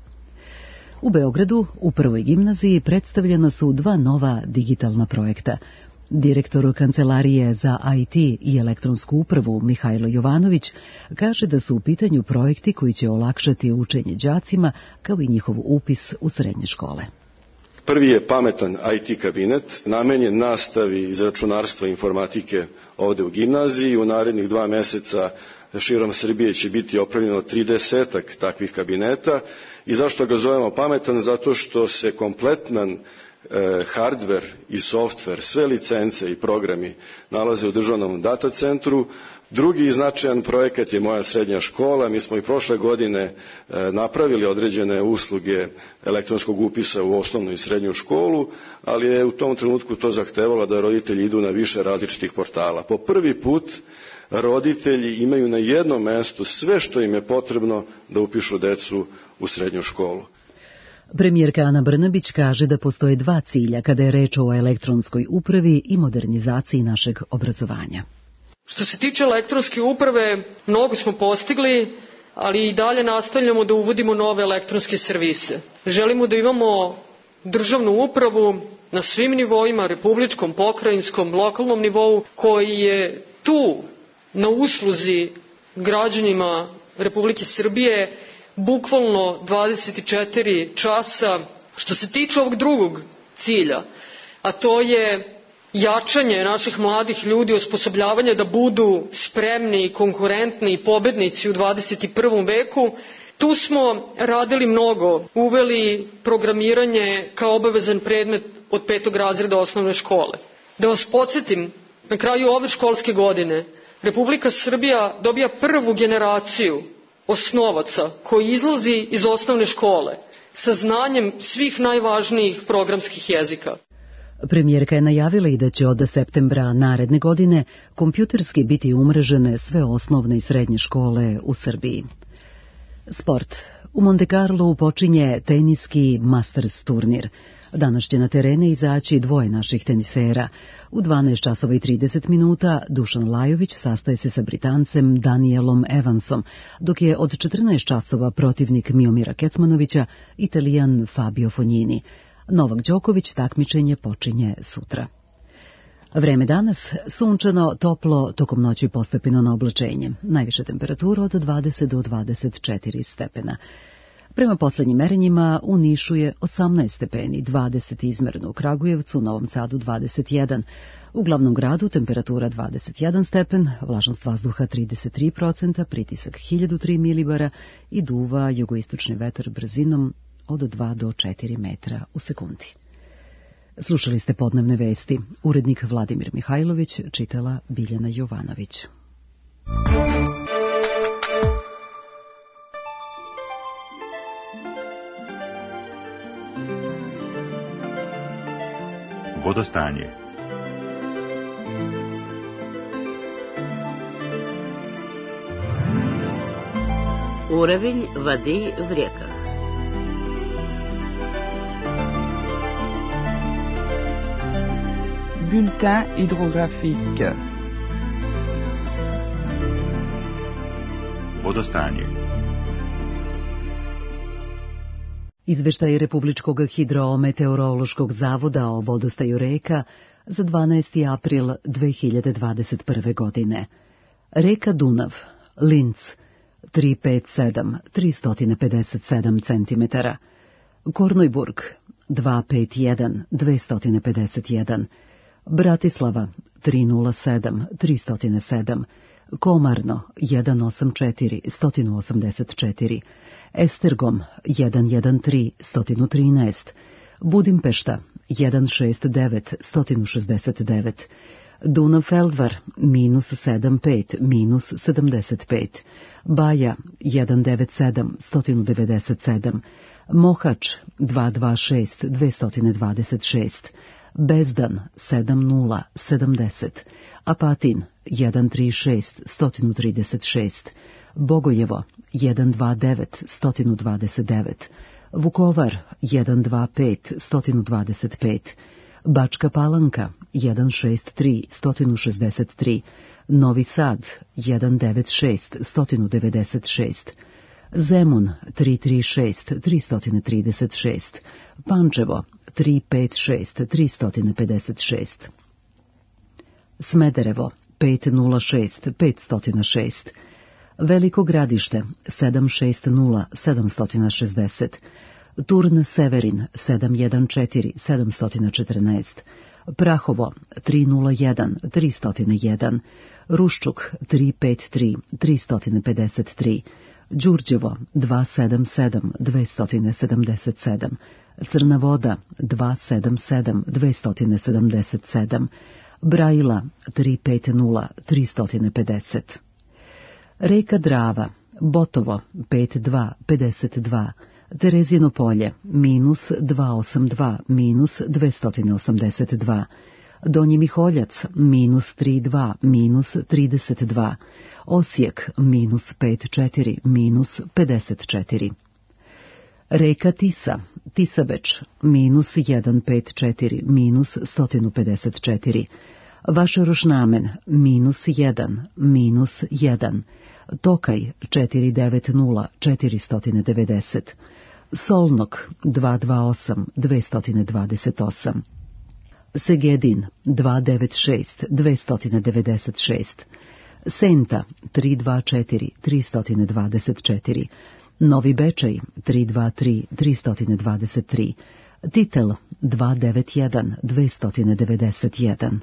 U Beogradu, u prvoj gimnaziji, predstavljena su dva nova digitalna projekta. Direktor Kancelarije za I T i elektronsku upravu Mihajlo Jovanović kaže da su u pitanju projekti koji će olakšati učenje đacima kao i njihov upis u srednje škole. Prvi je pametan I T kabinet, namenjen nastavi iz računarstva i informatike ovde u gimnaziji. U narednih dva meseca širom Srbije će biti opremljeno tridesetak takvih kabineta. I zašto ga zovemo pametan? Zato što se kompletan e, hardver i softver, sve licence i programi nalaze u državnom data centru. Drugi značajan projekat je moja srednja škola. Mi smo i prošle godine e, napravili određene usluge elektronskog upisa u osnovnu i srednju školu, ali je u tom trenutku to zahtevalo da roditelji idu na više različitih portala. Po prvi put roditelji imaju na jednom mestu sve što im je potrebno da upišu decu u srednju školu. Premijerka Ana Brnabić kaže da postoje dva cilja kada je reč o elektronskoj upravi i modernizaciji našeg obrazovanja. Što se tiče elektronske uprave, mnogo smo postigli, ali i dalje nastavljamo da uvodimo nove elektronske servise. Želimo da imamo državnu upravu na svim nivoima, republičkom, pokrajinskom, lokalnom nivou, koji je tu na usluzi građanima Republike Srbije bukvalno dvadeset četiri časa. Što se tiče ovog drugog cilja, a to je jačanje naših mladih ljudi, osposobljavanje da budu spremni, konkurentni i pobednici u dvadeset prvom veku, tu smo radili mnogo. Uveli programiranje kao obavezan predmet od petog razreda osnovne škole. Da vas podsjetim, na kraju ove školske godine Republika Srbija dobija prvu generaciju osnovaca koji izlazi iz osnovne škole sa znanjem svih najvažnijih programskih jezika. Premijerka je najavila i da će od septembra naredne godine kompjuterski biti umrežene sve osnovne i srednje škole u Srbiji. Sport. U Monte Carlo počinje teniski Masters turnir. Danas će na terene izaći dvoje naših tenisera. U dvanaest časova i trideset minuta Dušan Lajović sastaje se sa Britancem Danielom Evansom, dok je od četrnaest časova protivnik Miomira Kecmanovića Italijan Fabio Fognini. Novak Đoković takmičenje počinje sutra. Vreme danas, sunčano, toplo, tokom noći postepeno na oblačenje. Najviše temperatura od dvadeset do dvadeset četiri stepena. Prema poslednjim merenjima u Nišu je osamnaest stepeni, dvadeset izmereno u Kragujevcu, Novom Sadu dvadeset jedan. U glavnom gradu temperatura dvadeset jedan stepen, vlažnost vazduha trideset tri procenta, pritisak hiljadu tri milibara i duva jugoistočni vetar brzinom od dva do četiri metra u sekundi. Slušali ste podnevne vesti. Urednik Vladimir Mihajlović, čitala Biljana Jovanović. Vodostanje. Уровень воды в реках. Bulletin hydrographique. Vodostanje. Izveštaj Republičkog hidrometeorološkog zavoda o vodostaju reka za dvanaesti april dve hiljade dvadeset prve. godine. Reka Dunav, Linz, tristo pedeset sedam, tristo pedeset sedam centimetara. Kornojburg, dvesta pedeset jedan, dvesta pedeset jedan. Bratislava, tristo nula sedam, tristo sedam. Komarno, sto osamdeset četiri, sto osamdeset četiri. Estergom, sto jedenaest tri, sto trinaest. Budimpešta, sto šezdeset devet, sto šezdeset devet. Dunav-Feldvar, minus sedamdeset pet, minus sedamdeset pet. Baja, sto devedeset sedam, sto devedeset sedam. Mohač, dvesta dvadeset šest, dvesta dvadeset šest. Bezdan, sedamdeset, sedamdeset. Apatin, sto trideset šest, sto trideset šest. Bogojevo, sto dvadeset devet, sto dvadeset devet. Vukovar, sto dvadeset pet, sto dvadeset pet. Bačka Palanka, sto šezdeset tri, sto šezdeset tri. Novi Sad, sto devedeset šest, sto devedeset šest. Zemun, tristo trideset šest, tristo trideset šest. Pančevo, tristo pedeset šest, tristo pedeset šest. Smederevo, petsto šest, petsto šest. Veliko Gradište, sedamsto šezdeset, sedamsto šezdeset. Turn Severin, sedamsto četrnaest, sedamsto četrnaest. Prahovo, tristo jedan, tristo jedan. Ruščuk, tristo pedeset tri, tristo pedeset tri. Đurđevo, dvesta sedamdeset sedam, dvesta sedamdeset sedam. Crna Voda, dvesta sedamdeset sedam, dvesta sedamdeset sedam. Brajila, tristo pedeset, tristo pedeset. Reka Drava, Botovo, pedeset dva, pedeset dva. Terezino polje, minus dvesta osamdeset dva, minus dvesta osamdeset dva. Donji Miholjac, minus trideset dva, minus trideset dva. Osijek, minus pedeset četiri, minus pedeset četiri. Reka Tisa, Tisabeč, minus sto pedeset četiri, minus sto pedeset četiri. Vašarošnamen, minus jedan, minus jedan. Tokaj, četiristo devedeset, četiristo devedeset. Solnok, dvesta dvadeset osam, dvesta dvadeset osam. Segedin, dvesta devedeset šest, dvesta devedeset šest. Senta, tristo dvadeset četiri, tristo dvadeset četiri. Novi Bečej, tristo dvadeset tri, tristo dvadeset tri. Titel, dvesta devedeset jedan, dvesta devedeset jedan.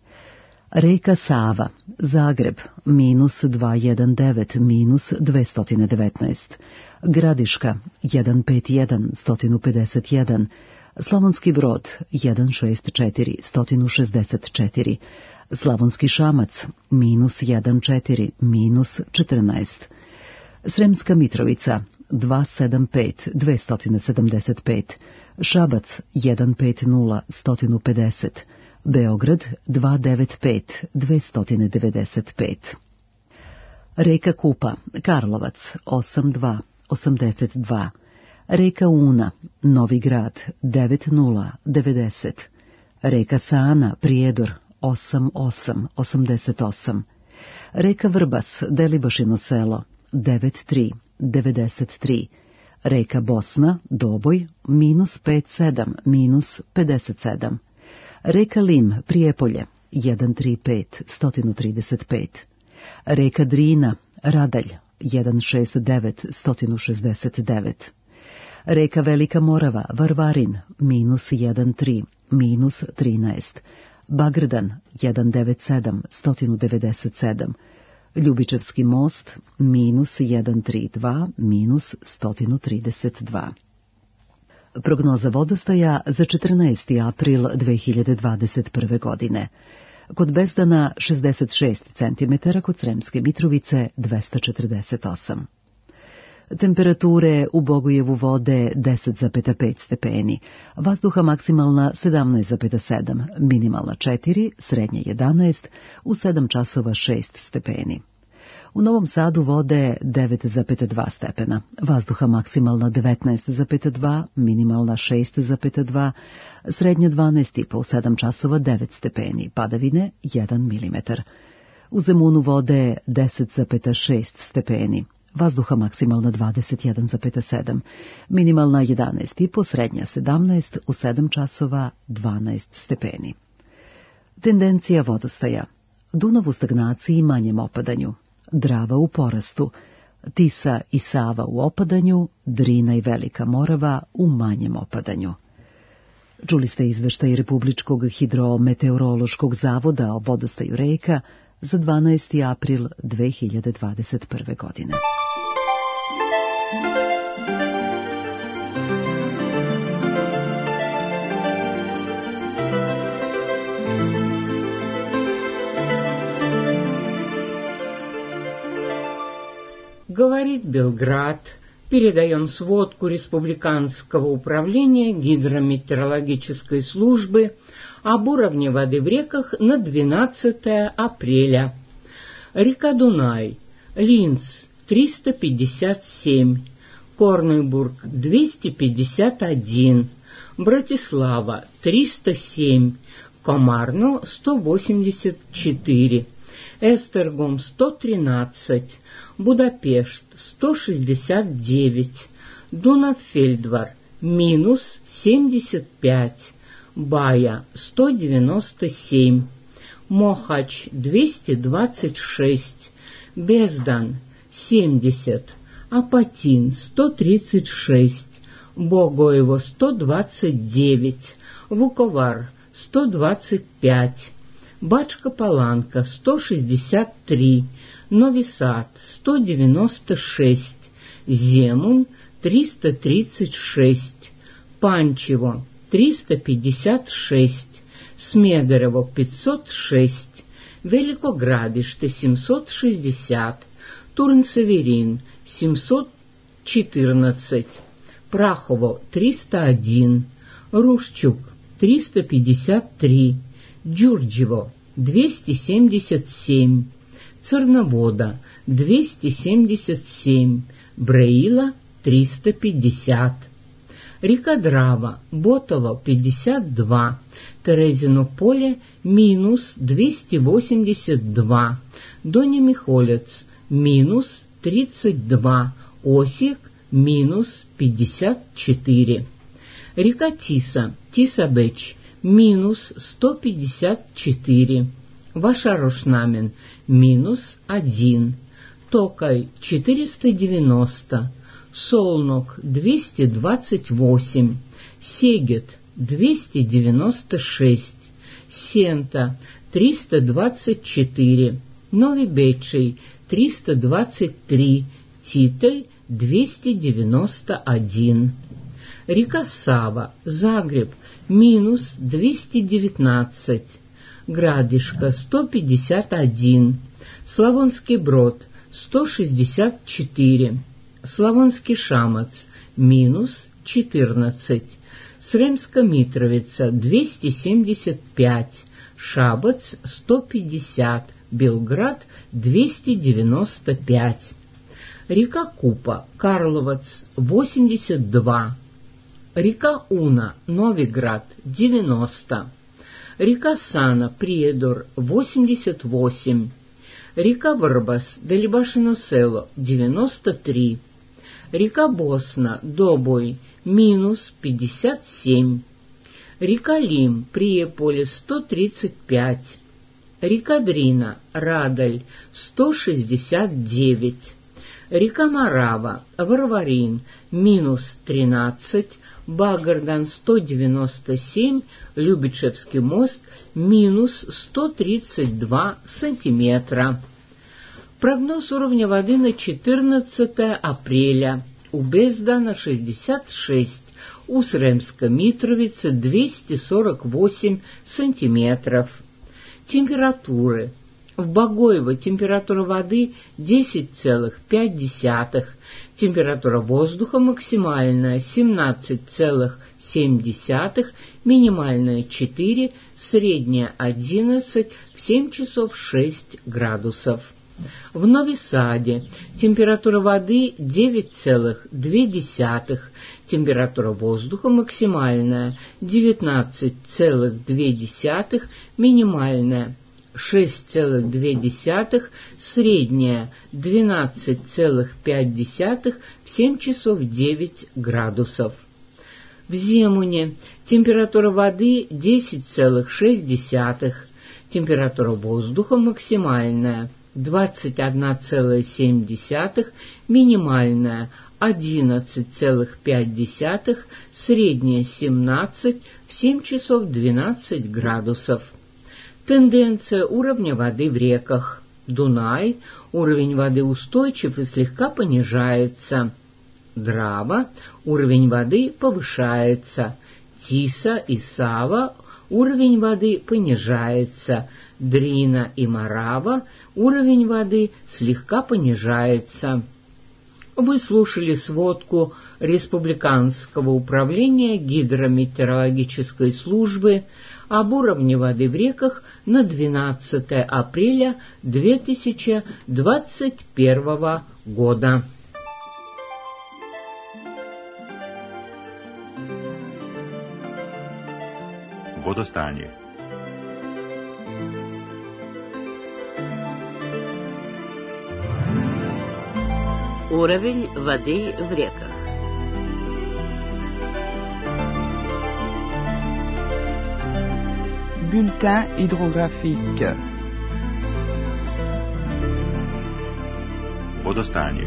Reka Sava, Zagreb, minus dvesta devetnaest, minus dvesta devetnaest. Gradiška, sto pedeset jedan, sto pedeset jedan. Slavonski Brod, sto šezdeset četiri, sto šezdeset četiri. Slavonski Šamac, minus sto četiri, minus četrnaest. Sremska Mitrovica, dvesta sedamdeset pet, dvesta sedamdeset pet. Šabac, sto pedeset, sto pedeset. Beograd, dvesta devedeset pet, dvesta devedeset pet. Reka Kupa, Karlovac, osamdeset dva, osamdeset dva. Reka Una, Novi Grad, devedeset, devedeset. Reka Sana, Prijedor, osamdeset osam, osamdeset osam. Reka Vrbas, Delibašino selo, devedeset tri, devedeset tri. Reka Bosna, Doboj, minus pedeset sedam, minus pedeset sedam. Reka Lim, Prijepolje, sto trideset pet, sto trideset pet. Reka Drina, Radalj, sto šezdeset devet, sto šezdeset devet. Reka Velika Morava, Varvarin, minus jedan zarez tri, minus trinaest. Bagrdan, jedan zarez devedeset sedam, sto devedeset sedam. Ljubičevski most, minus jedan zarez trideset dva, minus sto trideset dva. Prognoza vodostaja za četrnaesti april dve hiljade dvadeset prve. godine. Kod Bezdana šezdeset šest centimetara, kod Sremske Mitrovice dvesta četrdeset osam. Temperature u Bogojevu vode deset zarez pet stepeni, vazduha maksimalna sedamnaest zarez sedam, minimalna četiri, srednja jedanaest, u sedam časova šest stepeni. U Novom Sadu vode devet zarez dva stepena, vazduha maksimalna devetnaest zarez dva, minimalna šest zarez dva, srednja dvanaest i po, u sedam časova devet stepeni, padavine jedan milimetar. U Zemunu vode deset zarez šest stepeni, vazduha maksimalna dvadeset jedan zarez sedam, minimalna jedanaest i po, srednja sedamnaest, u sedam časova dvanaest stepeni. Tendencija vodostaja. Dunav u stagnaciji i manjem opadanju. Drava u porastu, Tisa i Sava u opadanju, Drina i Velika Morava u manjem opadanju. Čuli ste izveštaj Republičkog hidrometeorološkog zavoda o vodostaju reka za dvanaesti april dve hiljade dvadeset prve. godine. Говорит Белград. Передаем сводку Республиканского управления гидрометеорологической службы об уровне воды в реках на двенадцатое апреля. Река Дунай, Линц триста пятьдесят семь, Корнебург двести пятьдесят один, Братислава триста семь, Комарно сто восемьдесят четыре, Эстергом сто тринадцать, Будапешт сто шестьдесят девять, Дунав-Фельдвар минус семьдесят пять, Бая сто девяносто семь, Мохач двести двадцать шесть, Бездан семьдесят, Апатин сто тридцать шесть, Богоево сто двадцать девять, Вуковар сто двадцать пять, Бачка-Паланка сто шестьдесят три, Нови Сад сто девяносто шесть, Земун триста тридцать шесть, Панчево триста пятьдесят шесть, Смедерово пятьсот шесть, Великоградиште семьсот шестьдесят, Турн-Северин семьсот четырнадцать, Прахово триста один, Рушчук триста пятьдесят три, Джурджево двести семьдесят семь, Церновода двести семьдесят семь, Бреила триста пятьдесят. Река Драва, Ботово пятьдесят два, Терезино поле минус двести восемьдесят два, Доня Михолец минус тридцать два, Осик минус пятьдесят четыре. Река Тиса, Тиса-Беч минус сто пятьдесят четыре, Вашарошнамен минус один, Токай четыреста девяносто, Солнок двести двадцать восемь, Сегет двести девяносто шесть, Сента триста двадцать четыре, Нови Бечей триста двадцать три, Титель двести девяносто один. Река Сава, Загреб, минус двести девятнадцать, Градишка сто пятьдесят один, Славонский Брод сто шестьдесят четыре, Славонский Шамац, минус четырнадцать, Сремска Митровица двести семьдесят пять, Шабац сто пятьдесят, Белград двести девяносто пять. Река Купа, Карловац восемьдесят два, река Уна, Новиград девяносто, река Сана, Приедор восемьдесят восемь, река Варбас, Делибашино село девяносто три, река Босна, Добой, минус пятьдесят семь, река Лим, Приеполе сто тридцать пять, река Дрина, Радаль сто шестьдесят девять, Река Марава, Варварин, минус тринадцать, Багардан сто девяносто семь, Любичевский мост, минус сто тридцать два сантиметра. Прогноз уровня воды на четырнадцатое апреля. У Бездана шестьдесят шесть, у Сремска-Митровицы двести сорок восемь сантиметров. Температуры. В Богоево температура воды десять целых пять десятых, температура воздуха максимальная семнадцать целых семь десятых, минимальная четыре, средняя одиннадцать, в семь часов шесть градусов. В Нови-Саде температура воды девять целых две десятых, температура воздуха максимальная девятнадцать целых две десятых, минимальная шесть целых две десятых, средняя двенадцать целых пять десятых, в семь часов девять градусов. В Земуне температура воды десять целых шесть десятых, температура воздуха максимальная двадцать одна целая семь десятых, минимальная одиннадцать целых пять десятых, средняя семнадцать, в семь часов двенадцать градусов. Тенденция уровня воды в реках. Дунай, уровень воды устойчив и слегка понижается. Драва, уровень воды повышается. Тиса и Сава, уровень воды понижается. Дрина и Марава, уровень воды слегка понижается. Вы слушали сводку Республиканского управления гидрометеорологической службы об уровне воды в реках на двенадцатое апреля две тысячи двадцать первого года. Водостanje. Уровень воды в реках. Bulletin hydrographique. Водостanje.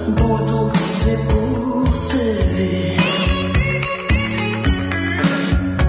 Budu svi putevi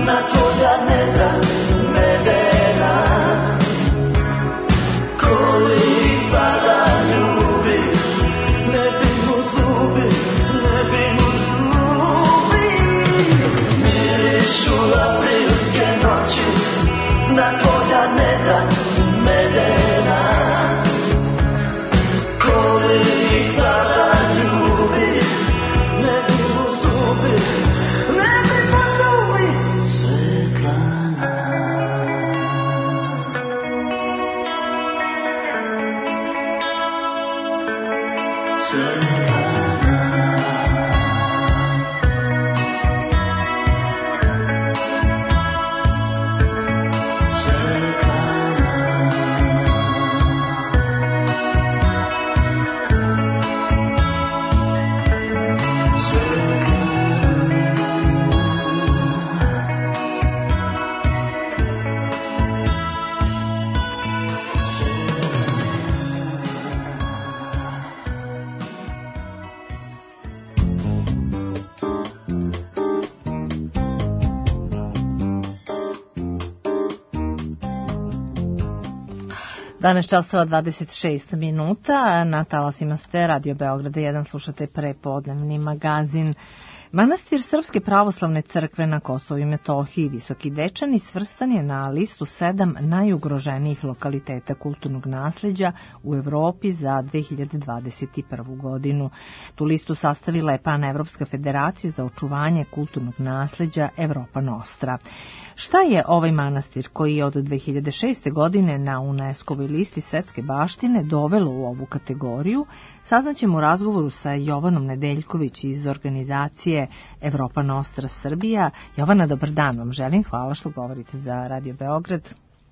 dvanaest časova dvadeset šest minuta, na talasima ste Radio Beograda jedan, slušate prepodnevni magazin. Manastir Srpske pravoslavne crkve na Kosovu i Metohiji Visoki Dečani svrstan je na listu sedam najugroženijih lokaliteta kulturnog nasleđa u Evropi za dve hiljade dvadeset prvu. godinu. Tu listu sastavila je Panevropska federacija za očuvanje kulturnog nasleđa Evropa Nostra. Šta je ovaj manastir koji je od dve hiljade šeste. godine na UNESCO-voj listi svetske baštine dovelo u ovu kategoriju, saznaćemo u razgovoru sa Jovanom Nedeljković iz organizacije Evropa Nostra Srbija. Jovana, dobar dan vam želim, hvala što govorite za Radio Beograd.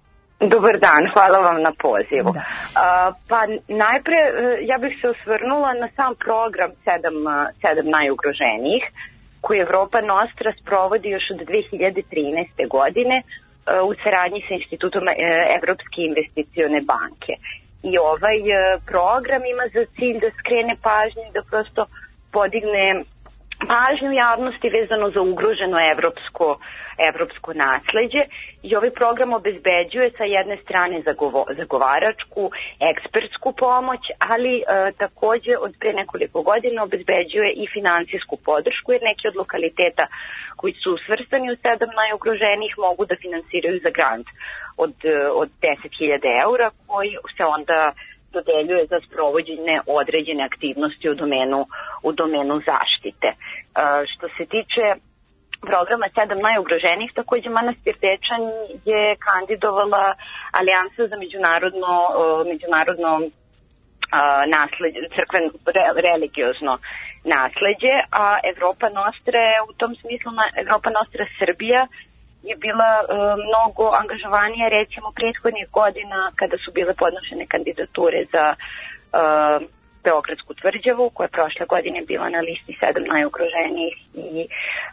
Dobar dan, hvala vam na pozivu. Da. A, pa najpre ja bih se osvrnula na sam program sedam, sedam najugroženijih koji Evropa Nostra sprovodi još od dve hiljade trinaeste. godine u saradnji sa Institutom Evropske investicione banke. I ovaj program ima za cilj da skrene pažnju i da prosto podigne pažnju javnosti vezano za ugroženo evropsko, evropsko nasleđe i ovaj program obezbeđuje sa jedne strane zagovo, zagovaračku, ekspertsku pomoć, ali e, takođe od pre nekoliko godina obezbeđuje i finansijsku podršku, jer neki od lokaliteta koji su svrstani u sedam najugroženijih mogu da finansiraju za grant od, od deset hiljada eura koji se onda dodeljuje za sprovođenje određene aktivnosti u domenu, u domenu zaštite. E, što se tiče programa sedam najugroženijih, takođe Manastir Dečani je kandidovala Alijansa za međunarodno, međunarodno nasleđe, crkveno religiozno nasleđe, a Evropa Nostra u tom smislu, Evropa Nostra Srbija je bila e, mnogo angažovanija recimo prethodnih godina kada su bile podnošene kandidature za e, Beogradsku tvrđavu, koja je prošle godine bila na listi sedam najugroženijih i e,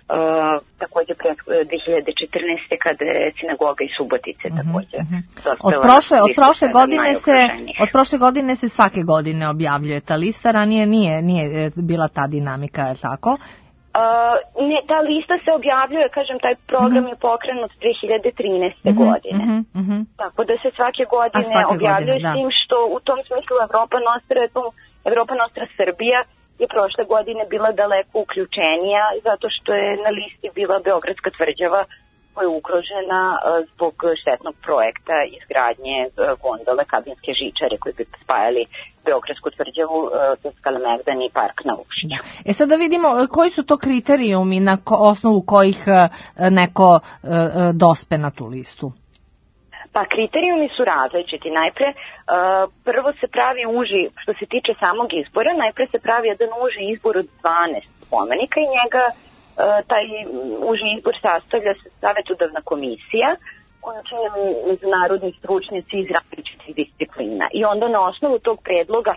takođe pre dve hiljade četrnaeste. kada je sinagoga iz Subotice mm-hmm, takođe mm-hmm. od prošle, od prošle godine se od prošle godine se svake godine objavljuje ta lista, ranije nije, nije bila ta dinamika, je tako? Uh, ne, ta lista se objavljuje, kažem, taj program mm-hmm. je pokrenut dve hiljade trinaeste. Mm-hmm, godine. Mm-hmm. Tako da se svake godine svake objavljuje godine, s tim što u tom smislu Evropa Nostra, Evropa Nostra Srbija je prošle godine bila daleko uključenija zato što je na listi bila Beogradska tvrđava koja je ugrožena zbog štetnog projekta izgradnje gondole kabinske žičare koji bi spajali Beogradsku tvrđavu, Kalemegdan i Park na Ušiću. E sad da vidimo koji su to kriterijumi na osnovu kojih neko dospe na tu listu. Pa kriterijumi su različiti. Najpre, prvo se pravi uži, što se tiče samog izbora, najpre se pravi jedan uži izbor od dvanaest spomenika i njega taj uži izbor sastavlja se savetodavna komisija koju čine međunarodni stručnjaci iz različitih disciplina. I onda na osnovu tog predloga,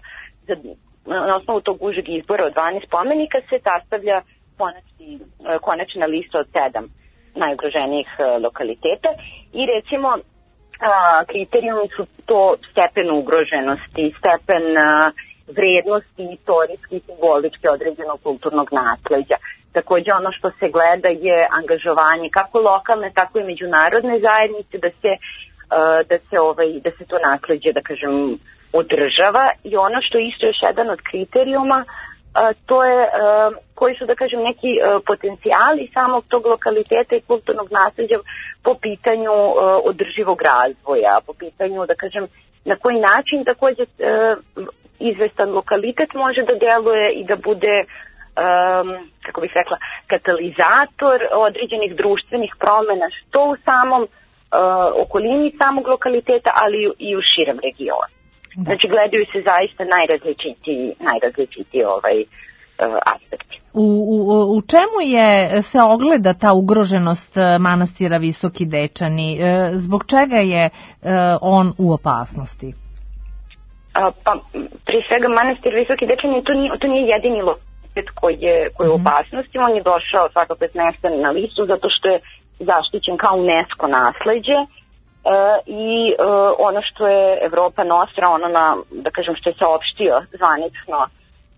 na osnovu tog užeg izbora od dvanaest spomenika se sastavlja konačni, konačna lista od sedam najugroženijih lokaliteta i recimo kriterijumi su to stepen ugroženosti, stepen vrednosti istorijski i simbolički određenog kulturnog nasleđa. Takođe ono što se gleda je angažovanje kako lokalne, tako i međunarodne zajednice da se, da se, ovaj, da se to nasleđe, da kažem, održava. I ono što je isto još jedan od kriterijuma, to je koji su, da kažem, neki potencijali samog tog lokaliteta i kulturnog nasleđa po pitanju održivog razvoja, po pitanju, da kažem, na koji način takođe izvestan lokalitet može da deluje i da bude, kako bih rekla, katalizator određenih društvenih promena, što u samom okolini samog lokaliteta, ali i u širem regionu. Da. Znači, gledaju se zaista najrazličitiji, najrazličitiji ovaj, uh, aspekti. U, u, u čemu je se ogleda ta ugroženost manastira Visoki Dečani? Zbog čega je on u opasnosti? A, pa, prije svega, manastir Visoki Dečani to nije, to nije jedini lokalitet koji je, koji je u opasnosti. On je došao svakako smešten na listu zato što je zaštićen kao UNESCO nasleđe. E, i e, ono što je Evropa Nostra, ono na, da kažem, što je saopštio zvanično e,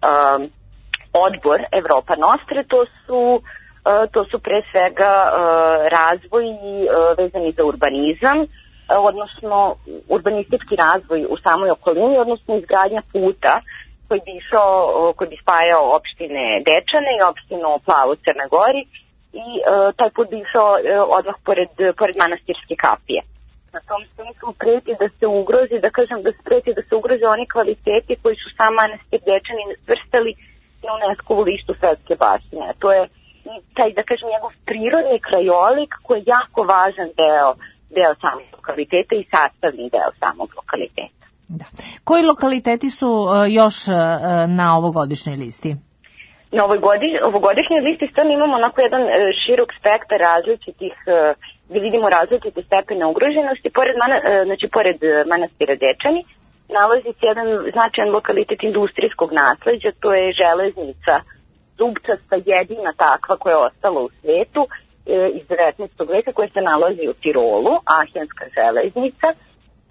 odbor Evropa Nostre, to su, e, to su pre svega e, razvoj e, vezani za urbanizam, e, odnosno urbanistički razvoj u samoj okolini, odnosno izgradnja puta koji bi, išao, koji bi spajao opštine Dečane i opštinu Plavu Crne Gori i e, taj put bi išao e, odmah pored, pored manastirske kapije. Na tom smislu preti da se ugrozi, da kažem da se preti da se ugroze oni kvaliteti koji su sam manastir Dečani svrstali na UNESCO-vu listu svetske baštine. To je taj, da kažem, njegov prirodni krajolik koji je jako važan deo, deo samog lokaliteta i sastavni deo samog lokaliteta. Da. Koji lokaliteti su uh, još uh, na ovogodišnjoj listi? Na ovoj godi, ovogodišnjoj listi stvarno imamo onako jedan uh, širok spektar različitih uh, gdje vidimo različite stepene ugroženosti. Pored, mana, znači, pored manastira Dečani nalazi se jedan značajan lokalitet industrijskog nasleđa, to je železnica zubčasta, jedina takva koja je ostala u svetu e, iz devetnaestog veka, koja se nalazi u Tirolu, Ahenska železnica, e,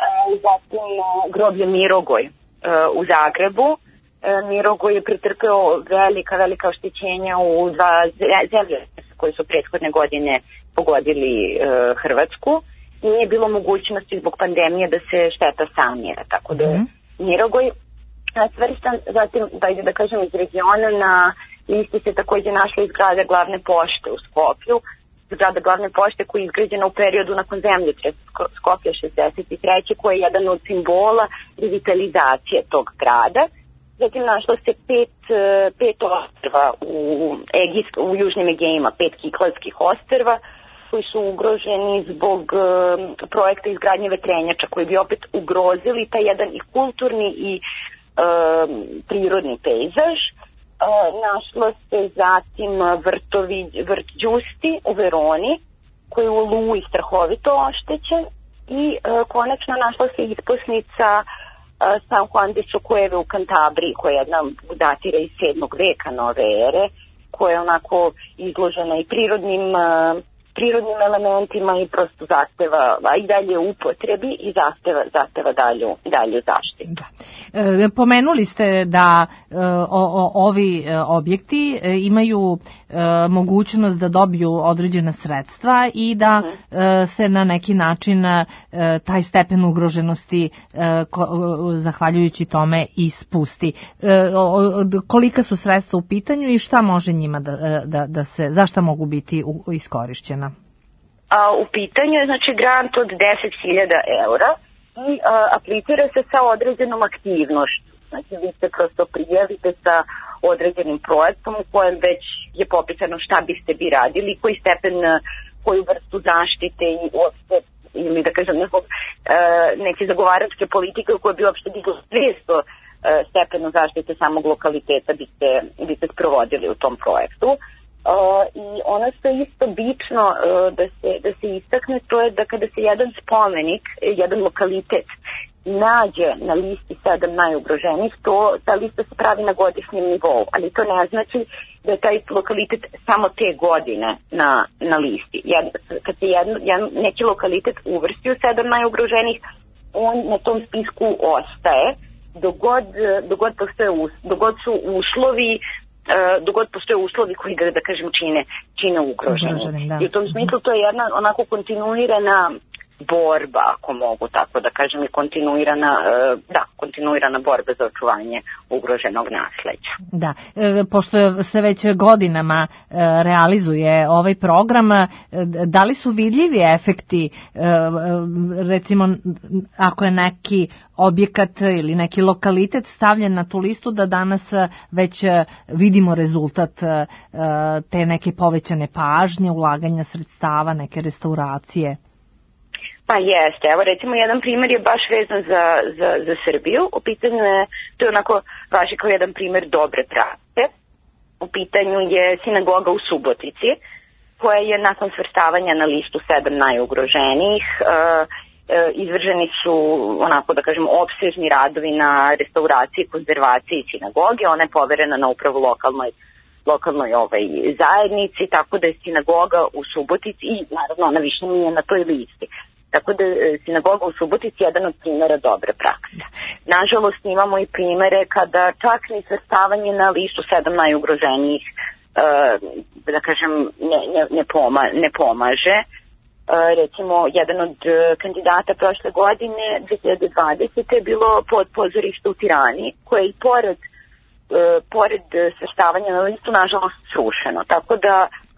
zatim groblje Mirogoj e, u Zagrebu. E, Mirogoj je pretrpeo velika, velika oštećenja u dva zemlje koje su prethodne godine pogodili e, Hrvatsku. Nije bilo mogućnosti zbog pandemije da se šteta sanira, tako da je mm-hmm. Mirogoj svrstan. Zatim, dajde da kažem, iz regiona na listi se takođe našla izgrada glavne pošte u Skoplju, zgrada glavne pošte koja je izgrađena u periodu nakon zemljotresa Skoplja šezdeset treće koja je jedan od simbola revitalizacije tog grada. Zatim našlo se pet, pet ostrva u, Egis, u južnim Egejima, pet kikladskih ostrva koji su ugroženi zbog uh, projekta izgradnje vetrenjača koji bi opet ugrozili taj jedan i kulturni i uh, prirodni pejzaž. Uh, našlo se zatim vrtovi, vrt Đusti u Veroni koji je u Oluji strahovito oštećen i uh, konačno našla se isposnica San Juan de Socueve u Kantabriji, koja je jedna datira iz sedmog veka nove ere, koja je onako izložena i prirodnim, prirodnim elementima i prosto zahteva, a i dalje u upotrebi i zahteva, zahteva dalju, dalju zaštitu. Da. E, pomenuli ste da e, o, o, ovi e, objekti e, imaju e, mogućnost da dobiju određena sredstva i da mm. e, se na neki način e, taj stepen ugroženosti e, ko, e, zahvaljujući tome i spusti. E, o, kolika su sredstva u pitanju i šta može njima da, da, da se, zašto mogu biti u, iskorišćena? A, u pitanju je znači grant od deset hiljada eura i a, aplicira se sa određenom aktivnošću. Znači vi se prosto prijavite sa određenim projektom u kojem već je popisano šta biste bi radili, koji stepen, koju vrstu zaštite i uopšte, ili da kažem nekog, neke zagovaračke politike u kojoj bi uopšte diglo svijest o stepenu zaštite samog lokaliteta biste, biste sprovodili u tom projektu. Uh, i ono što je isto bično uh, da, se, da se istakne, to je da kada se jedan spomenik, jedan lokalitet nađe na listi sedam najugroženijih, to ta lista se pravi na godišnjem nivou, ali to ne znači da je taj lokalitet samo te godine na, na listi. Jed, kad se jedan, jedan, neki lokalitet uvrsti u sedam najugroženijih, on na tom spisku ostaje dogod, dogod, postoje, dogod su uslovi dok god postoje uslovi koji ga, da kažem, čine, čine ugroženim. Da. I u tom smislu to je jedna onako kontinuirana borba, ako mogu tako da kažem, i kontinuirana, da, kontinuirana borba za očuvanje ugroženog nasleđa. Da, pošto se već godinama realizuje ovaj program, da li su vidljivi efekti, recimo ako je neki objekat ili neki lokalitet stavljen na tu listu, da danas već vidimo rezultat te neke povećane pažnje, ulaganja sredstava, neke restauracije? Pa jeste, evo recimo jedan primjer je baš vezan za, za, za Srbiju, u pitanju je, to je onako važi kao jedan primjer dobre prakse, u pitanju je sinagoga u Subotici, koja je nakon svrstavanja na listu sedam najugroženijih, e, e, izvršeni su, onako da kažem, opsežni radovi na restauraciji, konzervaciji sinagoge, ona je poverena na upravu lokalnoj lokalnoj ovaj, zajednici, tako da je sinagoga u Subotici i naravno ona više nije na toj listi. Tako da je sinagoga u Subotici jedan od primjera dobre prakse. Nažalost imamo i primjere kada čak ni svrstavanje na listu sedam najugroženijih da kažem ne, ne, ne, poma, ne pomaže. Recimo jedan od kandidata prošle godine dve hiljade dvadesete je bilo pod pozorište u Tirani, koje i pored pored svrstavanja na listu nažalost srušeno. Tako da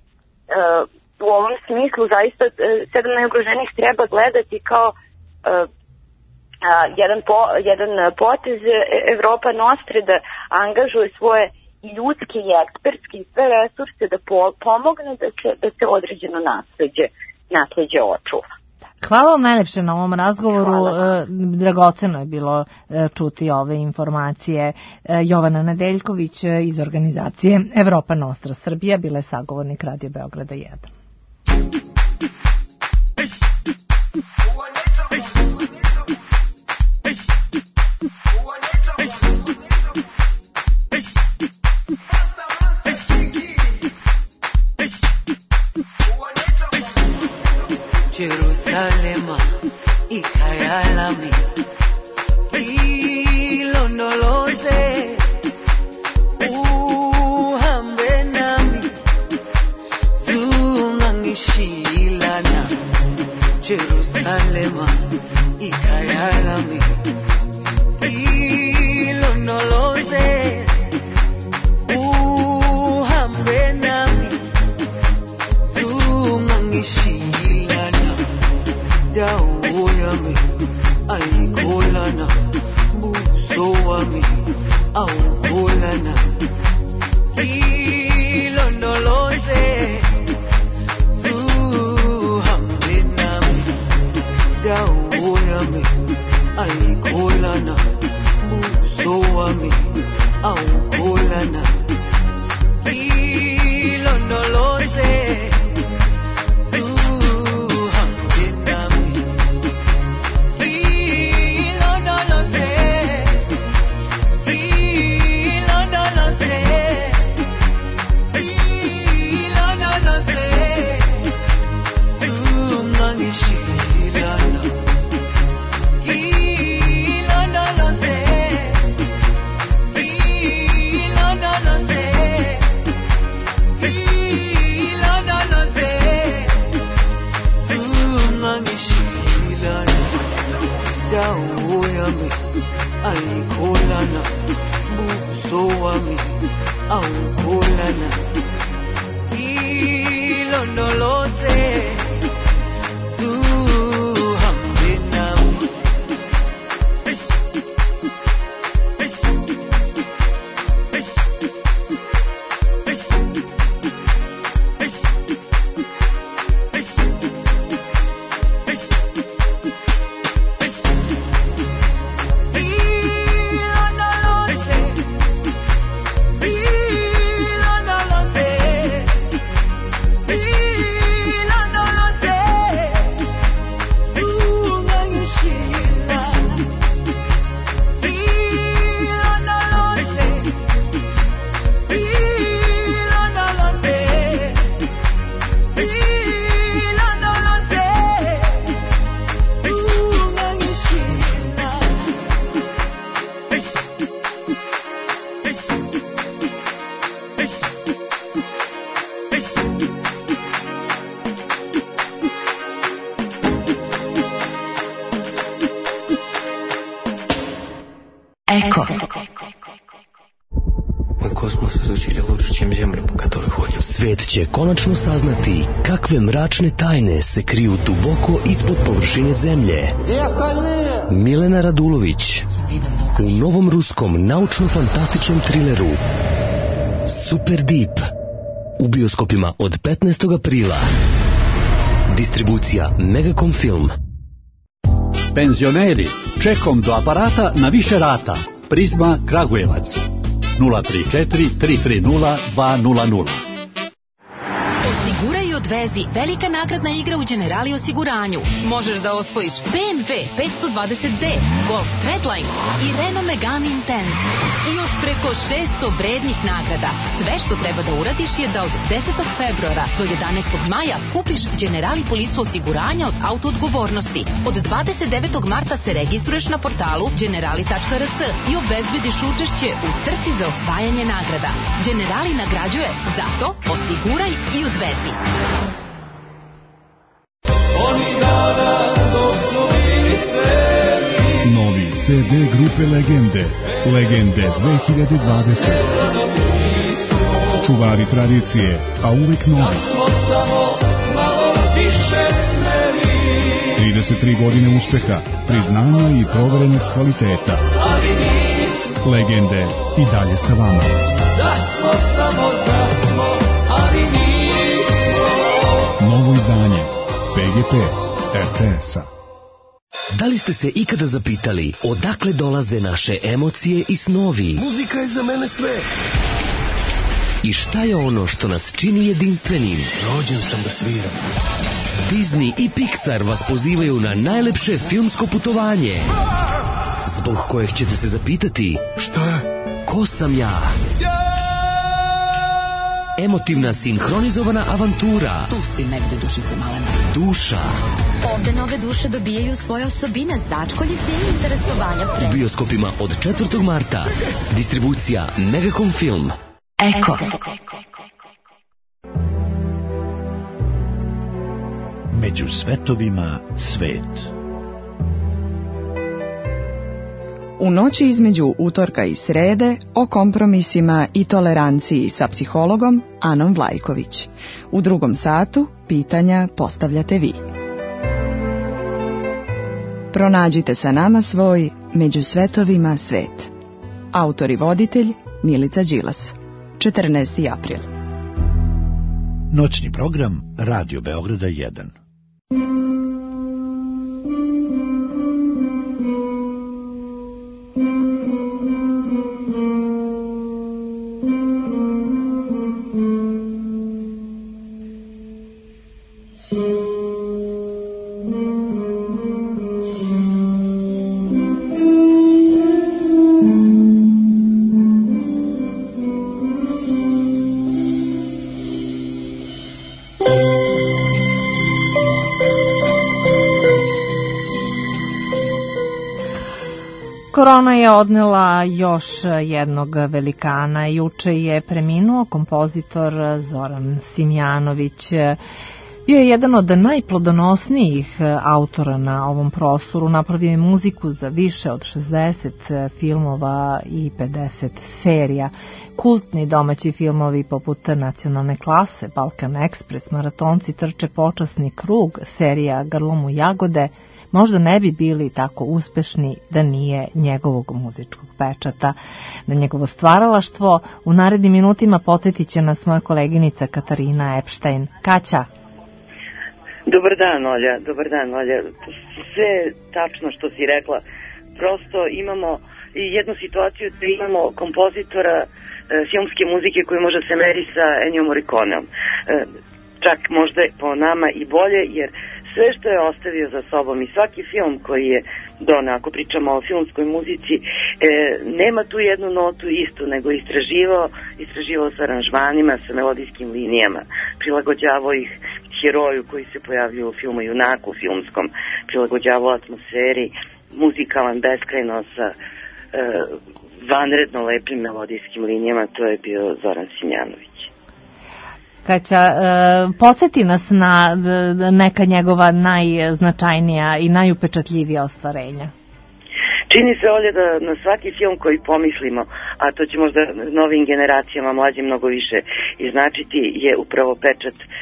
u ovom smislu zaista sedam najugroženih treba gledati kao uh, jedan, po, jedan potez Evropa Nostre da angažuje svoje ljudske i ekspertske i sve resurse da po, pomogne da se, da se određeno nasleđe, nasleđe očuva. Hvala vam najlepše na ovom razgovoru. Dragoceno je bilo čuti ove informacije. Jovana Nedeljković iz organizacije Evropa Nostra Srbija bila je sagovornik Radio Beograda jedan. Jerusalema ikayalami ilondoloze uhambe nami zungangishilana Jerusalema ikayalami ilondoloze uhambe nami zungangishilana dawo yami ayikholana buso wami awukholana ilondoloze zuhambe nami dawo yami ayikholana buso wami awukholana ilondoloze Eko. U kosmosu zvuči лучше, чем землю, по которой ходим. Svet će konačno saznati kakve mračne tajne se kriju duboko ispod površine zemlje. Milena Radulović u novom ruskom naučno-fantastičnom trileru Super Deep u bioskopima od petnaestog aprila. Distribucija Megacom Film. Penzioneri, čekom do aparata na više rata. Prizma Kragujevac. nula tri četiri tri tri nula dva nula nula. Osiguraj i odvezi. Velika nagradna igra u Generali osiguranju. Možeš da osvojiš B M W petsto dvadeset D, Golf Treadline i Renault Megane Intense. I još preko šesto vrednih nagrada. Sve što treba da uradiš je da od desetog februara do jedanaestog maja kupiš Generali polisu osiguranja od autoodgovornosti. Od dvadeset devetog marta se registruješ na portalu generali tačka r s i obezbediš učešće u trci za osvajanje nagrada. Generali nagrađuje, zato osiguraj i odvezi. Novi C D grupe Legende. Legende dve hiljade dvadeset. Čuvari tradicije, a uvek novi. trideset tri godine uspeha, priznanja i proverenog kvaliteta. Legende i dalje sa vama. Novo izdanje P G P R T S-a. Da li ste se ikada zapitali odakle dolaze naše emocije i snovi? Muzika je za mene sve. I šta je ono što nas čini jedinstvenim? Rođen sam da sviram. Disney i Pixar vas pozivaju na najlepše filmsko putovanje, zbog kojeg ćete se zapitati: šta? Ko sam ja? Emotivna sinhronizovana avantura. Tu si negde, dušice malena. Duša. Ovde nove duše dobijaju svoje osobine, začkoljice i interesovanja. U bioskopima od četvrtog marta. Distribucija Megacom Film. Eko. Među svetovima svet. U noći između utorka i srede o kompromisima i toleranciji sa psihologom Anom Vlajković. U drugom satu pitanja postavljate vi. Pronađite sa nama svoj Među svetovima svet. Autor i voditelj Milica Đilas. četrnaesti april. Noćni program Radio Beograda jedan. Korona je odnela još jednog velikana. Juče je preminuo kompozitor Zoran Simjanović. Bio je jedan od najplodonosnijih autora na ovom prostoru. Napravio je muziku za više od šezdeset filmova i pedeset serija. Kultni domaći filmovi poput Nacionalne klase, Balkan Ekspres, Maratonci trče počasni krug, serija Grlom u jagode, možda ne bi bili tako uspešni da nije njegovog muzičkog pečata. Na njegovo stvaralaštvo u narednim minutima podsjetit će nas moja koleginica Katarina Epštajn. Kaća. Dobar dan, Olja, dobar dan, Olja. Sve tačno što si rekla. Prosto imamo jednu situaciju da imamo kompozitora e, filmske muzike koji može se meri sa Ennio Morriconeom. E, čak možda po nama i bolje, jer sve što je ostavio za sobom i svaki film koji je doneo, ako pričamo o filmskoj muzici, e, nema tu jednu notu istu, nego istraživao, istraživao sa aranžmanima, sa melodijskim linijama, prilagođavao ih heroju koji se pojavljaju u filmu, junaku filmskom, prilagođavao atmosferi, muzikalan beskrajno sa e, vanredno lepim melodijskim linijama, to je bio Zoran Simjanović. Kaća, e, podsjeti nas na neka njegova najznačajnija i najupečatljivija ostvarenja. čini se, Olje, da na svaki film koji pomislimo, a to će možda novim generacijama mlađim mnogo više iznačiti, je upravo pečat e,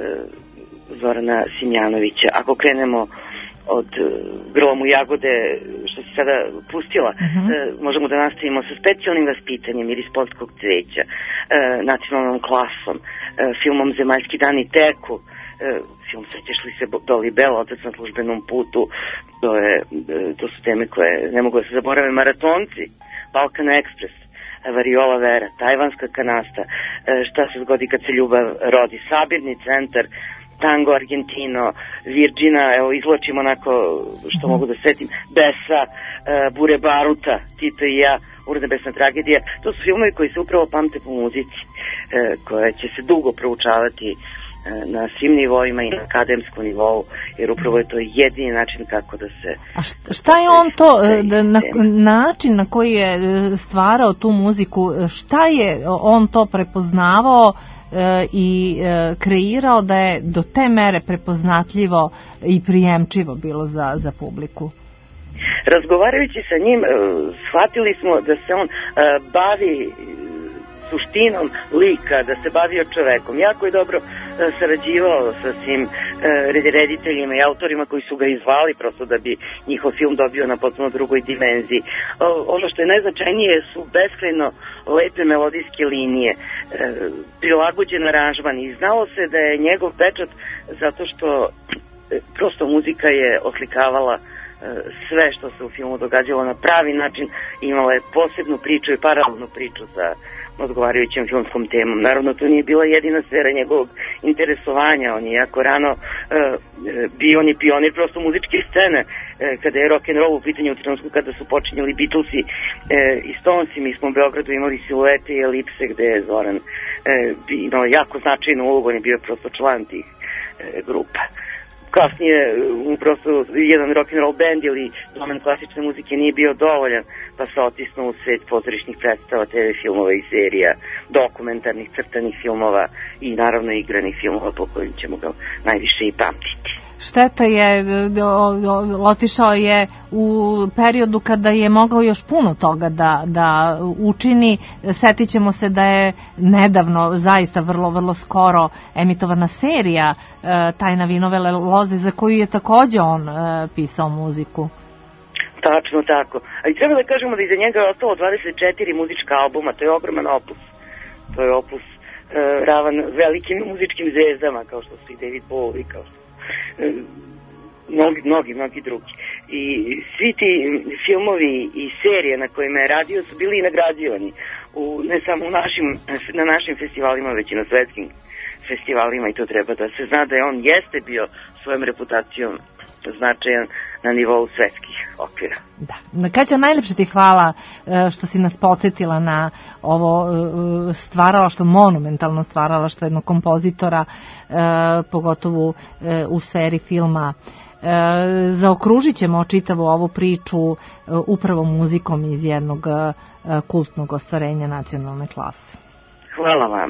Zorana Simjanovića. Ako krenemo od uh, Grlom u jagode, što si sada pustila, uh-huh. e, možemo da nastavimo sa Specijalnim vaspitanjem ili Polskog cveća, e, Nacionalnom klasom, e, filmom Zemaljski dani teku, e, film Srećeš li se Doli Belo, Otac na službenom putu, to, je, e, to su teme koje ne mogu da se zaborave, Maratonci, Balkan Ekspres, Variola Vera, Tajvanska kanasta, e, Šta se zgodi kad se ljubav rodi, Sabirni centar, Tango Argentino, Virgina, evo izločimo onako što mogu da setim, Besa, uh, Bure Baruta, Tito i ja, Urnebesna tragedija. To su filmovi koji se upravo pamte po muzici, uh, koja će se dugo proučavati uh, na svim nivoima i na akademskom nivou, jer upravo je to jedini način kako da se... A šta je on to, da, na, način na koji je stvarao tu muziku, šta je on to prepoznavao i kreirao da je do te mere prepoznatljivo i prijemčivo bilo za, za publiku? Razgovarajući sa njim, shvatili smo da se on bavi suštinom lika, da se bavio čovekom. Jako je dobro sarađivao sa svim rediteljima i autorima koji su ga izvali prosto da bi njihov film dobio na potpuno drugoj dimenziji. Ono što je najznačajnije su beskrajno lepe melodijske linije, prilagođen aranžman i znalo se da je njegov pečat zato što prosto muzika je oslikavala sve što se u filmu događalo na pravi način, imala je posebnu priču i paralelnu priču sa odgovarajućim filmskom temom. Naravno, to nije bila jedina sfera njegovog interesovanja, on je jako rano uh, bio on je pionir prosto muzičke scene, uh, kada je rock and roll u pitanju u trenutku kada su počinjali Beatlesi uh, i Stonesi. Mi smo u Beogradu imali Siluete i Elipse gde je Zoran uh, imao jako značajnu ulogu, on je bio prosto član tih uh, grupa. Kasnije mu prosto jedan rock'n'roll band ili domen klasične muzike nije bio dovoljan, pa se otisnuo u svet pozorišnih predstava, te ve filmova i serija, dokumentarnih, crtanih filmova i naravno igranih filmova po kojim ćemo ga najviše i pamtiti. Šteta je, otišao je u periodu kada je mogao još puno toga da, da učini. Setit ćemo se da je nedavno, zaista vrlo, vrlo skoro emitovana serija Tajna vinove loze, za koju je takođe on pisao muziku. Tačno tako. Ali treba da kažemo da iza njega je ostalo dvadeset četiri muzička albuma, to je ogroman opus. To je opus ravan velikim muzičkim zvezdama, kao što su i David Bowie, kao što mnogi, mnogi, mnogi drugi. I svi ti filmovi i serije na kojima je radio su bili i nagrađivani u, ne samo u našim, na našim festivalima, već i na svetskim festivalima, i to treba da se zna da je on jeste bio svojom reputacijom značajan na nivou svetskih okvira. Da. Kaća, najlepše ti hvala što si nas podsjetila na ovo stvaralaštvo, monumentalno stvaralaštvo jednog kompozitora, pogotovo u sferi filma. Zaokružit ćemo čitavu ovu priču upravo muzikom iz jednog kultnog ostvarenja nacionalne klase. Hvala vam.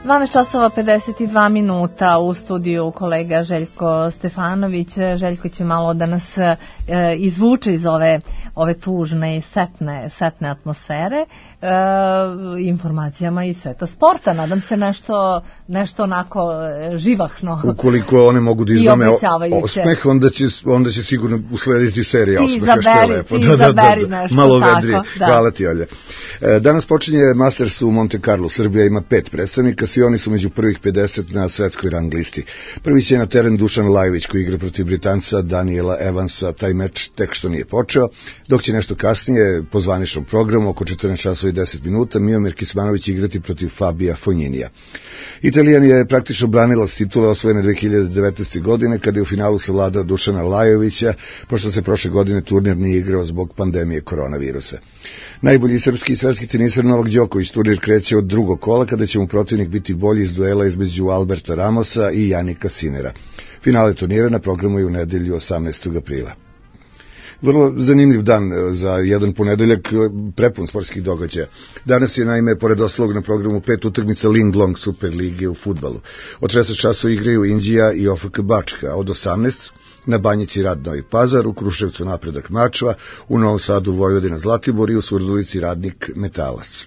dvanaest časova pedeset dva minuta, u studiju kolega Željko Stefanović. Željko će malo da nas e, izvuče iz ove, ove tužne i setne, setne atmosfere e, informacijama iz sveta sporta. Nadam se nešto, nešto onako živahno. Ukoliko one mogu da izdome osmeh, onda će, onda će sigurno uslediti serija osmeha, što je lepo. Ti da, izaberi da, da, nešto malo tako. Vedrije. Da. Hvala ti, Olja. Danas počinje Masters u Monte Carlo. Srbija ima pet predstavnika, svi oni su među prvih pedeset na svetskoj rang listi. Prvi će na teren Dušan Lajović koji igra protiv Britanca Daniela Evansa. Taj meč tek što nije počeo, dok će nešto kasnije po zvaničnom programu oko četrnaest časova i deset minuta Miomir Kismanović igrati protiv Fabija Fogninija. Italijan je praktično branilac titule osvojene dve hiljade devetnaeste. godine kada je u finalu savladao Dušana Lajovića, pošto se prošle godine turnir nije igrao zbog pandemije koronavirusa. Najbolji srpski i svetski teniser Novak Đoković turnir kreće od drugog kola kada će mu protivnik biti bolji iz duela između Alberta Ramosa i Janika Sinera. Finale turnira na programu je u nedelju osamnaestog aprila. Vrlo zanimljiv dan za jedan ponedeljak, prepun sportskih događaja. Danas je naime, pored ostalog, na programu pet utakmica Linglong Super lige u fudbalu. Od šesnaest časova igraju Inđija i O F K Bačka, od osamnaest na Banjici Rad Novi Pazar, u Kruševcu Napredak Mačva, u Novom Sadu Vojvodina Zlatibor i u Surdulici Radnik Metalac.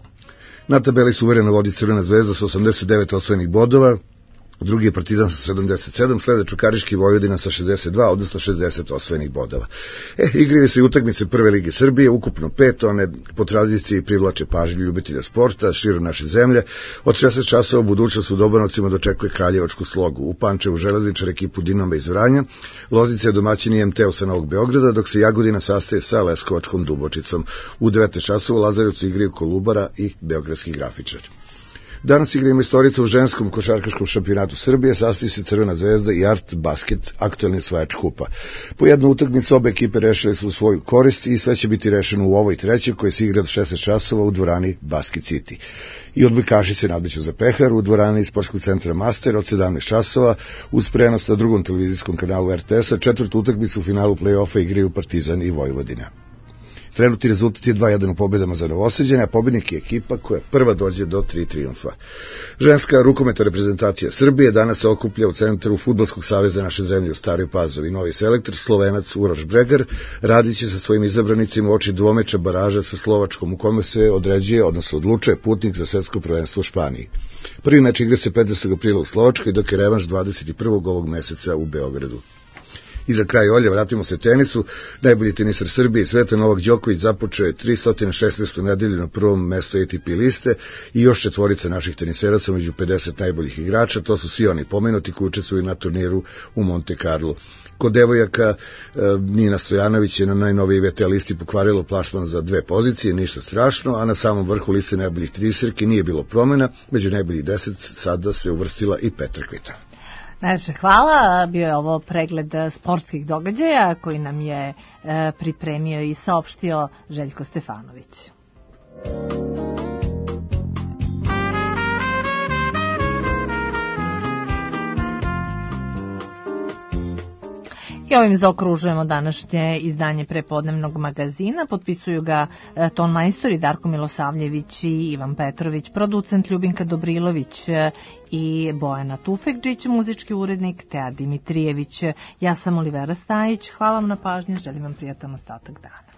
Na tabeli suvereno vodi Crvena zvezda sa osamdeset devet osvojenih bodova, drugi je Partizan sa sedamdeset sedam, slede Čukarički Vojvodina sa šezdeset dva, odnosno šezdeset osvojenih bodova. E, igraju se i utakmice Prve lige Srbije, ukupno pet, one po tradiciji privlače pažnju ljubitelja sporta širom naše zemlje. Od šesnaest časova budućnost u Dobanovcima dočekuje Kraljevačku Slogu, u Pančevu Železničar ekipu Dinama iz Vranja, Loznica je domaćin I M T-u sa Novog Beograda, dok se Jagodina sastaje sa Leskovačkom Dubočicom. U devetnaest časova u Lazarevcu igraju Kolubara i Beogradski Grafičar. Danas igramo istorica u ženskom košarkaškom šampionatu Srbije, sastoji se Crvena zvezda i Art Basket, aktuelni osvajač kupa. Po jednu utakmicu obe ekipe rešile su svoju korist i sve će biti rešeno u ovoj trećoj koje se igra od šesnaest časova u dvorani Basket City. I odbojkaši se nadmeću za pehar u dvorani Sportskog centra Master od sedamnaest časova uz prenos na drugom televizijskom kanalu R T S-a. Četvrtu utakmicu u finalu play-offa igraju Partizan i Vojvodina. Trenutni rezultat je dva jedan u pobedama za Novosađane, a pobednik je ekipa koja prva dođe do tri trijumfa. Ženska rukometna reprezentacija Srbije danas se okuplja u centru Fudbalskog saveza naše zemlje u Staroj Pazovi. Novi selektor, Slovenac Uroš Bregar, radit će sa svojim izabranicima uoči dvomeča baraža sa Slovačkom, u kome se određuje, odnosno odlučuje putnik za svetsko prvenstvo u Španiji. Prvi meč igra se petnaestog aprila u Slovačkoj, dok je revanš dvadeset prvog ovog meseca u Beogradu. I za kraj, Olja, vratimo se tenisu. Najbolji tenisar Srbije i sveta Novak Đoković započeo je tristo šesnaestu nedelju na prvom mestu A T P liste i još četvorica naših teniseraca među pedeset najboljih igrača. To su svi oni pomenuti koji učestvuju na turniru u Monte Carlo. Kod devojaka Nina Stojanović je na najnoviji V T listi pokvarilo plasman za dve pozicije, ništa strašno, a na samom vrhu liste najboljih teniserki nije bilo promjena. Među najboljih deset sada se uvrstila i Petra Kvitova. Najlepše hvala, bio je ovo pregled sportskih događaja koji nam je e, pripremio i saopštio Željko Stefanović. I ovim zaokružujemo današnje izdanje prepodnevnog magazina. Potpisuju ga ton majstori Darko Milosavljević i Ivan Petrović, producent Ljubinka Dobrilović i Bojana Tufekđić, muzički urednik Teja Dimitrijević. Ja sam Olivera Stajić, hvala vam na pažnji, želim vam prijatan ostatak dana.